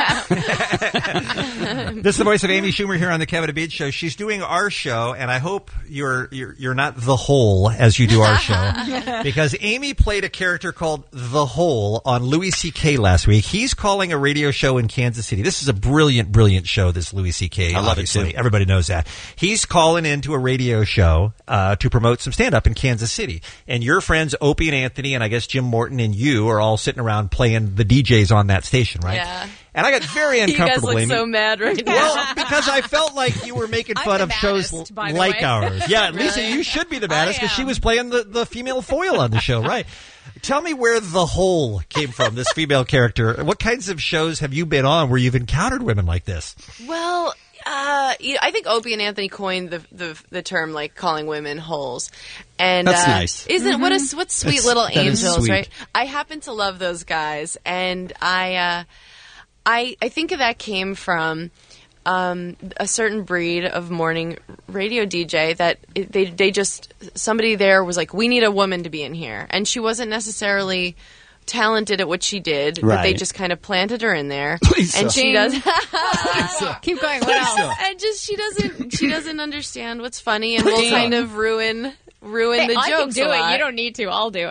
[SPEAKER 11] This is the voice of Amy Schumer here on the Kevin and Bean Show. She's doing our show, and I hope you're not the Hole as you do our show, because Amy played a character called the Hole on Louis C.K. last week. He's calling a radio show in Kansas City. This is a brilliant, brilliant show, this Louis C.K.
[SPEAKER 10] I love it,
[SPEAKER 11] obviously.
[SPEAKER 10] too.
[SPEAKER 11] Everybody knows that. He's calling into a radio show to promote some stand-up in Kansas City. And your friends Opie and Anthony, and I guess Jim Morton and you, are all sitting around playing the DJs on that station, right?
[SPEAKER 2] Yeah.
[SPEAKER 11] And I got very
[SPEAKER 2] You guys
[SPEAKER 11] uncomfortable,
[SPEAKER 2] look
[SPEAKER 11] Amy.
[SPEAKER 2] so mad right now.
[SPEAKER 11] Well, because I felt like you were making fun of shows
[SPEAKER 2] by the
[SPEAKER 11] like
[SPEAKER 2] way.
[SPEAKER 11] ours. Yeah,
[SPEAKER 2] Really?
[SPEAKER 11] Lisa, you should be the baddest because she was playing the female foil on the show, right? Tell me where the Hole came from, this female character. What kinds of shows have you been on where you've encountered women like this?
[SPEAKER 2] Well, I think Opie and Anthony coined the term, like, calling women holes. And
[SPEAKER 10] That's nice.
[SPEAKER 2] Isn't what sweet
[SPEAKER 10] That's-
[SPEAKER 2] little
[SPEAKER 10] that is
[SPEAKER 2] angels,
[SPEAKER 10] sweet.
[SPEAKER 2] right? I happen to love those guys, and I think that came from a certain breed of morning radio DJ that they just, somebody there was like, we need a woman to be in here, and she wasn't necessarily talented at what she did, but they
[SPEAKER 10] Right.
[SPEAKER 2] just kind of planted her in there.
[SPEAKER 10] Lisa.
[SPEAKER 2] And she does
[SPEAKER 13] Keep going. What else?
[SPEAKER 2] and just she doesn't understand what's funny, and will kind of ruin
[SPEAKER 13] Hey,
[SPEAKER 2] the
[SPEAKER 13] I can
[SPEAKER 2] jokes
[SPEAKER 13] do
[SPEAKER 2] a lot.
[SPEAKER 13] it. You don't need to. I'll do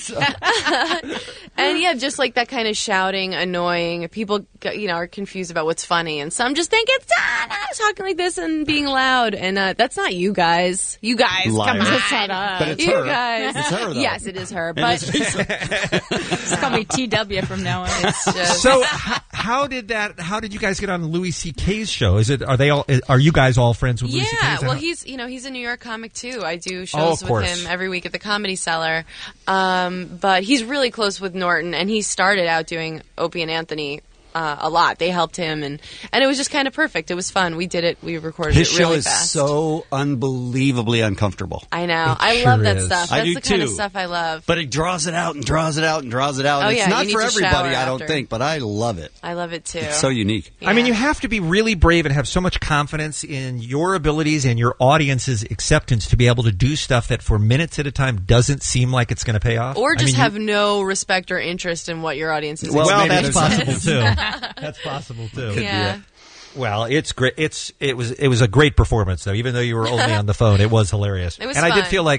[SPEAKER 13] it.
[SPEAKER 2] And yeah, just like that kind of shouting, annoying. People, are confused about what's funny, and some just think it's talking like this and being loud. And that's not you guys. You guys,
[SPEAKER 10] Liar.
[SPEAKER 2] come on,
[SPEAKER 13] Shut up.
[SPEAKER 10] But it's
[SPEAKER 2] you
[SPEAKER 10] her.
[SPEAKER 2] guys.
[SPEAKER 10] It's her, though.
[SPEAKER 2] Yes, it is her.
[SPEAKER 10] And
[SPEAKER 2] But
[SPEAKER 10] it's Lisa.
[SPEAKER 13] Just call me TW from now on.
[SPEAKER 2] it's just
[SPEAKER 11] So how did you guys get on Louis C.K.'s show? Are you guys all friends with Louis C.K.?
[SPEAKER 2] yeah.
[SPEAKER 11] Is that
[SPEAKER 2] Well,
[SPEAKER 11] how-
[SPEAKER 2] he's a New York comic too. I do
[SPEAKER 11] Oh,
[SPEAKER 2] shows
[SPEAKER 11] of
[SPEAKER 2] with
[SPEAKER 11] course.
[SPEAKER 2] him every week at the Comedy Cellar. But he's really close with Norton, and he started out doing Opie and Anthony a lot. They helped him, and it was just kind of perfect. It was fun. We did it. We recorded
[SPEAKER 10] His
[SPEAKER 2] it
[SPEAKER 10] show
[SPEAKER 2] really
[SPEAKER 10] is
[SPEAKER 2] fast.
[SPEAKER 10] so unbelievably uncomfortable.
[SPEAKER 2] I know.
[SPEAKER 11] It
[SPEAKER 2] I
[SPEAKER 11] sure
[SPEAKER 2] love that
[SPEAKER 11] is.
[SPEAKER 2] stuff.
[SPEAKER 10] I
[SPEAKER 2] That's
[SPEAKER 10] do
[SPEAKER 2] the kind of
[SPEAKER 10] too.
[SPEAKER 2] stuff I love.
[SPEAKER 10] But it draws it out and draws it out and draws it out.
[SPEAKER 2] Oh,
[SPEAKER 10] And
[SPEAKER 2] yeah,
[SPEAKER 10] it's not
[SPEAKER 2] you
[SPEAKER 10] for
[SPEAKER 2] need to
[SPEAKER 10] everybody,
[SPEAKER 2] shower
[SPEAKER 10] I don't
[SPEAKER 2] after.
[SPEAKER 10] think, but I love it.
[SPEAKER 2] I love it too.
[SPEAKER 10] It's so unique.
[SPEAKER 11] I mean, you have to be really brave and have so much confidence in your abilities and your audience's acceptance to be able to do stuff that for minutes at a time doesn't seem like it's going to pay off.
[SPEAKER 2] Or
[SPEAKER 11] I
[SPEAKER 2] just
[SPEAKER 11] mean,
[SPEAKER 2] have no respect or interest in what your audience is.
[SPEAKER 11] Well,
[SPEAKER 10] maybe
[SPEAKER 11] that's
[SPEAKER 10] there's
[SPEAKER 11] possible
[SPEAKER 10] that.
[SPEAKER 11] too. That's possible too.
[SPEAKER 2] Yeah.
[SPEAKER 11] Well, it's great. It was a great performance though. Even though you were only on the phone, it was hilarious.
[SPEAKER 2] It was
[SPEAKER 11] and I did
[SPEAKER 2] fun.
[SPEAKER 11] feel like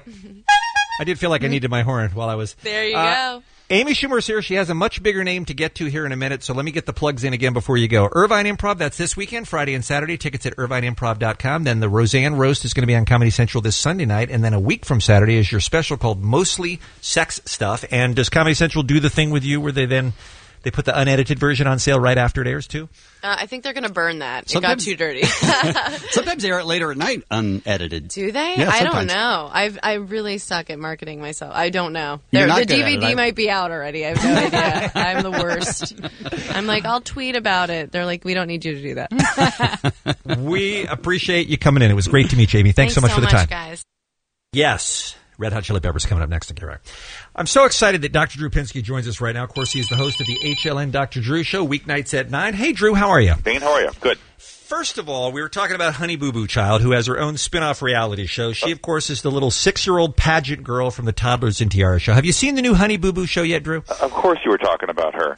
[SPEAKER 11] I needed my horn while I was
[SPEAKER 2] There you go.
[SPEAKER 11] Amy Schumer's here. She has a much bigger name to get to here in a minute, so let me get the plugs in again before you go. Irvine Improv, that's this weekend, Friday and Saturday. Tickets at irvineimprov.com. Then the Roseanne Roast is going to be on Comedy Central this Sunday night, and then a week from Saturday is your special called Mostly Sex Stuff. And does Comedy Central do the thing with you where they put the unedited version on sale right after it airs, too?
[SPEAKER 2] I think they're going to burn that.
[SPEAKER 10] Sometimes-
[SPEAKER 2] It got too dirty.
[SPEAKER 10] Sometimes they air it later at night, unedited.
[SPEAKER 2] Do they?
[SPEAKER 10] Yeah,
[SPEAKER 2] I don't
[SPEAKER 10] sometimes.
[SPEAKER 2] know. I really suck at marketing myself. I don't know.
[SPEAKER 10] You're
[SPEAKER 2] The
[SPEAKER 10] not good at it.
[SPEAKER 2] DVD might be out already. I have no idea. I'm the worst. I'm like, I'll tweet about it. They're like, we don't need you to do that.
[SPEAKER 11] We appreciate you coming in. It was great to meet you, Amy. Thanks so much for the time.
[SPEAKER 2] guys.
[SPEAKER 11] Yes. Red Hot Chili Peppers coming up next on KROC. I'm so excited that Dr. Drew Pinsky joins us right now. Of course, he is the host of the HLN Dr. Drew Show, weeknights at 9. Hey, Drew, how are you?
[SPEAKER 18] Dean, how are you? Good.
[SPEAKER 11] First of all, we were talking about Honey Boo Boo Child, who has her own spin-off reality show. She, of course, is the little 6-year-old pageant girl from the Toddlers in Tiara show. Have you seen the new Honey Boo Boo show yet, Drew?
[SPEAKER 18] Of course you were talking about her.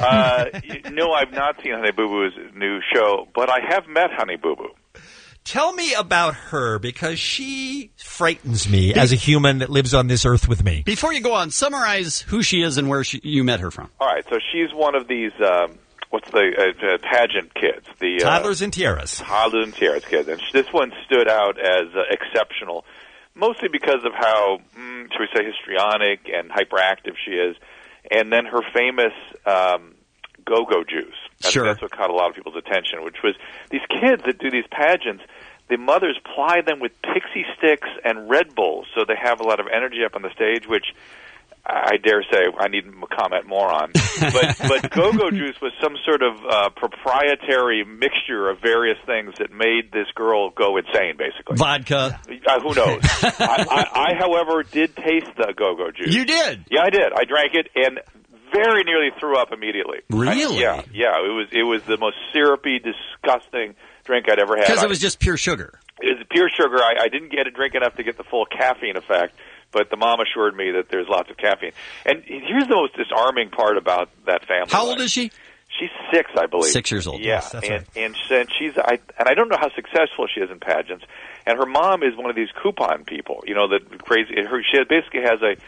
[SPEAKER 18] No, I've not seen Honey Boo Boo's new show, but I have met Honey Boo Boo.
[SPEAKER 11] Tell me about her, because she frightens me as a human that lives on this earth with me.
[SPEAKER 10] Before you go on, summarize who she is and where you met her from.
[SPEAKER 18] All right, so she's one of these, pageant kids. The
[SPEAKER 11] Toddlers and Tiaras.
[SPEAKER 18] Toddlers and Tiaras kids. And this one stood out as exceptional, mostly because of how, should we say, histrionic and hyperactive she is. And then her famous go-go juice. I think that's what caught a lot of people's attention, which was these kids that do these pageants, the mothers ply them with pixie sticks and Red Bulls, so they have a lot of energy up on the stage, which I dare say I need to comment more on. But Go-Go Juice was some sort of proprietary mixture of various things that made this girl go insane, basically.
[SPEAKER 10] Vodka.
[SPEAKER 18] Who knows? I, however, did taste the Go-Go Juice.
[SPEAKER 10] You did?
[SPEAKER 18] Yeah, I did. I drank it and very nearly threw up immediately.
[SPEAKER 10] Really?
[SPEAKER 18] Yeah. It was the most syrupy, disgusting drink I'd ever had.
[SPEAKER 10] Because it was just pure sugar.
[SPEAKER 18] It was pure sugar. I didn't get a drink enough to get the full caffeine effect, but the mom assured me that there's lots of caffeine. And here's the most disarming part about that family.
[SPEAKER 10] How old is she?
[SPEAKER 18] She's 6, I believe.
[SPEAKER 10] 6 years old.
[SPEAKER 18] Yeah,
[SPEAKER 10] Yes, that's right.
[SPEAKER 18] and she's I don't know how successful she is in pageants. And her mom is one of these coupon people. You know, that crazy. She basically has a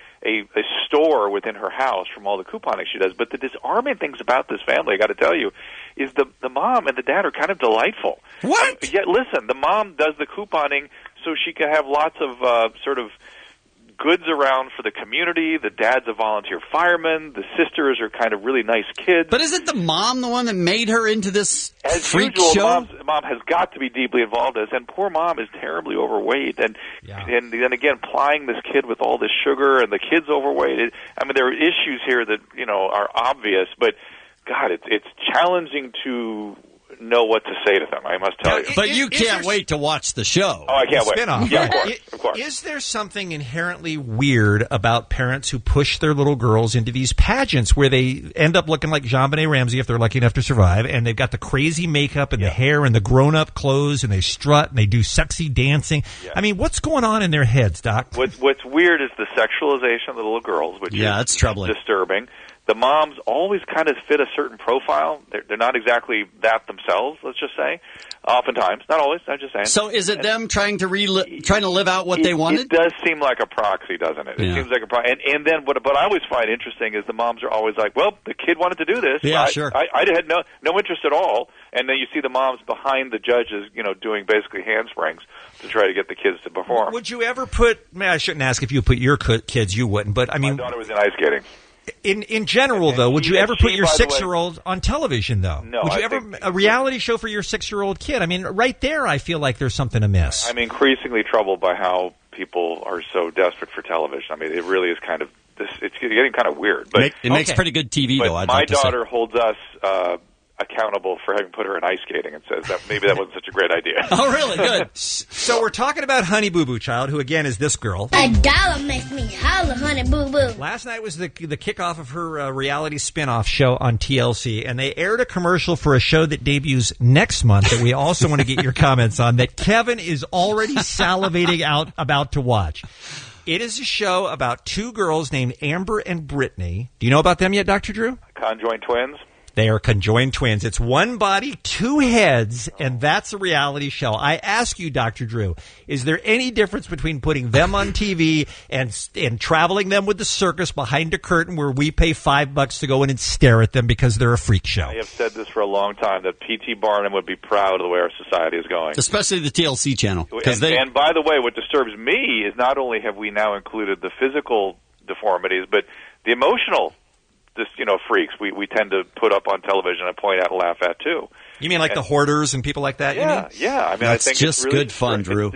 [SPEAKER 18] store within her house from all the couponing she does. But the disarming things about this family, I got to tell you, is the mom and the dad are kind of delightful.
[SPEAKER 10] What?
[SPEAKER 18] Yeah, listen, the mom does the couponing so she can have lots of sort of goods around for the community. The dad's a volunteer fireman. The sisters are kind of really nice kids.
[SPEAKER 10] But isn't the mom the one that made her into this
[SPEAKER 18] As
[SPEAKER 10] freak
[SPEAKER 18] usual,
[SPEAKER 10] show?
[SPEAKER 18] Mom has got to be deeply involved in this, and poor mom is terribly overweight. And then again, plying this kid with all this sugar, and the kid's overweight. I mean, there are issues here that are obvious, but God, it's challenging to know what to say to them. I must tell you.
[SPEAKER 10] But you can't wait to watch the show.
[SPEAKER 18] Oh, I can't wait.
[SPEAKER 11] Spin-off.
[SPEAKER 18] Yeah, of course.
[SPEAKER 11] Is there something inherently weird about parents who push their little girls into these pageants where they end up looking like Jean-Benet Ramsey if they're lucky enough to survive, and they've got the crazy makeup and the hair and the grown-up clothes, and they strut and they do sexy dancing? Yeah. I mean, what's going on in their heads, Doc?
[SPEAKER 18] What's weird is the sexualization of the little girls, which is
[SPEAKER 10] it's troubling.
[SPEAKER 18] Disturbing. The moms always kind of fit a certain profile. They're not exactly that themselves, let's just say. Oftentimes, not always. I'm just saying.
[SPEAKER 10] So, is it them trying to live out what they wanted?
[SPEAKER 18] It does seem like a proxy, doesn't it?
[SPEAKER 10] Yeah.
[SPEAKER 18] It seems like a proxy. And then what I always find interesting is the moms are always like, "Well, the kid wanted to do this.
[SPEAKER 10] Yeah, sure.
[SPEAKER 18] I had no interest at all." And then you see the moms behind the judges, doing basically handsprings to try to get the kids to perform.
[SPEAKER 11] Would you ever put? I shouldn't ask if you put your kids. You wouldn't, but I mean,
[SPEAKER 18] my daughter was in ice skating.
[SPEAKER 11] In general, though, would you ever put your 6-year-old on television, though?
[SPEAKER 18] No.
[SPEAKER 11] Would you ever a reality show for your 6-year-old kid? I mean, right there, I feel like there's something amiss.
[SPEAKER 18] I'm increasingly troubled by how people are so desperate for television. I mean, it really is kind of it's getting kind of weird. But
[SPEAKER 10] it makes pretty good TV, though. I'd
[SPEAKER 18] my
[SPEAKER 10] like to say.
[SPEAKER 18] daughter holds us accountable for having put her in ice skating and says that maybe that wasn't such a great idea.
[SPEAKER 10] Oh, really? Good.
[SPEAKER 11] So we're talking about Honey Boo Boo Child, who again is this girl.
[SPEAKER 3] $1 makes me holler, Honey Boo Boo.
[SPEAKER 11] Last night was the kickoff of her reality spin-off show on TLC, and they aired a commercial for a show that debuts next month that we also want to get your comments on, that Kevin is already salivating about to watch. It is a show about two girls named Amber and Brittany. Do you know about them yet, Dr. Drew?
[SPEAKER 18] Conjoined twins?
[SPEAKER 11] They are conjoined twins. It's one body, two heads, and that's a reality show. I ask you, Dr. Drew, is there any difference between putting them on TV and traveling them with the circus behind a curtain where we pay $5 to go in and stare at them because they're a freak show?
[SPEAKER 18] I have said this for a long time, that P.T. Barnum would be proud of the way our society is going.
[SPEAKER 10] Especially the TLC channel.
[SPEAKER 18] And by the way, what disturbs me is not only have we now included the physical deformities, but the emotional freaks we tend to put up on television and point out and laugh at too.
[SPEAKER 11] You mean like the hoarders and people like that?
[SPEAKER 18] Yeah,
[SPEAKER 11] you mean?
[SPEAKER 18] yeah. I mean,
[SPEAKER 10] That's
[SPEAKER 18] I think
[SPEAKER 10] just
[SPEAKER 18] it's really
[SPEAKER 10] good fun, Drew.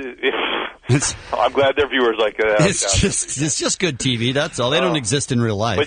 [SPEAKER 18] I'm glad there are viewers like that.
[SPEAKER 10] It's just good TV. That's all. They don't exist in real life.
[SPEAKER 18] But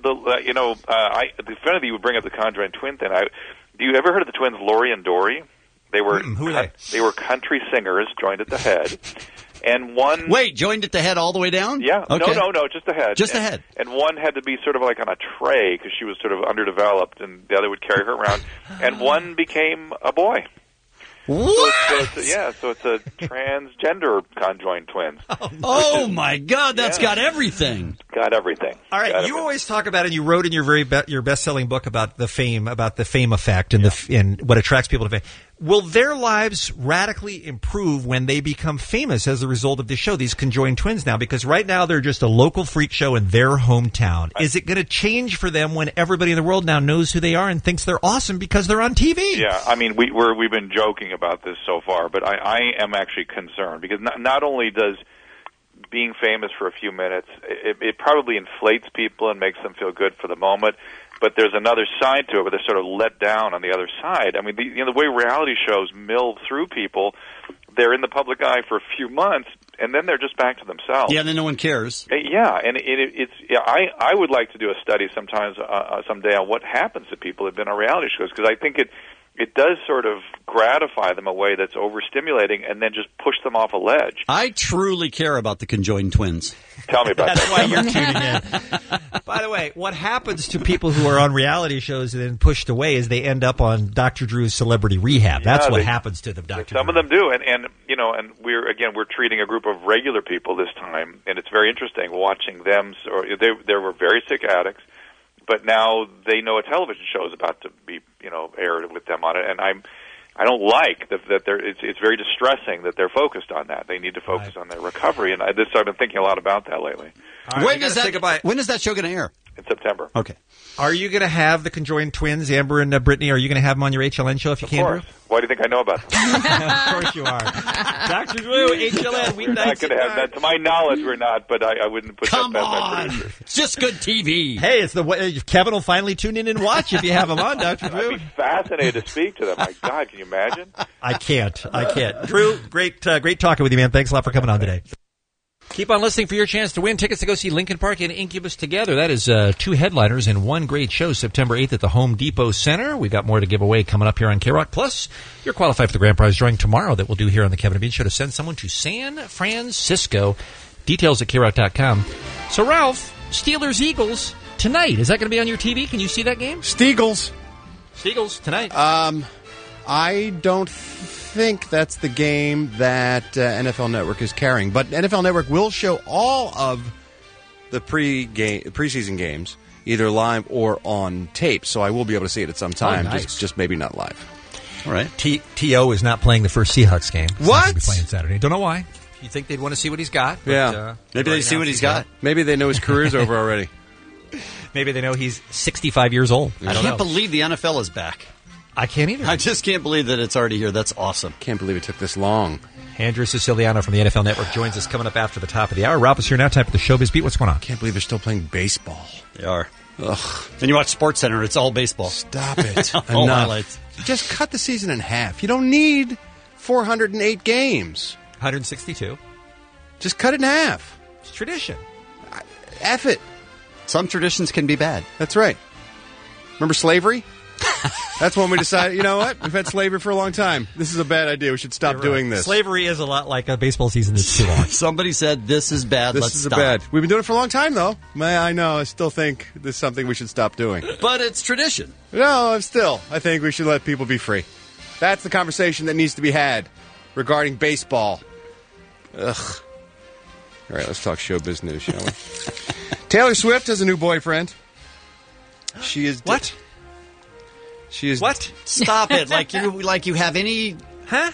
[SPEAKER 18] the funny thing you bring up the conjoined twin thing. Do you ever heard of the twins Lori and Dory? They were
[SPEAKER 11] who are they?
[SPEAKER 18] They were country singers joined at the head. And one
[SPEAKER 10] joined at the head all the way down?
[SPEAKER 18] Yeah,
[SPEAKER 10] okay.
[SPEAKER 18] no, just the head.
[SPEAKER 10] Just the head.
[SPEAKER 18] And one had to be sort of like on a tray because she was sort of underdeveloped, and the other would carry her around. And one became a boy.
[SPEAKER 10] What?
[SPEAKER 18] So it's a transgender conjoined twins.
[SPEAKER 10] Oh my God, that's got everything.
[SPEAKER 18] Got everything.
[SPEAKER 11] All right, you always talk about, and you wrote in your your best-selling book about the fame effect and what attracts people to fame. Will their lives radically improve when they become famous as a result of this show, these conjoined twins now? Because right now they're just a local freak show in their hometown. Is it going to change for them when everybody in the world now knows who they are and thinks they're awesome because they're on TV?
[SPEAKER 18] Yeah, I mean, we've been joking about this so far, but I am actually concerned because not only does being famous for a few minutes, it probably inflates people and makes them feel good for the moment. But there's another side to it where they're sort of let down on the other side. I mean, the way reality shows mill through people, they're in the public eye for a few months, and then they're just back to themselves.
[SPEAKER 10] Yeah, then no one cares.
[SPEAKER 18] Yeah, and I would like to do a study sometimes someday on what happens to people who've been on reality shows, because I think it does sort of gratify them a way that's overstimulating and then just push them off a ledge.
[SPEAKER 10] I truly care about the conjoined twins.
[SPEAKER 18] Tell me about
[SPEAKER 11] That's
[SPEAKER 18] that.
[SPEAKER 11] why you're tuning in. By the way, what happens to people who are on reality shows and then pushed away is they end up on Dr. Drew's Celebrity Rehab. That's what happens to them, Dr.
[SPEAKER 18] Some of them do, and we're treating a group of regular people this time, and it's very interesting watching them. So they were very sick addicts, but now they know a television show is about to be aired with them on it, and I don't like that it's very distressing that they're focused on that. They need to focus on their recovery, and I've been thinking a lot about that lately.
[SPEAKER 11] Right,
[SPEAKER 10] when is that show going to air?
[SPEAKER 18] In September.
[SPEAKER 10] Okay.
[SPEAKER 11] Are you going to have the conjoined twins, Amber and Brittany? Are you going to have them on your HLN show if you can, Drew?
[SPEAKER 18] Why do you think I know about them?
[SPEAKER 11] Of course you are. Dr. Drew, HLN,
[SPEAKER 18] we're not going to have that. To my knowledge, we're not, but I wouldn't put that past my producer.
[SPEAKER 10] It's just good TV.
[SPEAKER 11] Hey, it's the way Kevin will finally tune in and watch if you have him on, Dr. Drew.
[SPEAKER 18] I'd be fascinated to speak to them. My God, can you imagine?
[SPEAKER 11] I can't. Drew, great talking with you, man. Thanks a lot for coming on today. Keep on listening for your chance to win tickets to go see Linkin Park and Incubus together. That is 2 headliners and 1 great show September 8th at the Home Depot Center. We've got more to give away coming up here on K-Rock. Plus, you're qualified for the grand prize drawing tomorrow that we'll do here on the Kevin and Bean Show to send someone to San Francisco. Details at KRock.com. So, Ralph, Steelers-Eagles tonight. Is that going to be on your TV? Can you see that game?
[SPEAKER 16] Steagles
[SPEAKER 11] tonight.
[SPEAKER 16] I don't think that's the game that NFL Network is carrying, but NFL Network will show all of the preseason games, either live or on tape, so I will be able to see it at some time, just maybe not live.
[SPEAKER 11] All right. T.O. is not playing the first Seahawks game. He's
[SPEAKER 16] What?
[SPEAKER 11] not gonna be playing Saturday. Don't know why. You think they'd want to see what he's got. But,
[SPEAKER 16] Yeah.
[SPEAKER 10] Maybe they see what he's got.
[SPEAKER 16] Maybe they know his career's over already.
[SPEAKER 11] Maybe they know he's 65 years old.
[SPEAKER 10] I can't believe the NFL is back.
[SPEAKER 11] I can't either.
[SPEAKER 10] I just can't believe that it's already here. That's awesome.
[SPEAKER 16] Can't believe it took this long.
[SPEAKER 11] Andrew Siciliano from the NFL Network joins us coming up after the top of the hour. Ralph is here now. Time for the Showbiz Beat. What's going on?
[SPEAKER 16] Can't believe they're still playing baseball.
[SPEAKER 10] They are.
[SPEAKER 16] Ugh.
[SPEAKER 10] Then you watch SportsCenter. It's all baseball.
[SPEAKER 16] Stop it.
[SPEAKER 10] All
[SPEAKER 16] Enough.
[SPEAKER 10] highlights.
[SPEAKER 16] Just cut the season in half. You don't need 408 games.
[SPEAKER 11] 162.
[SPEAKER 16] Just cut it in half.
[SPEAKER 11] It's tradition.
[SPEAKER 16] F it.
[SPEAKER 10] Some traditions can be bad.
[SPEAKER 16] That's right. Remember slavery? That's when we decided, you know what? We've had slavery for a long time. This is a bad idea. We should stop doing this.
[SPEAKER 11] Slavery is a lot like a baseball season that's too long.
[SPEAKER 10] Somebody said this is bad.
[SPEAKER 16] This
[SPEAKER 10] Let's
[SPEAKER 16] is
[SPEAKER 10] stop.
[SPEAKER 16] bad. We've been doing it for a long time, though. I know. I still think this is something we should stop doing.
[SPEAKER 10] But it's tradition.
[SPEAKER 16] No, I think we should let people be free. That's the conversation that needs to be had regarding baseball. Ugh. All right, let's talk showbiz news, shall we? Taylor Swift has a new boyfriend. She is...
[SPEAKER 11] What?
[SPEAKER 16] She is...
[SPEAKER 11] What?
[SPEAKER 10] Stop it. Like you have any...
[SPEAKER 11] Huh?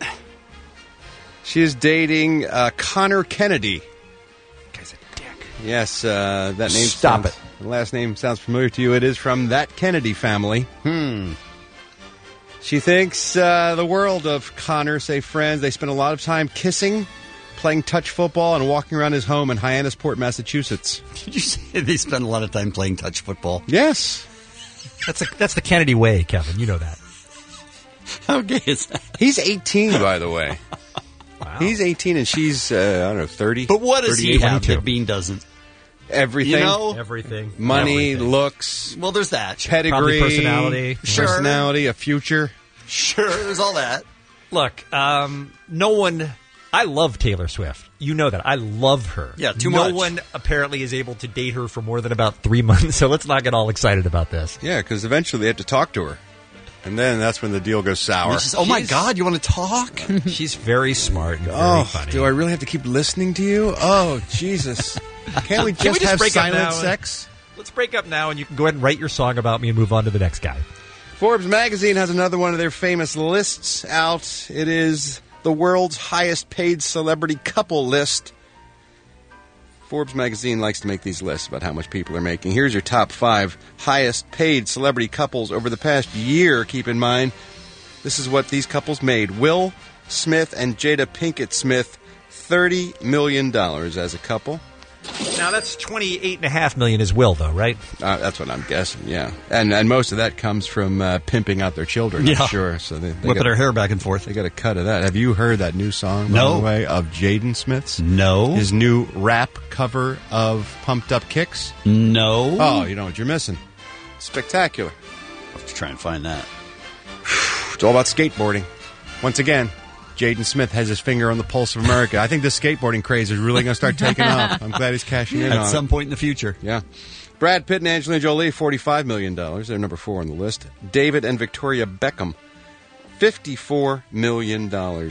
[SPEAKER 16] She is dating Connor Kennedy.
[SPEAKER 11] Guy's a dick.
[SPEAKER 16] Yes, that name...
[SPEAKER 11] Stop it.
[SPEAKER 16] The last name sounds familiar to you. It is from that Kennedy family. She thinks the world of Connor, say friends. They spend a lot of time kissing, playing touch football, and walking around his home in Hyannisport, Massachusetts.
[SPEAKER 10] Did you say they spend a lot of time playing touch football?
[SPEAKER 16] Yes.
[SPEAKER 11] That's the Kennedy way, Kevin. You know that.
[SPEAKER 10] How gay is that?
[SPEAKER 16] He's 18, by the way.
[SPEAKER 11] Wow.
[SPEAKER 16] He's 18 and she's, I don't know, 30.
[SPEAKER 10] But what does he
[SPEAKER 16] 38,
[SPEAKER 10] have
[SPEAKER 16] 22.
[SPEAKER 10] that Bean doesn't?
[SPEAKER 16] Everything.
[SPEAKER 10] You know?
[SPEAKER 11] Everything.
[SPEAKER 16] Money,
[SPEAKER 11] Everything.
[SPEAKER 16] looks,
[SPEAKER 10] Well, there's that.
[SPEAKER 16] pedigree,
[SPEAKER 11] Probably personality.
[SPEAKER 10] Sure.
[SPEAKER 16] personality, a future.
[SPEAKER 10] Sure, there's all that.
[SPEAKER 11] Look, no one... I love Taylor Swift. You know that. I love her.
[SPEAKER 10] Yeah, too much.
[SPEAKER 11] No one apparently is able to date her for more than about 3 months, so let's not get all excited about this.
[SPEAKER 16] Yeah, because eventually they have to talk to her. And then that's when the deal goes sour.
[SPEAKER 10] Oh, my God, you want to talk?
[SPEAKER 11] She's very smart and very funny.
[SPEAKER 16] Do I really have to keep listening to you? Oh, Jesus. Can't we just have
[SPEAKER 11] break up
[SPEAKER 16] silent
[SPEAKER 11] now?
[SPEAKER 16] sex?
[SPEAKER 11] Let's break up now, and you can go ahead and write your song about me and move on to the next guy.
[SPEAKER 16] Forbes magazine has another one of their famous lists out. It is the world's highest paid celebrity couple list. Forbes magazine likes to make these lists about how much people are making. Here's your top 5 highest paid celebrity couples over the past year. Keep in mind, this is what these couples made. Will Smith and Jada Pinkett Smith, $30 million as a couple.
[SPEAKER 11] Now, that's $28.5 million as well, though, right?
[SPEAKER 16] That's what I'm guessing, yeah. And most of that comes from pimping out their children,
[SPEAKER 10] Yeah.
[SPEAKER 16] I'm sure. So they
[SPEAKER 10] Whipping her hair back and forth.
[SPEAKER 16] They got a cut of that. Have you heard that new song, by
[SPEAKER 10] No.
[SPEAKER 16] the way, of Jaden Smith's?
[SPEAKER 10] No.
[SPEAKER 16] His new rap cover of Pumped Up Kicks?
[SPEAKER 10] No.
[SPEAKER 16] Oh, you know what you're missing. Spectacular.
[SPEAKER 10] Let's try and find that.
[SPEAKER 16] It's all about skateboarding. Once again, Jaden Smith has his finger on the pulse of America. I think this skateboarding craze is really going to start taking off. I'm glad he's cashing in on
[SPEAKER 10] At some point in the future.
[SPEAKER 16] Yeah. Brad Pitt and Angelina Jolie, $45 million. They're number 4 on the list. David and Victoria Beckham, $54 million.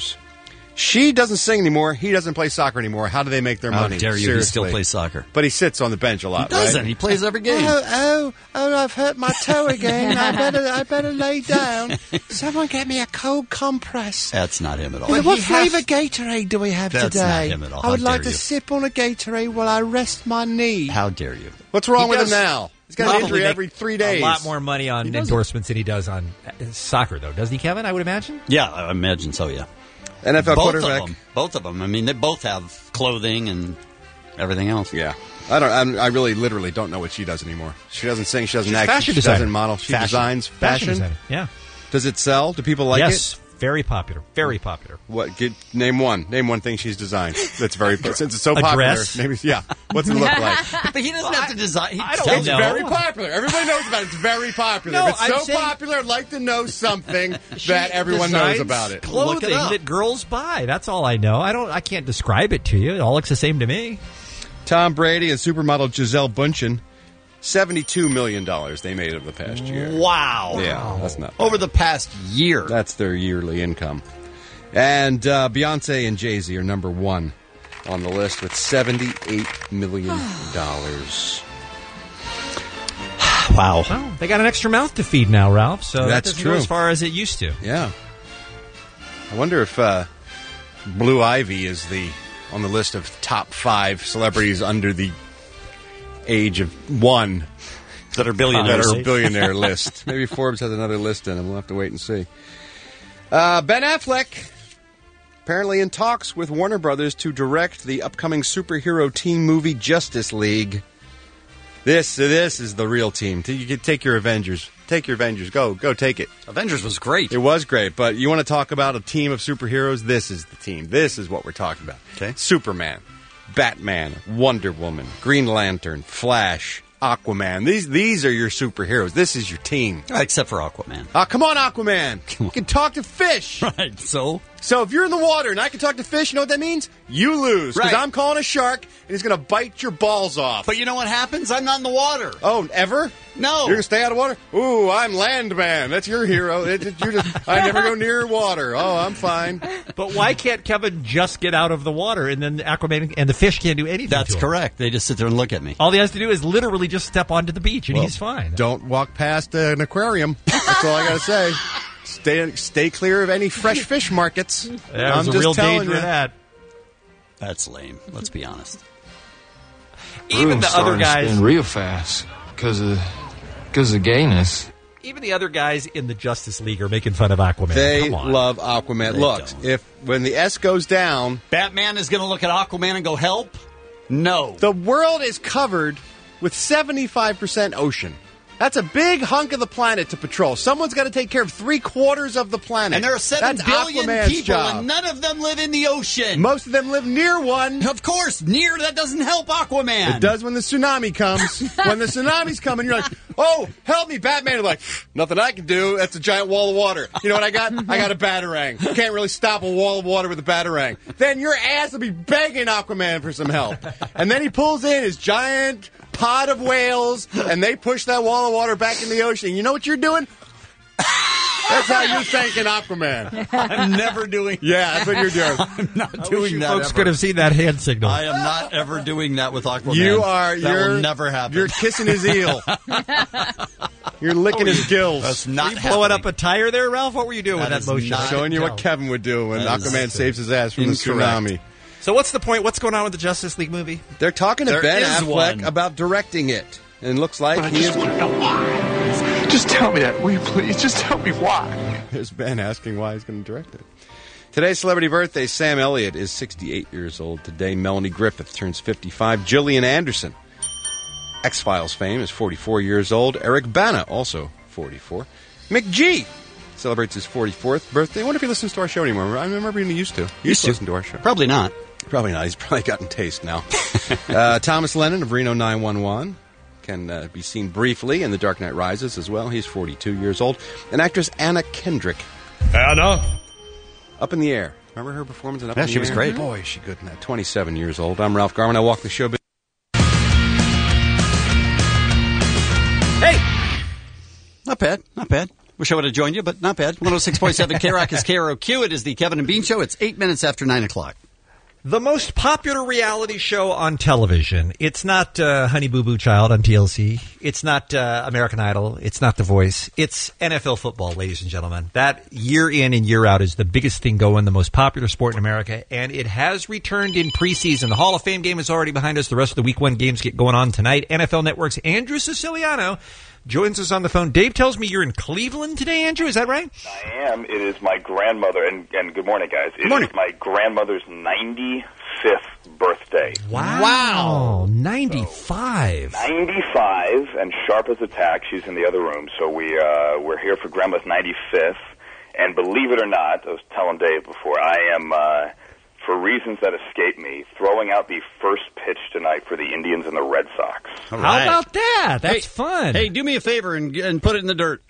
[SPEAKER 16] She doesn't sing anymore. He doesn't play soccer anymore. How do they make their
[SPEAKER 10] How
[SPEAKER 16] money?
[SPEAKER 10] dare you, he
[SPEAKER 16] Seriously.
[SPEAKER 10] still plays soccer.
[SPEAKER 16] But he sits on the bench a lot,
[SPEAKER 10] He doesn't.
[SPEAKER 16] right?
[SPEAKER 10] He plays every game.
[SPEAKER 16] Oh, I've hurt my toe again. I better lay down. Someone get me a cold compress.
[SPEAKER 10] That's not him at all.
[SPEAKER 16] Well, what flavour Gatorade do we have
[SPEAKER 10] That's
[SPEAKER 16] today?
[SPEAKER 10] not him at all.
[SPEAKER 16] I would
[SPEAKER 10] How
[SPEAKER 16] like
[SPEAKER 10] dare
[SPEAKER 16] to
[SPEAKER 10] you.
[SPEAKER 16] sip on a Gatorade while I rest my knee.
[SPEAKER 10] How dare you?
[SPEAKER 16] What's wrong
[SPEAKER 11] He
[SPEAKER 16] with him
[SPEAKER 11] does
[SPEAKER 16] now? He's got an
[SPEAKER 11] probably
[SPEAKER 16] injury
[SPEAKER 11] make
[SPEAKER 16] every 3 days.
[SPEAKER 11] A lot more money on endorsements than he does on soccer, though. Doesn't he, Kevin? I would imagine?
[SPEAKER 10] Yeah, I imagine so, yeah.
[SPEAKER 16] NFL
[SPEAKER 10] quarterback. Both of them. I mean, they both have clothing and everything else.
[SPEAKER 16] Yeah. I really, literally don't know what she does anymore. She doesn't sing. She doesn't
[SPEAKER 11] She's
[SPEAKER 16] act.
[SPEAKER 11] fashion
[SPEAKER 16] She
[SPEAKER 11] designer.
[SPEAKER 16] doesn't model. She
[SPEAKER 11] Fashion.
[SPEAKER 16] designs
[SPEAKER 11] Fashion
[SPEAKER 16] fashion.
[SPEAKER 11] designer, yeah.
[SPEAKER 16] Does it sell? Do people like
[SPEAKER 11] Yes.
[SPEAKER 16] it?
[SPEAKER 11] Very popular. Very popular.
[SPEAKER 16] What? Name one. Name one thing she's designed. That's very since it's so
[SPEAKER 11] A
[SPEAKER 16] popular.
[SPEAKER 11] dress?
[SPEAKER 16] Maybe, yeah. What's it look like?
[SPEAKER 10] But he doesn't have to design.
[SPEAKER 11] I don't
[SPEAKER 16] It's
[SPEAKER 11] know.
[SPEAKER 16] very popular. Everybody knows about it. It's very popular.
[SPEAKER 11] No,
[SPEAKER 16] If it's
[SPEAKER 11] I'm
[SPEAKER 16] so
[SPEAKER 11] saying-
[SPEAKER 16] popular, I'd like to know something
[SPEAKER 11] She
[SPEAKER 16] that everyone knows
[SPEAKER 11] designs
[SPEAKER 16] about it.
[SPEAKER 11] Clothing that girls buy. That's all I know. I can't describe it to you. It all looks the same to me.
[SPEAKER 16] Tom Brady and supermodel Giselle Bundchen, $72 million they made over the past year.
[SPEAKER 10] Wow.
[SPEAKER 16] Yeah, that's not bad.
[SPEAKER 10] Over the past year.
[SPEAKER 16] That's their yearly income. And Beyonce and Jay-Z are number 1 on the list with $78 million.
[SPEAKER 10] Wow.
[SPEAKER 11] Well, they got an extra mouth to feed now, Ralph. So that
[SPEAKER 16] That's
[SPEAKER 11] doesn't
[SPEAKER 16] true.
[SPEAKER 11] go as far as it used to.
[SPEAKER 16] Yeah. I wonder if Blue Ivy is on the list of top 5 celebrities under the age of 1
[SPEAKER 10] that are billionaires.
[SPEAKER 16] That are billionaire list. Maybe Forbes has another list in them. We'll have to wait and see. Ben Affleck apparently in talks with Warner Brothers to direct the upcoming superhero team movie Justice League. This is the real team. You can take your Avengers. Take your Avengers. Go take it.
[SPEAKER 10] Avengers was great.
[SPEAKER 16] It was great, but you want to talk about a team of superheroes? This is the team. This is what we're talking about.
[SPEAKER 10] Okay.
[SPEAKER 16] Superman, Batman, Wonder Woman, Green Lantern, Flash, Aquaman. These are your superheroes. This is your team.
[SPEAKER 10] Except for Aquaman.
[SPEAKER 16] Come on, Aquaman. You can talk to fish.
[SPEAKER 10] Right, so
[SPEAKER 16] if you're in the water and I can talk to fish, you know what that means? You lose. Because
[SPEAKER 10] Right.
[SPEAKER 16] I'm calling a shark and he's going to bite your balls off.
[SPEAKER 10] But you know what happens? I'm not in the water.
[SPEAKER 16] Oh, ever?
[SPEAKER 10] No.
[SPEAKER 16] You're going to stay out of water? Ooh, I'm Landman. That's your hero. I never go near water. Oh, I'm fine.
[SPEAKER 11] But why can't Kevin just get out of the water and then Aquaman and the fish can't do anything
[SPEAKER 10] That's
[SPEAKER 11] to him?
[SPEAKER 10] correct. They just sit there and look at me.
[SPEAKER 11] All he has to do is literally just step onto the beach and
[SPEAKER 16] Well,
[SPEAKER 11] he's fine.
[SPEAKER 16] Don't walk past an aquarium. That's all I got to say. Stay clear of any fresh fish markets.
[SPEAKER 11] There's
[SPEAKER 16] I'm
[SPEAKER 11] a
[SPEAKER 16] just
[SPEAKER 11] real
[SPEAKER 16] telling
[SPEAKER 11] danger
[SPEAKER 16] you.
[SPEAKER 11] of that.
[SPEAKER 10] That's lame. Let's be honest.
[SPEAKER 11] Even the other guys,
[SPEAKER 17] real fast because of gayness.
[SPEAKER 11] even the other guys in the Justice League are making fun of Aquaman.
[SPEAKER 16] They
[SPEAKER 11] Come on.
[SPEAKER 16] love Aquaman.
[SPEAKER 10] They
[SPEAKER 16] Look,
[SPEAKER 10] don't.
[SPEAKER 16] when the S goes down,
[SPEAKER 10] Batman is going to look at Aquaman and go, help? No.
[SPEAKER 16] the world is covered with 75% ocean. That's a big hunk of the planet to patrol. Someone's got to take care of 3/4 of the planet.
[SPEAKER 10] And there are 7
[SPEAKER 16] That's
[SPEAKER 10] billion
[SPEAKER 16] Aquaman's
[SPEAKER 10] people,
[SPEAKER 16] job.
[SPEAKER 10] and none of them live in the ocean.
[SPEAKER 16] Most of them live near one.
[SPEAKER 10] Of course, near that doesn't help Aquaman.
[SPEAKER 16] It does when the tsunami comes. When the tsunami's coming, you're like, oh, help me, Batman. You're like, nothing I can do. That's a giant wall of water. You know what I got? I got a Batarang. You can't really stop a wall of water with a Batarang. Then your ass will be begging Aquaman for some help. And then he pulls in his giant pod of whales, and they push that wall of water back in the ocean. You know what you're doing? That's how you're thanking Aquaman.
[SPEAKER 10] I'm never doing
[SPEAKER 16] Yeah, that's what you're doing.
[SPEAKER 10] I'm not
[SPEAKER 11] I wish
[SPEAKER 10] doing
[SPEAKER 11] you
[SPEAKER 10] that
[SPEAKER 11] folks
[SPEAKER 10] ever.
[SPEAKER 11] could have seen that hand signal.
[SPEAKER 10] I am not ever doing that with Aquaman. That will never happen.
[SPEAKER 16] You're kissing his eel. You're licking his gills.
[SPEAKER 10] That's not
[SPEAKER 11] Were you blowing
[SPEAKER 10] happening.
[SPEAKER 11] up a tire there, Ralph? What were you doing
[SPEAKER 10] That
[SPEAKER 11] with
[SPEAKER 10] is
[SPEAKER 11] that motion?
[SPEAKER 10] not-
[SPEAKER 11] I
[SPEAKER 16] Showing you
[SPEAKER 11] couldn't
[SPEAKER 16] what
[SPEAKER 11] tell.
[SPEAKER 16] Kevin would do when
[SPEAKER 10] That is
[SPEAKER 16] Aquaman saves his ass from
[SPEAKER 10] incorrect.
[SPEAKER 16] the tsunami.
[SPEAKER 11] So what's the point? What's going on with the Justice League movie?
[SPEAKER 16] They're talking to
[SPEAKER 10] There
[SPEAKER 16] Ben
[SPEAKER 10] is
[SPEAKER 16] Affleck
[SPEAKER 10] one.
[SPEAKER 16] about directing it. And it looks like
[SPEAKER 17] I
[SPEAKER 16] he
[SPEAKER 17] just
[SPEAKER 16] is...
[SPEAKER 17] want to know why. Just tell me that, will you please? Just tell me why.
[SPEAKER 16] There's Ben asking why he's going to direct it. Today's celebrity birthday, Sam Elliott is 68 years old today. Melanie Griffith turns 55. Gillian Anderson, X-Files fame, is 44 years old. Eric Bana, also 44. Mick G celebrates his 44th birthday. I wonder if he listens to our show anymore. I remember he used to. He used to listen to our show.
[SPEAKER 10] Probably not.
[SPEAKER 16] Probably not. He's probably gotten taste now. Thomas Lennon of Reno 911 can be seen briefly in The Dark Knight Rises as well. He's 42 years old. And actress Anna Kendrick.
[SPEAKER 11] Anna?
[SPEAKER 16] Up in the Air. Remember her performance in Up in the Air?
[SPEAKER 10] Yeah, she was great.
[SPEAKER 16] Boy, is she good in that. 27 years old. I'm Ralph Garman. I walk the show.
[SPEAKER 10] Hey! Not bad. Not bad. Wish I would have joined you, but not bad. 106.7 K-Rock is KROQ. It is the Kevin and Bean Show. It's 8 minutes after 9 o'clock.
[SPEAKER 11] The most popular reality show on television. It's not Honey Boo Boo Child on TLC. It's not American Idol. It's not The Voice. It's NFL football, ladies and gentlemen. That year in and year out is the biggest thing going, the most popular sport in America, and it has returned in preseason. The Hall of Fame game is already behind us. The rest of the Week 1 games get going on tonight. NFL Network's Andrew Siciliano joins us on the phone. Dave tells me you're in Cleveland today, Andrew. Is that right?
[SPEAKER 19] I am. It is my grandmother, and good morning, guys. It is my grandmother's 95th birthday.
[SPEAKER 11] Wow. 95.
[SPEAKER 19] 95, and sharp as a tack. She's in the other room. So we're here for Grandma's 95th. And believe it or not, I was telling Dave before, I am, for reasons that escape me, throwing out the first pitch tonight for the Indians and the Red Sox.
[SPEAKER 11] How about that? That's fun.
[SPEAKER 10] Hey, do me a favor and put it in the dirt.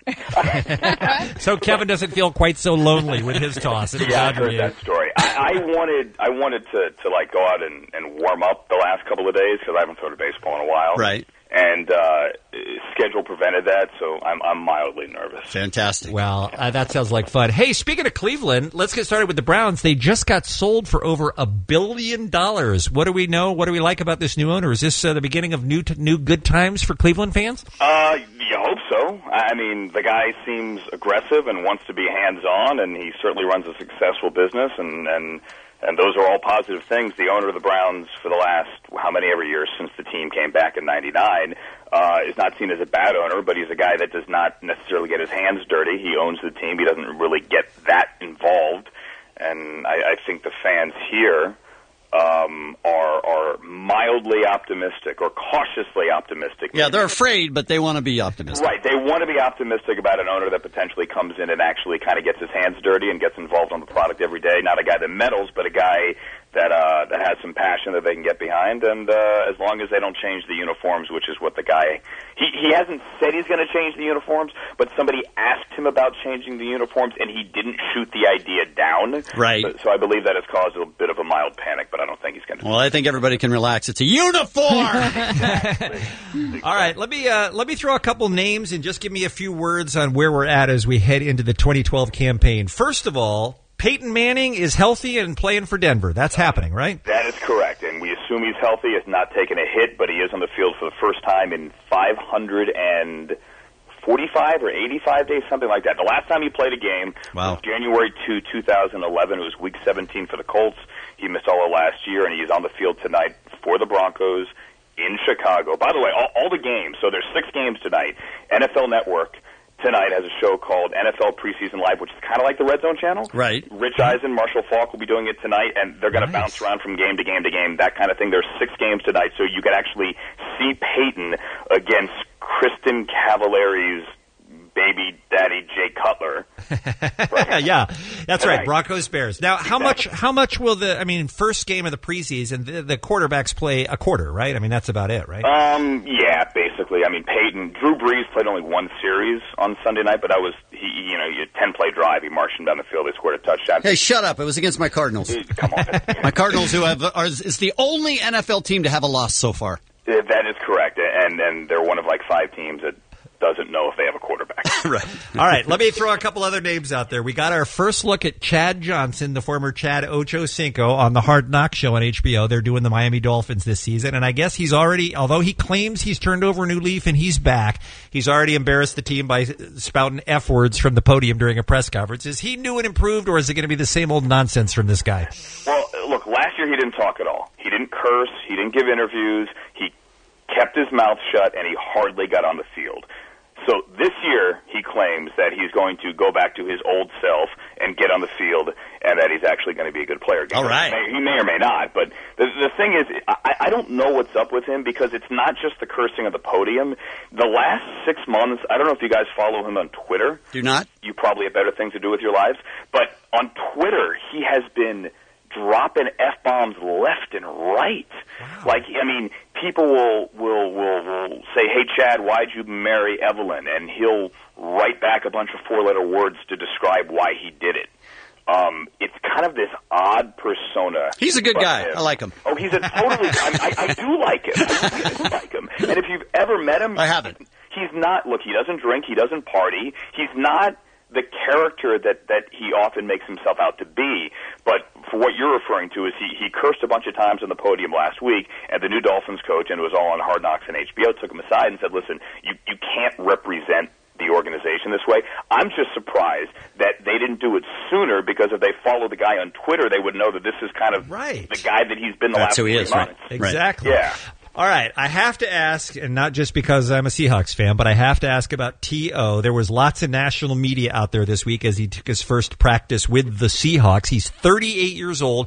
[SPEAKER 11] So Kevin doesn't feel quite so lonely with his toss.
[SPEAKER 19] Yeah, I've heard that story. I wanted to like go out and warm up the last couple of days because I haven't thrown a baseball in a while.
[SPEAKER 10] Right.
[SPEAKER 19] And schedule prevented that, so I'm mildly nervous.
[SPEAKER 10] Fantastic.
[SPEAKER 11] Well, that sounds like fun. Hey, speaking of Cleveland, let's get started with the Browns. They just got sold for over $1 billion. What do we know? What do we like about this new owner? Is this the beginning of new good times for Cleveland fans?
[SPEAKER 19] You hope so. I mean, the guy seems aggressive and wants to be hands-on, and he certainly runs a successful business, and those are all positive things. The owner of the Browns for the last every year since the team came back in '99 is not seen as a bad owner, but he's a guy that does not necessarily get his hands dirty. He owns the team. He doesn't really get that involved. And I think the fans here are mildly optimistic or cautiously optimistic.
[SPEAKER 10] Yeah, they're afraid, but they want to be optimistic.
[SPEAKER 19] Right. They want to be optimistic about an owner that potentially comes in and actually kind of gets his hands dirty and gets involved on the product every day. Not a guy that meddles, but a guy that has some passion that they can get behind. And as long as they don't change the uniforms, which is what the guy... He hasn't said he's going to change the uniforms, but somebody asked him about changing the uniforms, and he didn't shoot the idea down.
[SPEAKER 10] Right.
[SPEAKER 19] So I believe that has caused a bit of a mild panic, but I don't think he's going to...
[SPEAKER 10] Well, I think everybody can relax. It's a uniform!
[SPEAKER 19] Exactly.
[SPEAKER 11] All right, let me throw a couple names and just give me a few words on where we're at as we head into the 2012 campaign. First of all, Peyton Manning is healthy and playing for Denver. That's happening, right?
[SPEAKER 19] That is correct, and we assume he's healthy. Has not taken a hit, but he is on the field for the first time in 545 or 85 days, something like that. The last time he played a game was January 2, 2011. It was Week 17 for the Colts. He missed all of last year, and he's on the field tonight for the Broncos in Chicago. By the way, all the games, so there's 6 games tonight. NFL Network tonight has a show called NFL Preseason Live, which is kind of like the Red Zone channel.
[SPEAKER 10] Right.
[SPEAKER 19] Rich Eisen, Marshall Falk will be doing it tonight, and they're going to bounce around from game to game to game, that kind of thing. There's 6 games tonight, so you can actually see Peyton against Kristen Cavallari's baby daddy, Jay Cutler.
[SPEAKER 11] Yeah, that's right. Broncos Bears. Now, how much will first game of the preseason, the quarterbacks play a quarter, right? I mean, that's about it, right?
[SPEAKER 19] Yeah, basically. I mean, Drew Brees played only one series on Sunday night, but that was, a 10-play drive. He marched him down the field. They scored a touchdown.
[SPEAKER 10] Hey, shut up. It was against my Cardinals.
[SPEAKER 19] Come on.
[SPEAKER 10] My Cardinals, is the only NFL team to have a loss so far.
[SPEAKER 19] That is correct, and they're one of like 5 teams that doesn't know if they have a quarterback.
[SPEAKER 10] Right.
[SPEAKER 11] All right, let me throw a couple other names out there. We got our first look at Chad Johnson, the former Chad Ochocinco, on the Hard Knock show on HBO. They're doing the Miami Dolphins this season, and I guess he's already, although he claims he's turned over a new leaf and he's back, he's already embarrassed the team by spouting F words from the podium during a press conference. Is he new and improved, or is it going to be the same old nonsense from this guy?
[SPEAKER 19] Well, look, last year he didn't talk at all. He didn't curse. He didn't give interviews. He kept his mouth shut, and he hardly got on the field. So this year, he claims that he's going to go back to his old self and get on the field, and that he's actually going to be a good player.
[SPEAKER 10] All right.
[SPEAKER 19] He may or may not, but the thing is, I don't know what's up with him, because it's not just the cursing of the podium. The last 6 months, I don't know if you guys follow him on Twitter.
[SPEAKER 10] Do not?
[SPEAKER 19] You probably have better things to do with your lives. But on Twitter, he has been dropping F-bombs left and right. Wow. Like, I mean, people will say, "Hey, Chad, why'd you marry Evelyn?" And he'll write back a bunch of 4-letter words to describe why he did it. It's kind of this odd persona.
[SPEAKER 10] He's a good guy. I like him.
[SPEAKER 19] Oh, he's a totally... I do like him. I do like him. And if you've ever met him...
[SPEAKER 10] I haven't.
[SPEAKER 19] He's not... Look, he doesn't drink. He doesn't party. He's not the character that he often makes himself out to be. But for what you're referring to is he cursed a bunch of times on the podium last week, and the new Dolphins coach, and it was all on Hard Knocks and HBO, took him aside and said, "Listen, you can't represent the organization this way." I'm just surprised that they didn't do it sooner, because if they follow the guy on Twitter, they would know that this is kind of the guy that he's been the last 3 months.
[SPEAKER 10] Right.
[SPEAKER 11] Exactly.
[SPEAKER 19] Yeah.
[SPEAKER 11] All right, I have to ask, and not just because I'm a Seahawks fan, but I have to ask about T.O. There was lots of national media out there this week as he took his first practice with the Seahawks. He's 38 years old.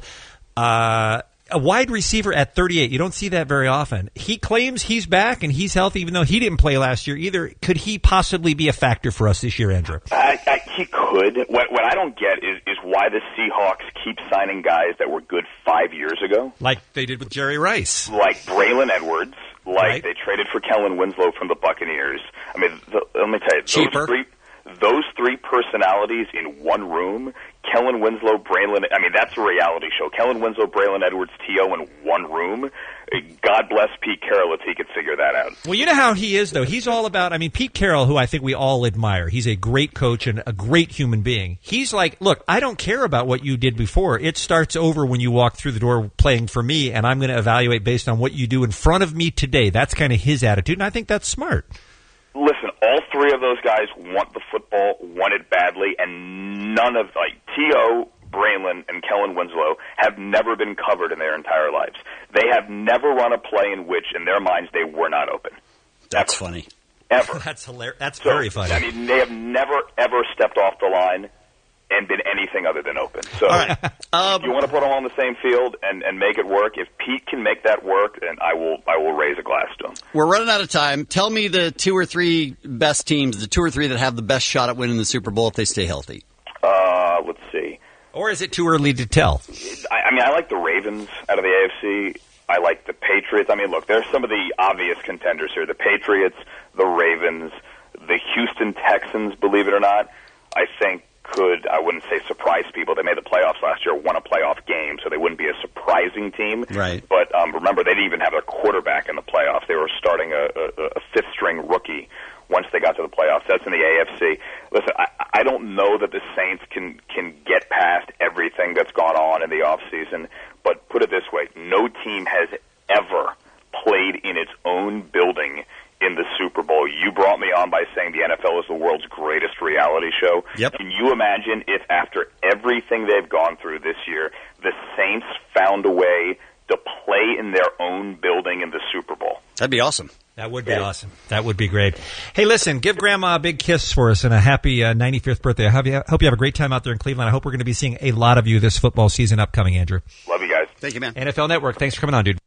[SPEAKER 11] A wide receiver at 38. You don't see that very often. He claims he's back and he's healthy, even though he didn't play last year either. Could he possibly be a factor for us this year, Andrew?
[SPEAKER 19] He could. What I don't get is why the Seahawks keep signing guys that were good 5 years ago.
[SPEAKER 11] Like they did with Jerry Rice.
[SPEAKER 19] Like Braylon Edwards. Like they traded for Kellen Winslow from the Buccaneers. I mean, let me tell you.
[SPEAKER 10] Cheaper.
[SPEAKER 19] Those three personalities in one room, Kellen Winslow, Braylon, I mean, that's a reality show. Kellen Winslow, Braylon Edwards, T.O. in one room. God bless Pete Carroll if he could figure that out.
[SPEAKER 11] Well, you know how he is, though. He's all about, I mean, Pete Carroll, who I think we all admire. He's a great coach and a great human being. He's like, look, I don't care about what you did before. It starts over when you walk through the door playing for me, and I'm going to evaluate based on what you do in front of me today. That's kind of his attitude, and I think that's smart.
[SPEAKER 19] Listen, all three of those guys want the football, want it badly, and none of, like, T.O., Braylon, and Kellen Winslow have never been covered in their entire lives. They have never run a play in which, in their minds, they were not open.
[SPEAKER 10] That's funny.
[SPEAKER 19] Ever.
[SPEAKER 11] That's hilarious. That's very funny.
[SPEAKER 19] I mean, they have never, ever stepped off the line and been anything other than open. So if you want to put them on the same field and make it work, if Pete can make that work, then I will raise a glass to him.
[SPEAKER 10] We're running out of time. Tell me the 2 or 3 best teams, the 2 or 3 that have the best shot at winning the Super Bowl if they stay healthy.
[SPEAKER 19] Let's see.
[SPEAKER 11] Or is it too early to tell?
[SPEAKER 19] I mean, I like the Ravens out of the AFC. I like the Patriots. I mean, look, there's some of the obvious contenders here. The Patriots, the Ravens, the Houston Texans, believe it or not, I think could, I wouldn't say surprise people. They made the playoffs last year, won a playoff game, so they wouldn't be a surprising team.
[SPEAKER 10] Right.
[SPEAKER 19] But remember, they didn't even have their quarterback in the playoffs. They were starting a fifth-string rookie once they got to the playoffs. That's in the AFC. Listen, I don't know that the Saints can get past everything that's gone on in the offseason, but put it this way, no team has ever played in its own building in the Super Bowl. You brought me on by saying the NFL is the world's greatest reality show.
[SPEAKER 10] Yep.
[SPEAKER 19] Can you imagine if after everything they've gone through this year, the Saints found a way to play in their own building in the Super Bowl?
[SPEAKER 10] That'd be awesome.
[SPEAKER 11] That would be awesome. That would be great. Hey, listen, give Grandma a big kiss for us and a happy 95th birthday. I hope you have a great time out there in Cleveland. I hope we're going to be seeing a lot of you this football season upcoming, Andrew.
[SPEAKER 19] Love you guys.
[SPEAKER 10] Thank you, man.
[SPEAKER 11] NFL Network, thanks for coming on, dude.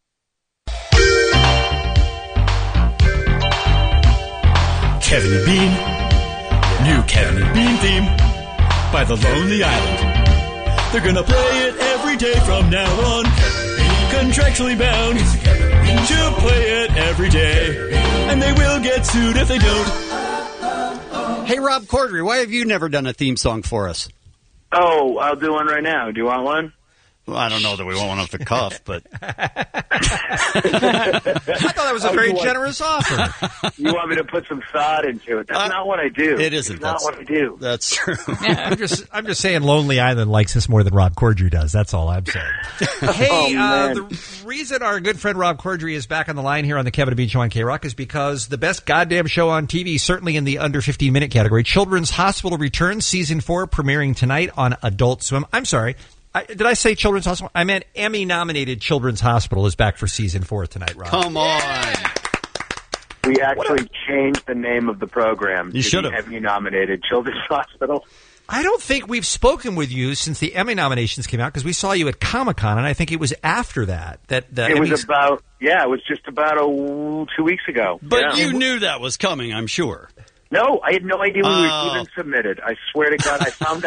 [SPEAKER 20] Kevin and Bean. New Kevin and Bean theme by The Lonely Island. They're gonna play it every day from now on. Contractually bound to play it every day. And they will get sued if they don't.
[SPEAKER 10] Hey, Rob Corddry, why have you never done a theme song for us?
[SPEAKER 22] Oh, I'll do one right now. Do you want one?
[SPEAKER 10] Well, I don't know that we want one off the cuff, but...
[SPEAKER 11] I thought that was a very generous offer.
[SPEAKER 22] You want me to put some thought into it? That's not what I do.
[SPEAKER 10] It isn't.
[SPEAKER 22] It's not what I do.
[SPEAKER 10] That's true.
[SPEAKER 11] Yeah, I'm just saying Lonely Island likes us more than Rob Corddry does. That's all I'm saying. Hey, the reason our good friend Rob Corddry is back on the line here on the Kevin and Bean Show on K-Rock is because the best goddamn show on TV, certainly in the under 15-minute category, Children's Hospital returns, Season 4, premiering tonight on Adult Swim. I'm sorry. Did I say Children's Hospital? I meant Emmy-nominated Children's Hospital is back for Season 4 tonight, Rob.
[SPEAKER 10] Come on.
[SPEAKER 22] We actually changed the name of the program
[SPEAKER 10] You
[SPEAKER 22] to
[SPEAKER 10] should've.
[SPEAKER 22] the Emmy-nominated Children's Hospital.
[SPEAKER 11] I don't think we've spoken with you since the Emmy nominations came out because we saw you at Comic-Con, and I think it was after that the
[SPEAKER 22] It
[SPEAKER 11] Emmys...
[SPEAKER 22] was about, it was just about 2 weeks ago.
[SPEAKER 10] But
[SPEAKER 22] Yeah.
[SPEAKER 10] you knew that was coming, I'm sure.
[SPEAKER 22] No, I had no idea we were even submitted. I swear to God, I found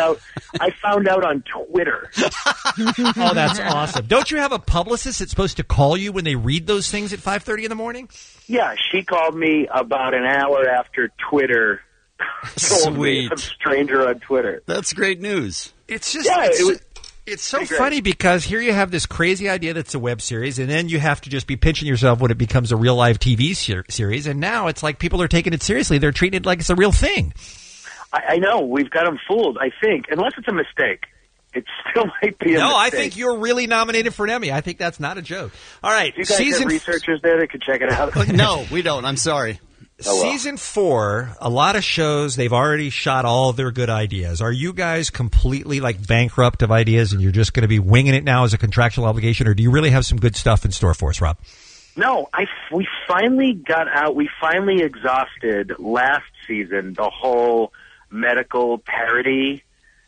[SPEAKER 22] out on Twitter.
[SPEAKER 11] Oh, that's awesome. Don't you have a publicist that's supposed to call you when they read those things at 5:30 in the morning?
[SPEAKER 22] Yeah, she called me about an hour after Twitter told me,
[SPEAKER 10] Sweet.
[SPEAKER 22] a stranger on Twitter.
[SPEAKER 10] That's great news.
[SPEAKER 11] It's just...
[SPEAKER 22] Yeah, it was...
[SPEAKER 11] It's so
[SPEAKER 22] Great.
[SPEAKER 11] funny because here you have this crazy idea that's a web series, and then you have to just be pinching yourself when it becomes a real live TV series. And now it's like people are taking it seriously; they're treating it like it's a real thing.
[SPEAKER 22] I know. We've got them fooled, I think. Unless it's a mistake. It still might be a
[SPEAKER 11] No, I
[SPEAKER 22] mistake.
[SPEAKER 11] think you're really nominated for an Emmy. I think that's not a joke. All right,
[SPEAKER 22] You guys
[SPEAKER 11] season
[SPEAKER 22] have researchers there that could check it out?
[SPEAKER 10] No, we don't. I'm sorry.
[SPEAKER 22] Oh, well.
[SPEAKER 11] Season 4, a lot of shows, they've already shot all their good ideas. Are you guys completely like bankrupt of ideas and you're just going to be winging it now as a contractual obligation, or do you really have some good stuff in store for us, Rob?
[SPEAKER 22] No, we finally got out. We finally exhausted last season the whole medical parody,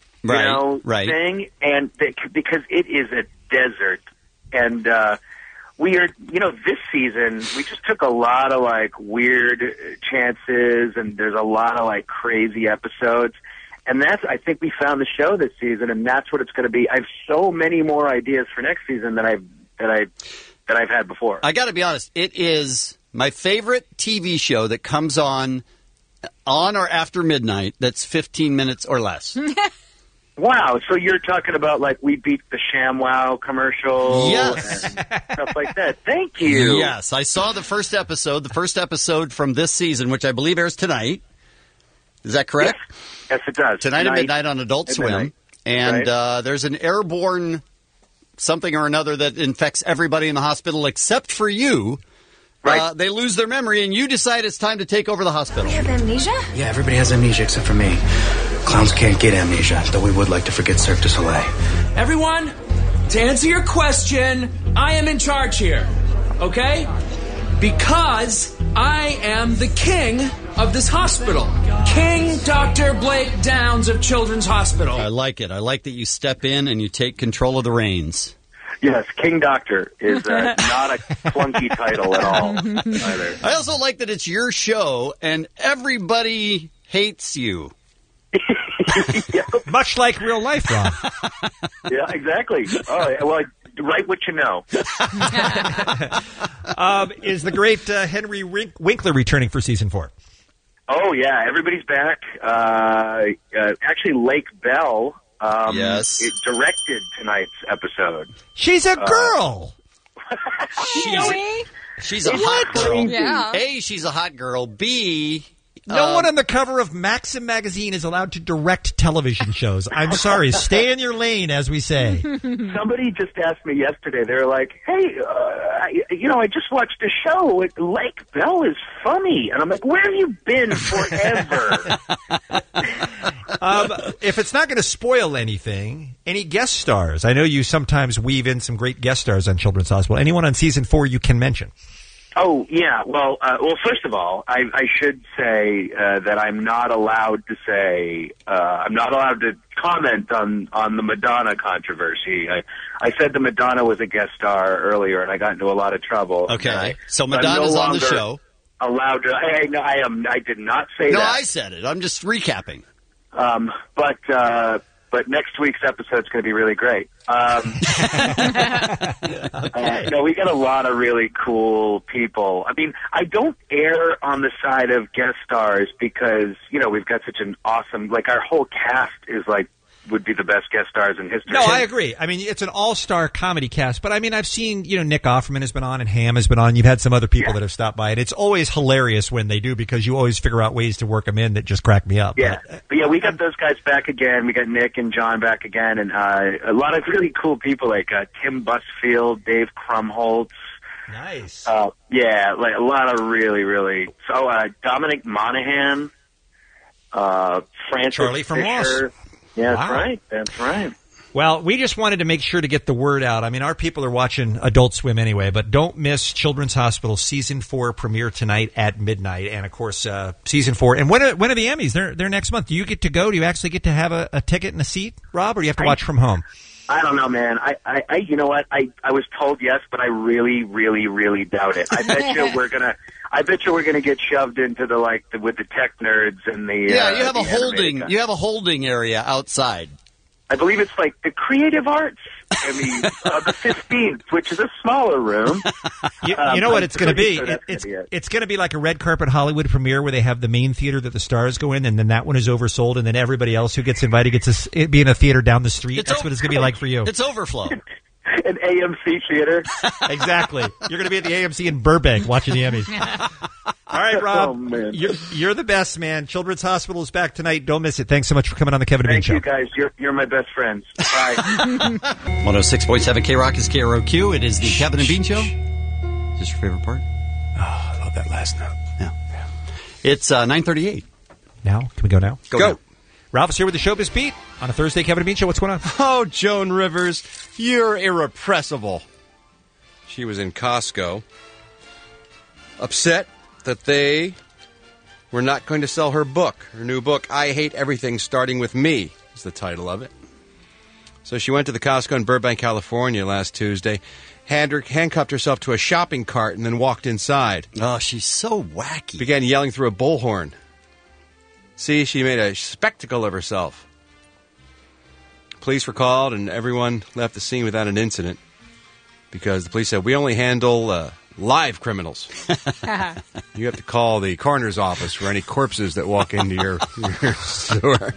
[SPEAKER 10] Right.
[SPEAKER 22] thing, and because it is a desert, and we are, this season we just took a lot of like weird chances, and there's a lot of like crazy episodes, and I think we found the show this season, and that's what it's going to be. I have so many more ideas for next season than I've had before.
[SPEAKER 10] I got to be honest. It is my favorite TV show that comes on or after midnight. That's 15 minutes or less.
[SPEAKER 22] Wow, so you're talking about like We Beat the ShamWow commercial
[SPEAKER 10] Yes.
[SPEAKER 22] and stuff like that. Thank you.
[SPEAKER 10] Yes, I saw the first episode from this season, which I believe airs tonight. Is that correct?
[SPEAKER 22] Yes, it does.
[SPEAKER 10] Tonight at midnight on Adult
[SPEAKER 22] At
[SPEAKER 10] Swim.
[SPEAKER 22] midnight.
[SPEAKER 10] And
[SPEAKER 22] Right.
[SPEAKER 10] there's an airborne something or another that infects everybody in the hospital except for you.
[SPEAKER 22] Right.
[SPEAKER 10] They lose their memory, and you decide it's time to take over the hospital.
[SPEAKER 14] You have amnesia?
[SPEAKER 4] Yeah, everybody has amnesia except for me. Clowns can't get amnesia, though we would like to forget Cirque du Soleil.
[SPEAKER 8] Everyone, to answer your question, I am in charge here, okay? Because I am the king of this hospital. King Dr. Blake Downs of Children's Hospital.
[SPEAKER 10] I like it. I like that you step in and you take control of the reins.
[SPEAKER 22] Yes, King Doctor is not a clunky title at all either.
[SPEAKER 10] I also like that it's your show and everybody hates you.
[SPEAKER 11] Much like real life, Rob.
[SPEAKER 22] Yeah, exactly. All right, well, write what you know.
[SPEAKER 11] Is the great Henry Winkler returning for season 4?
[SPEAKER 22] Oh, yeah, everybody's back. Actually, Lake Bell
[SPEAKER 10] yes.
[SPEAKER 22] it directed tonight's episode.
[SPEAKER 11] She's a girl!
[SPEAKER 10] She's a hot girl.
[SPEAKER 11] Yeah.
[SPEAKER 10] A, she's a hot girl. B,
[SPEAKER 11] No one on the cover of Maxim magazine is allowed to direct television shows. I'm sorry. Stay in your lane, as we say.
[SPEAKER 22] Somebody just asked me yesterday. They were like, "Hey, I just watched a show. Lake Bell is funny," and I'm like, "Where have you been forever?"
[SPEAKER 11] If it's not going to spoil anything, any guest stars? I know you sometimes weave in some great guest stars on Children's Hospital. Anyone on season 4 you can mention?
[SPEAKER 22] Oh, yeah. Well, first of all, I should say that I'm not allowed to say I'm not allowed to comment on the Madonna controversy. I said the Madonna was a guest star earlier, and I got into a lot of trouble.
[SPEAKER 10] Okay, so
[SPEAKER 22] I'm
[SPEAKER 10] Madonna's
[SPEAKER 22] no
[SPEAKER 10] on the
[SPEAKER 22] longer
[SPEAKER 10] show.
[SPEAKER 22] Allowed to? I did not say
[SPEAKER 10] No,
[SPEAKER 22] that.
[SPEAKER 10] I said it. I'm just recapping.
[SPEAKER 22] But next week's episode's going to be really great. No, we got a lot of really cool people. I mean, I don't err on the side of guest stars because, we've got such an awesome, our whole cast is would be the best guest stars in history.
[SPEAKER 11] No, I agree. I mean, it's an all-star comedy cast, but I mean, I've seen, Nick Offerman has been on and Ham has been on. You've had some other people that have stopped by, and it's always hilarious when they do because you always figure out ways to work them in that just crack me up.
[SPEAKER 22] Yeah, but we got those guys back again. We got Nick and John back again, and a lot of really cool people like Tim Busfield, Dave Krumholtz.
[SPEAKER 11] Nice.
[SPEAKER 22] A lot of really, really. So Dominic Monaghan, Francis
[SPEAKER 11] Charlie from
[SPEAKER 22] Fisher.
[SPEAKER 11] Lost.
[SPEAKER 22] Yeah,
[SPEAKER 11] Wow.
[SPEAKER 22] That's right.
[SPEAKER 11] Well, we just wanted to make sure to get the word out. I mean, our people are watching Adult Swim anyway, but don't miss Children's Hospital Season 4 premiere tonight at midnight. And, of course, Season 4. And when are the Emmys? They're next month. Do you get to go? Do you actually get to have a ticket and a seat, Rob, or do you have to watch from home?
[SPEAKER 22] I don't know, man. I you know what? I was told yes, but I really, really, really doubt it. I bet you we're gonna get shoved into with the tech nerds and the
[SPEAKER 10] you have a holding area outside.
[SPEAKER 22] I believe it's like the creative arts. I mean, the 15th, which is a smaller room.
[SPEAKER 11] You know what it's going to be? It's going to be like a red carpet Hollywood premiere where they have the main theater that the stars go in, and then that one is oversold, and then everybody else who gets invited gets to be in a theater down the street. That's what it's going to be like for you.
[SPEAKER 10] It's overflow.
[SPEAKER 22] An AMC theater.
[SPEAKER 11] Exactly. You're going to be at the AMC in Burbank watching the Emmys. All right, Rob.
[SPEAKER 22] Oh, man.
[SPEAKER 11] You're the best, man. Children's Hospital is back tonight. Don't miss it. Thanks so much for coming on the Kevin and Bean Show.
[SPEAKER 22] Thank you, guys. You're my best friends. Bye.
[SPEAKER 10] 106.7 K-Rock is KROQ. It is the Kevin and Bean Show. Is this your favorite part?
[SPEAKER 11] Oh, I love that last note.
[SPEAKER 10] Yeah. It's 9:38.
[SPEAKER 11] Now? Can we go now?
[SPEAKER 10] Go. Now.
[SPEAKER 11] Ralph's here with the Showbiz Beat on a Thursday. Kevin and Bean Show. What's going on?
[SPEAKER 16] Oh, Joan Rivers, you're irrepressible. She was in Costco, upset that they were not going to sell her book, her new book, I Hate Everything Starting With Me, is the title of it. So she went to the Costco in Burbank, California last Tuesday, handcuffed herself to a shopping cart, and then walked inside.
[SPEAKER 10] Oh, she's so wacky.
[SPEAKER 16] Began yelling through a bullhorn. See, she made a spectacle of herself. Police were called, and everyone left the scene without an incident because the police said, we only handle live criminals. You have to call the coroner's office for any corpses that walk into your store.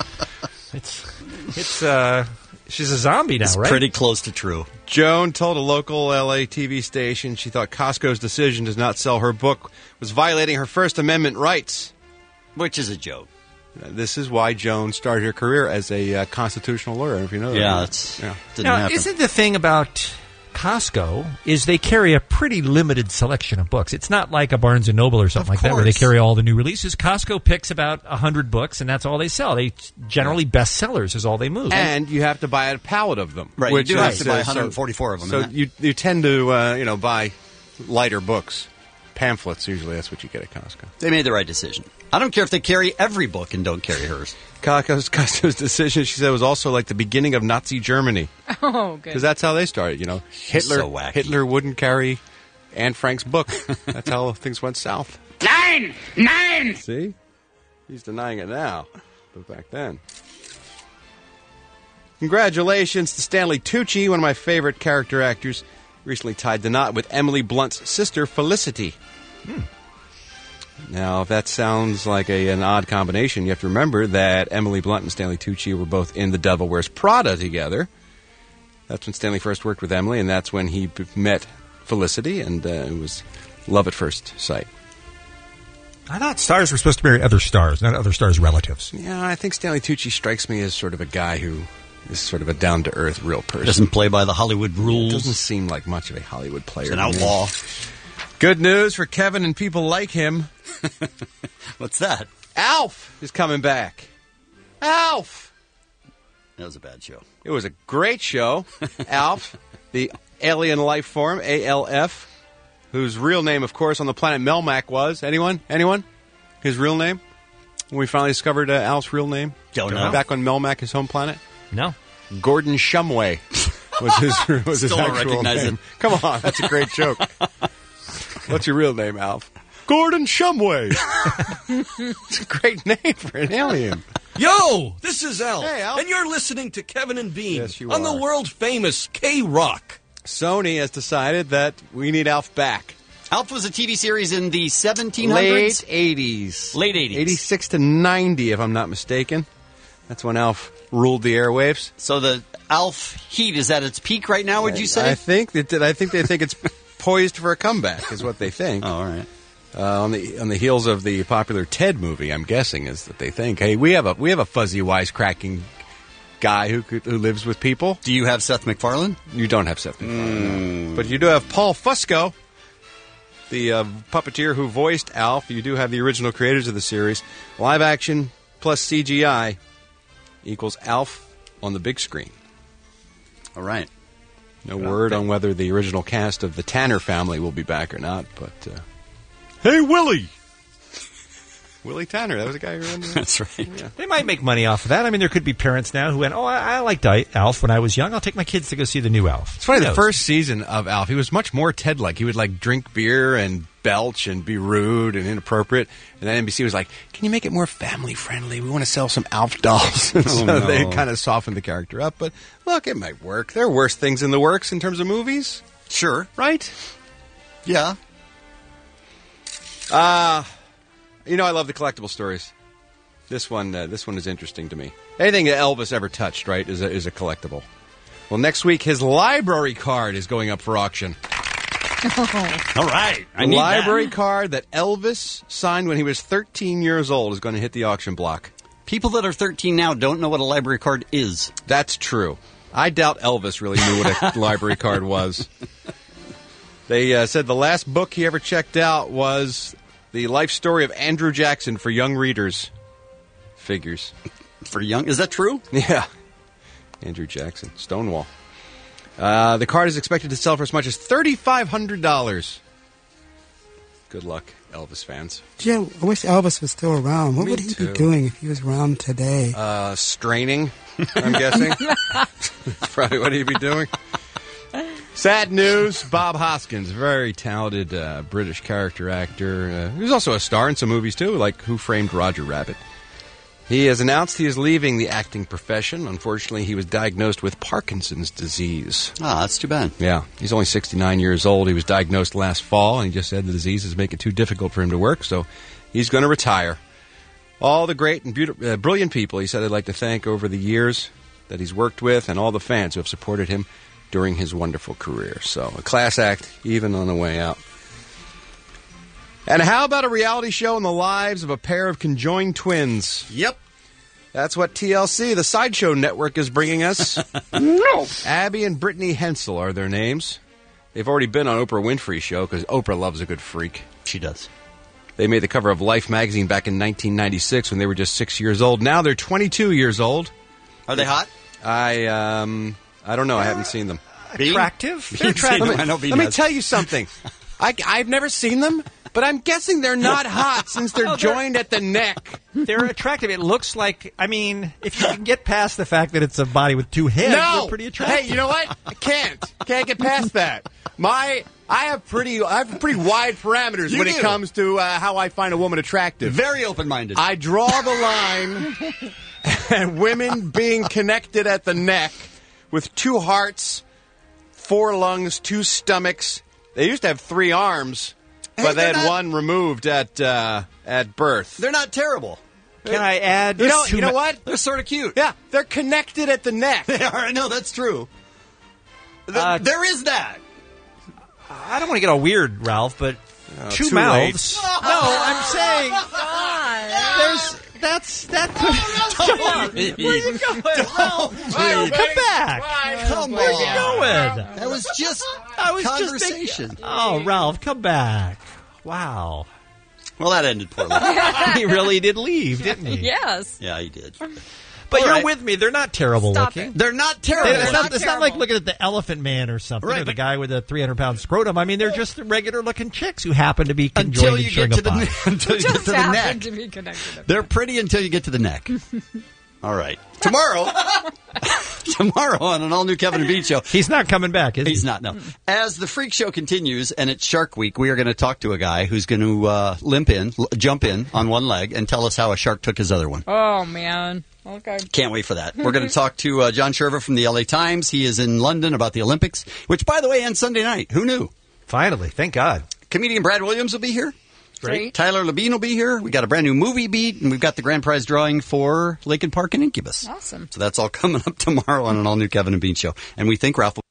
[SPEAKER 11] She's a zombie now,
[SPEAKER 10] it's
[SPEAKER 11] right?
[SPEAKER 10] Pretty close to true.
[SPEAKER 16] Joan told a local LA TV station she thought Costco's decision to not sell her book was violating her First Amendment rights.
[SPEAKER 10] Which is a joke.
[SPEAKER 16] This is why Joan started her career as a constitutional lawyer, if you know that.
[SPEAKER 10] Yeah, didn't
[SPEAKER 11] now,
[SPEAKER 10] happen.
[SPEAKER 11] Isn't the thing about Costco is they carry a pretty limited selection of books. It's not like a Barnes & Noble or something like that where they carry all the new releases. Costco picks about 100 books, and that's all they sell. They generally bestsellers is all they move.
[SPEAKER 16] And you have to buy a pallet of them.
[SPEAKER 10] Right,
[SPEAKER 16] which
[SPEAKER 10] you do have to buy 144 of them.
[SPEAKER 16] So you tend to buy lighter books. Pamphlets, usually that's what you get at Costco.
[SPEAKER 10] They made the right decision. I don't care if they carry every book and don't carry hers.
[SPEAKER 16] Costco's decision, she said, was also like the beginning of Nazi Germany.
[SPEAKER 13] Oh, good.
[SPEAKER 16] Because that's how they started, Hitler wouldn't carry Anne Frank's book. That's how things went south.
[SPEAKER 14] Nine!
[SPEAKER 16] See? He's denying it now, but back then. Congratulations to Stanley Tucci, one of my favorite character actors, recently tied the knot with Emily Blunt's sister, Felicity. Now, if that sounds like an odd combination, you have to remember that Emily Blunt and Stanley Tucci were both in The Devil Wears Prada together. That's when Stanley first worked with Emily, and that's when he met Felicity, and it was love at first sight.
[SPEAKER 11] I thought stars were supposed to marry other stars, not other stars' relatives.
[SPEAKER 16] Yeah, I think Stanley Tucci strikes me as sort of a guy who is sort of a down-to-earth real person.
[SPEAKER 10] Doesn't play by the Hollywood rules.
[SPEAKER 16] Doesn't seem like much of a Hollywood player.
[SPEAKER 10] He's an outlaw.
[SPEAKER 16] Good news for Kevin and people like him.
[SPEAKER 10] What's that?
[SPEAKER 16] Alf is coming back. Alf!
[SPEAKER 10] That was a bad show.
[SPEAKER 16] It was a great show. Alf, the alien life form, ALF, whose real name, of course, on the planet Melmac was... Anyone? His real name? When we finally discovered Alf's real name?
[SPEAKER 10] Don't know.
[SPEAKER 16] Back on Melmac, his home planet?
[SPEAKER 11] No.
[SPEAKER 16] Gordon Shumway was his
[SPEAKER 10] Still don't
[SPEAKER 16] actual
[SPEAKER 10] recognize
[SPEAKER 16] name.
[SPEAKER 10] it.
[SPEAKER 16] Come on, that's a great joke. What's your real name, Alf? Gordon Shumway. It's a great name for an alien.
[SPEAKER 5] Yo, this is Alf.
[SPEAKER 16] Hey, Alf.
[SPEAKER 5] And you're listening to Kevin and Bean
[SPEAKER 16] Yes, you
[SPEAKER 5] on
[SPEAKER 16] are.
[SPEAKER 5] the world-famous K-Rock.
[SPEAKER 16] Sony has decided that we need Alf back.
[SPEAKER 10] Alf was a TV series in the 1700s?
[SPEAKER 16] Late 80s.
[SPEAKER 10] Late 80s.
[SPEAKER 16] 86 to 90, if I'm not mistaken. That's when Alf ruled the airwaves.
[SPEAKER 10] So the Alf heat is at its peak right now, would you say?
[SPEAKER 16] I think they think it's poised for a comeback, is what they think.
[SPEAKER 10] Oh, all right.
[SPEAKER 16] On the heels of the popular Ted movie, I'm guessing, is that they think, hey, we have a fuzzy, wisecracking guy who lives with people.
[SPEAKER 10] Do you have Seth MacFarlane?
[SPEAKER 16] You don't have Seth MacFarlane, no. But you do have Paul Fusco, the puppeteer who voiced Alf. You do have the original creators of the series. Live action plus CGI equals Alf on the big screen.
[SPEAKER 10] All right.
[SPEAKER 16] No word on whether the original cast of the Tanner Family will be back or not, but... Hey, Willie! Willie Tanner, that was the guy who ran
[SPEAKER 10] That's right.
[SPEAKER 16] Yeah.
[SPEAKER 11] They might make money off of that. I mean, there could be parents now who went, I liked Alf when I was young. I'll take my kids to go see the new Alf.
[SPEAKER 16] It's funny,
[SPEAKER 11] Who
[SPEAKER 16] the
[SPEAKER 11] knows?
[SPEAKER 16] first season of Alf, he was much more Ted-like. He would, drink beer and belch and be rude and inappropriate. And then NBC was like, can you make it more family-friendly? We want to sell some Alf dolls. And so
[SPEAKER 10] no.
[SPEAKER 16] they kind of softened the character up. But, look, it might work. There are worse things in the works in terms of movies.
[SPEAKER 10] Sure.
[SPEAKER 16] Right?
[SPEAKER 10] Yeah.
[SPEAKER 16] I love the collectible stories. This one is interesting to me. Anything that Elvis ever touched, right, is a collectible. Well, next week, his library card is going up for auction.
[SPEAKER 10] All right.
[SPEAKER 16] The library card that Elvis signed when he was 13 years old is going to hit the auction block.
[SPEAKER 10] People that are 13 now don't know what a library card is.
[SPEAKER 16] That's true. I doubt Elvis really knew what a library card was. They said the last book he ever checked out was The Life Story of Andrew Jackson for young readers. Figures.
[SPEAKER 10] For young? Is that true?
[SPEAKER 16] Yeah. Andrew Jackson. Stonewall. The card is expected to sell for as much as $3,500. Good luck, Elvis fans.
[SPEAKER 9] Jim, I wish Elvis was still around. What
[SPEAKER 16] Me
[SPEAKER 9] would he
[SPEAKER 16] too.
[SPEAKER 9] be doing if he was around today?
[SPEAKER 16] Straining, I'm guessing. That's probably what he'd be doing. Sad news, Bob Hoskins, very talented British character actor. He was also a star in some movies, too, like Who Framed Roger Rabbit. He has announced he is leaving the acting profession. Unfortunately, he was diagnosed with Parkinson's disease.
[SPEAKER 10] Ah, that's too bad.
[SPEAKER 16] Yeah, he's only 69 years old. He was diagnosed last fall, and he just said the disease is making it too difficult for him to work, so he's going to retire. All the great and brilliant people he said I'd like to thank over the years that he's worked with, and all the fans who have supported him during his wonderful career. So, a class act, even on the way out. And how about a reality show in the lives of a pair of conjoined twins?
[SPEAKER 10] Yep.
[SPEAKER 16] That's what TLC, the Sideshow Network, is bringing us. No. Abby and Brittany Hensel are their names. They've already been on Oprah Winfrey's show because Oprah loves a good freak.
[SPEAKER 10] She does.
[SPEAKER 16] They made the cover of Life magazine back in 1996 when they were just 6 years old. Now they're 22 years old.
[SPEAKER 10] Are they hot?
[SPEAKER 16] I don't know. I haven't seen them.
[SPEAKER 11] Attractive? They're attractive.
[SPEAKER 16] Let me tell you something. I've never seen them, but I'm guessing they're not hot since they're joined at the neck.
[SPEAKER 11] They're attractive. It looks like, I mean, if you can get past the fact that it's a body with two heads, they're pretty attractive.
[SPEAKER 16] Hey, you know what? I can't get past that. I have pretty wide parameters when it comes to how I find a woman attractive.
[SPEAKER 10] Very open-minded.
[SPEAKER 16] I draw the line at women being connected at the neck with 2 hearts, 4 lungs, 2 stomachs. They used to have 3 arms, but they had one removed at birth.
[SPEAKER 10] They're not terrible.
[SPEAKER 11] Can I add?
[SPEAKER 16] You know what?
[SPEAKER 10] They're sort of cute.
[SPEAKER 16] Yeah, they're connected at the neck.
[SPEAKER 10] They are. I know, that's true. There is that.
[SPEAKER 11] I don't want to get all weird, Ralph, but 2
[SPEAKER 16] too
[SPEAKER 11] mouths.
[SPEAKER 16] late.
[SPEAKER 11] No, I'm saying that could. Where are you going? Ralph, come back.
[SPEAKER 10] Come
[SPEAKER 11] Where are you
[SPEAKER 10] on.
[SPEAKER 11] going?
[SPEAKER 10] That was just conversation.
[SPEAKER 11] Oh, Ralph, come back. Wow.
[SPEAKER 10] Well, that ended poorly.
[SPEAKER 11] He really did leave, didn't he?
[SPEAKER 13] Yes.
[SPEAKER 10] Yeah, he did.
[SPEAKER 11] But
[SPEAKER 10] All
[SPEAKER 11] you're
[SPEAKER 10] right.
[SPEAKER 11] with me. They're not terrible
[SPEAKER 13] Stop
[SPEAKER 11] looking.
[SPEAKER 13] it.
[SPEAKER 10] They're not terrible.
[SPEAKER 11] It's not like looking at the Elephant Man or something,
[SPEAKER 10] Right,
[SPEAKER 11] or the
[SPEAKER 10] but-
[SPEAKER 11] guy with a 300-pound scrotum. I mean, they're just regular-looking chicks who happen to be conjoined
[SPEAKER 10] Until
[SPEAKER 11] and
[SPEAKER 10] you
[SPEAKER 11] sharing
[SPEAKER 10] get
[SPEAKER 11] a
[SPEAKER 10] to the
[SPEAKER 11] body.
[SPEAKER 10] until you get to the
[SPEAKER 13] Happened
[SPEAKER 10] neck.
[SPEAKER 13] to be connected.
[SPEAKER 10] They're pretty until you get to the neck. All right. Tomorrow on an all-new Kevin and Bean show.
[SPEAKER 11] He's not coming back, is he?
[SPEAKER 10] He's not, no. As the Freak Show continues, and it's Shark Week, we are going to talk to a guy who's going to jump in on one leg and tell us how a shark took his other one.
[SPEAKER 13] Oh, man. Okay.
[SPEAKER 10] Can't wait for that. We're going to talk to John Sherva from the LA Times. He is in London about the Olympics, which, by the way, ends Sunday night. Who knew?
[SPEAKER 11] Finally. Thank God.
[SPEAKER 10] Comedian Brad Williams will be here.
[SPEAKER 13] Great.
[SPEAKER 10] Tyler Labine will be here. We got a brand new movie beat, and we've got the grand prize drawing for Lincoln Park and Incubus.
[SPEAKER 13] Awesome.
[SPEAKER 10] So that's all coming up tomorrow on an all-new Kevin and Bean show. And we think Ralph will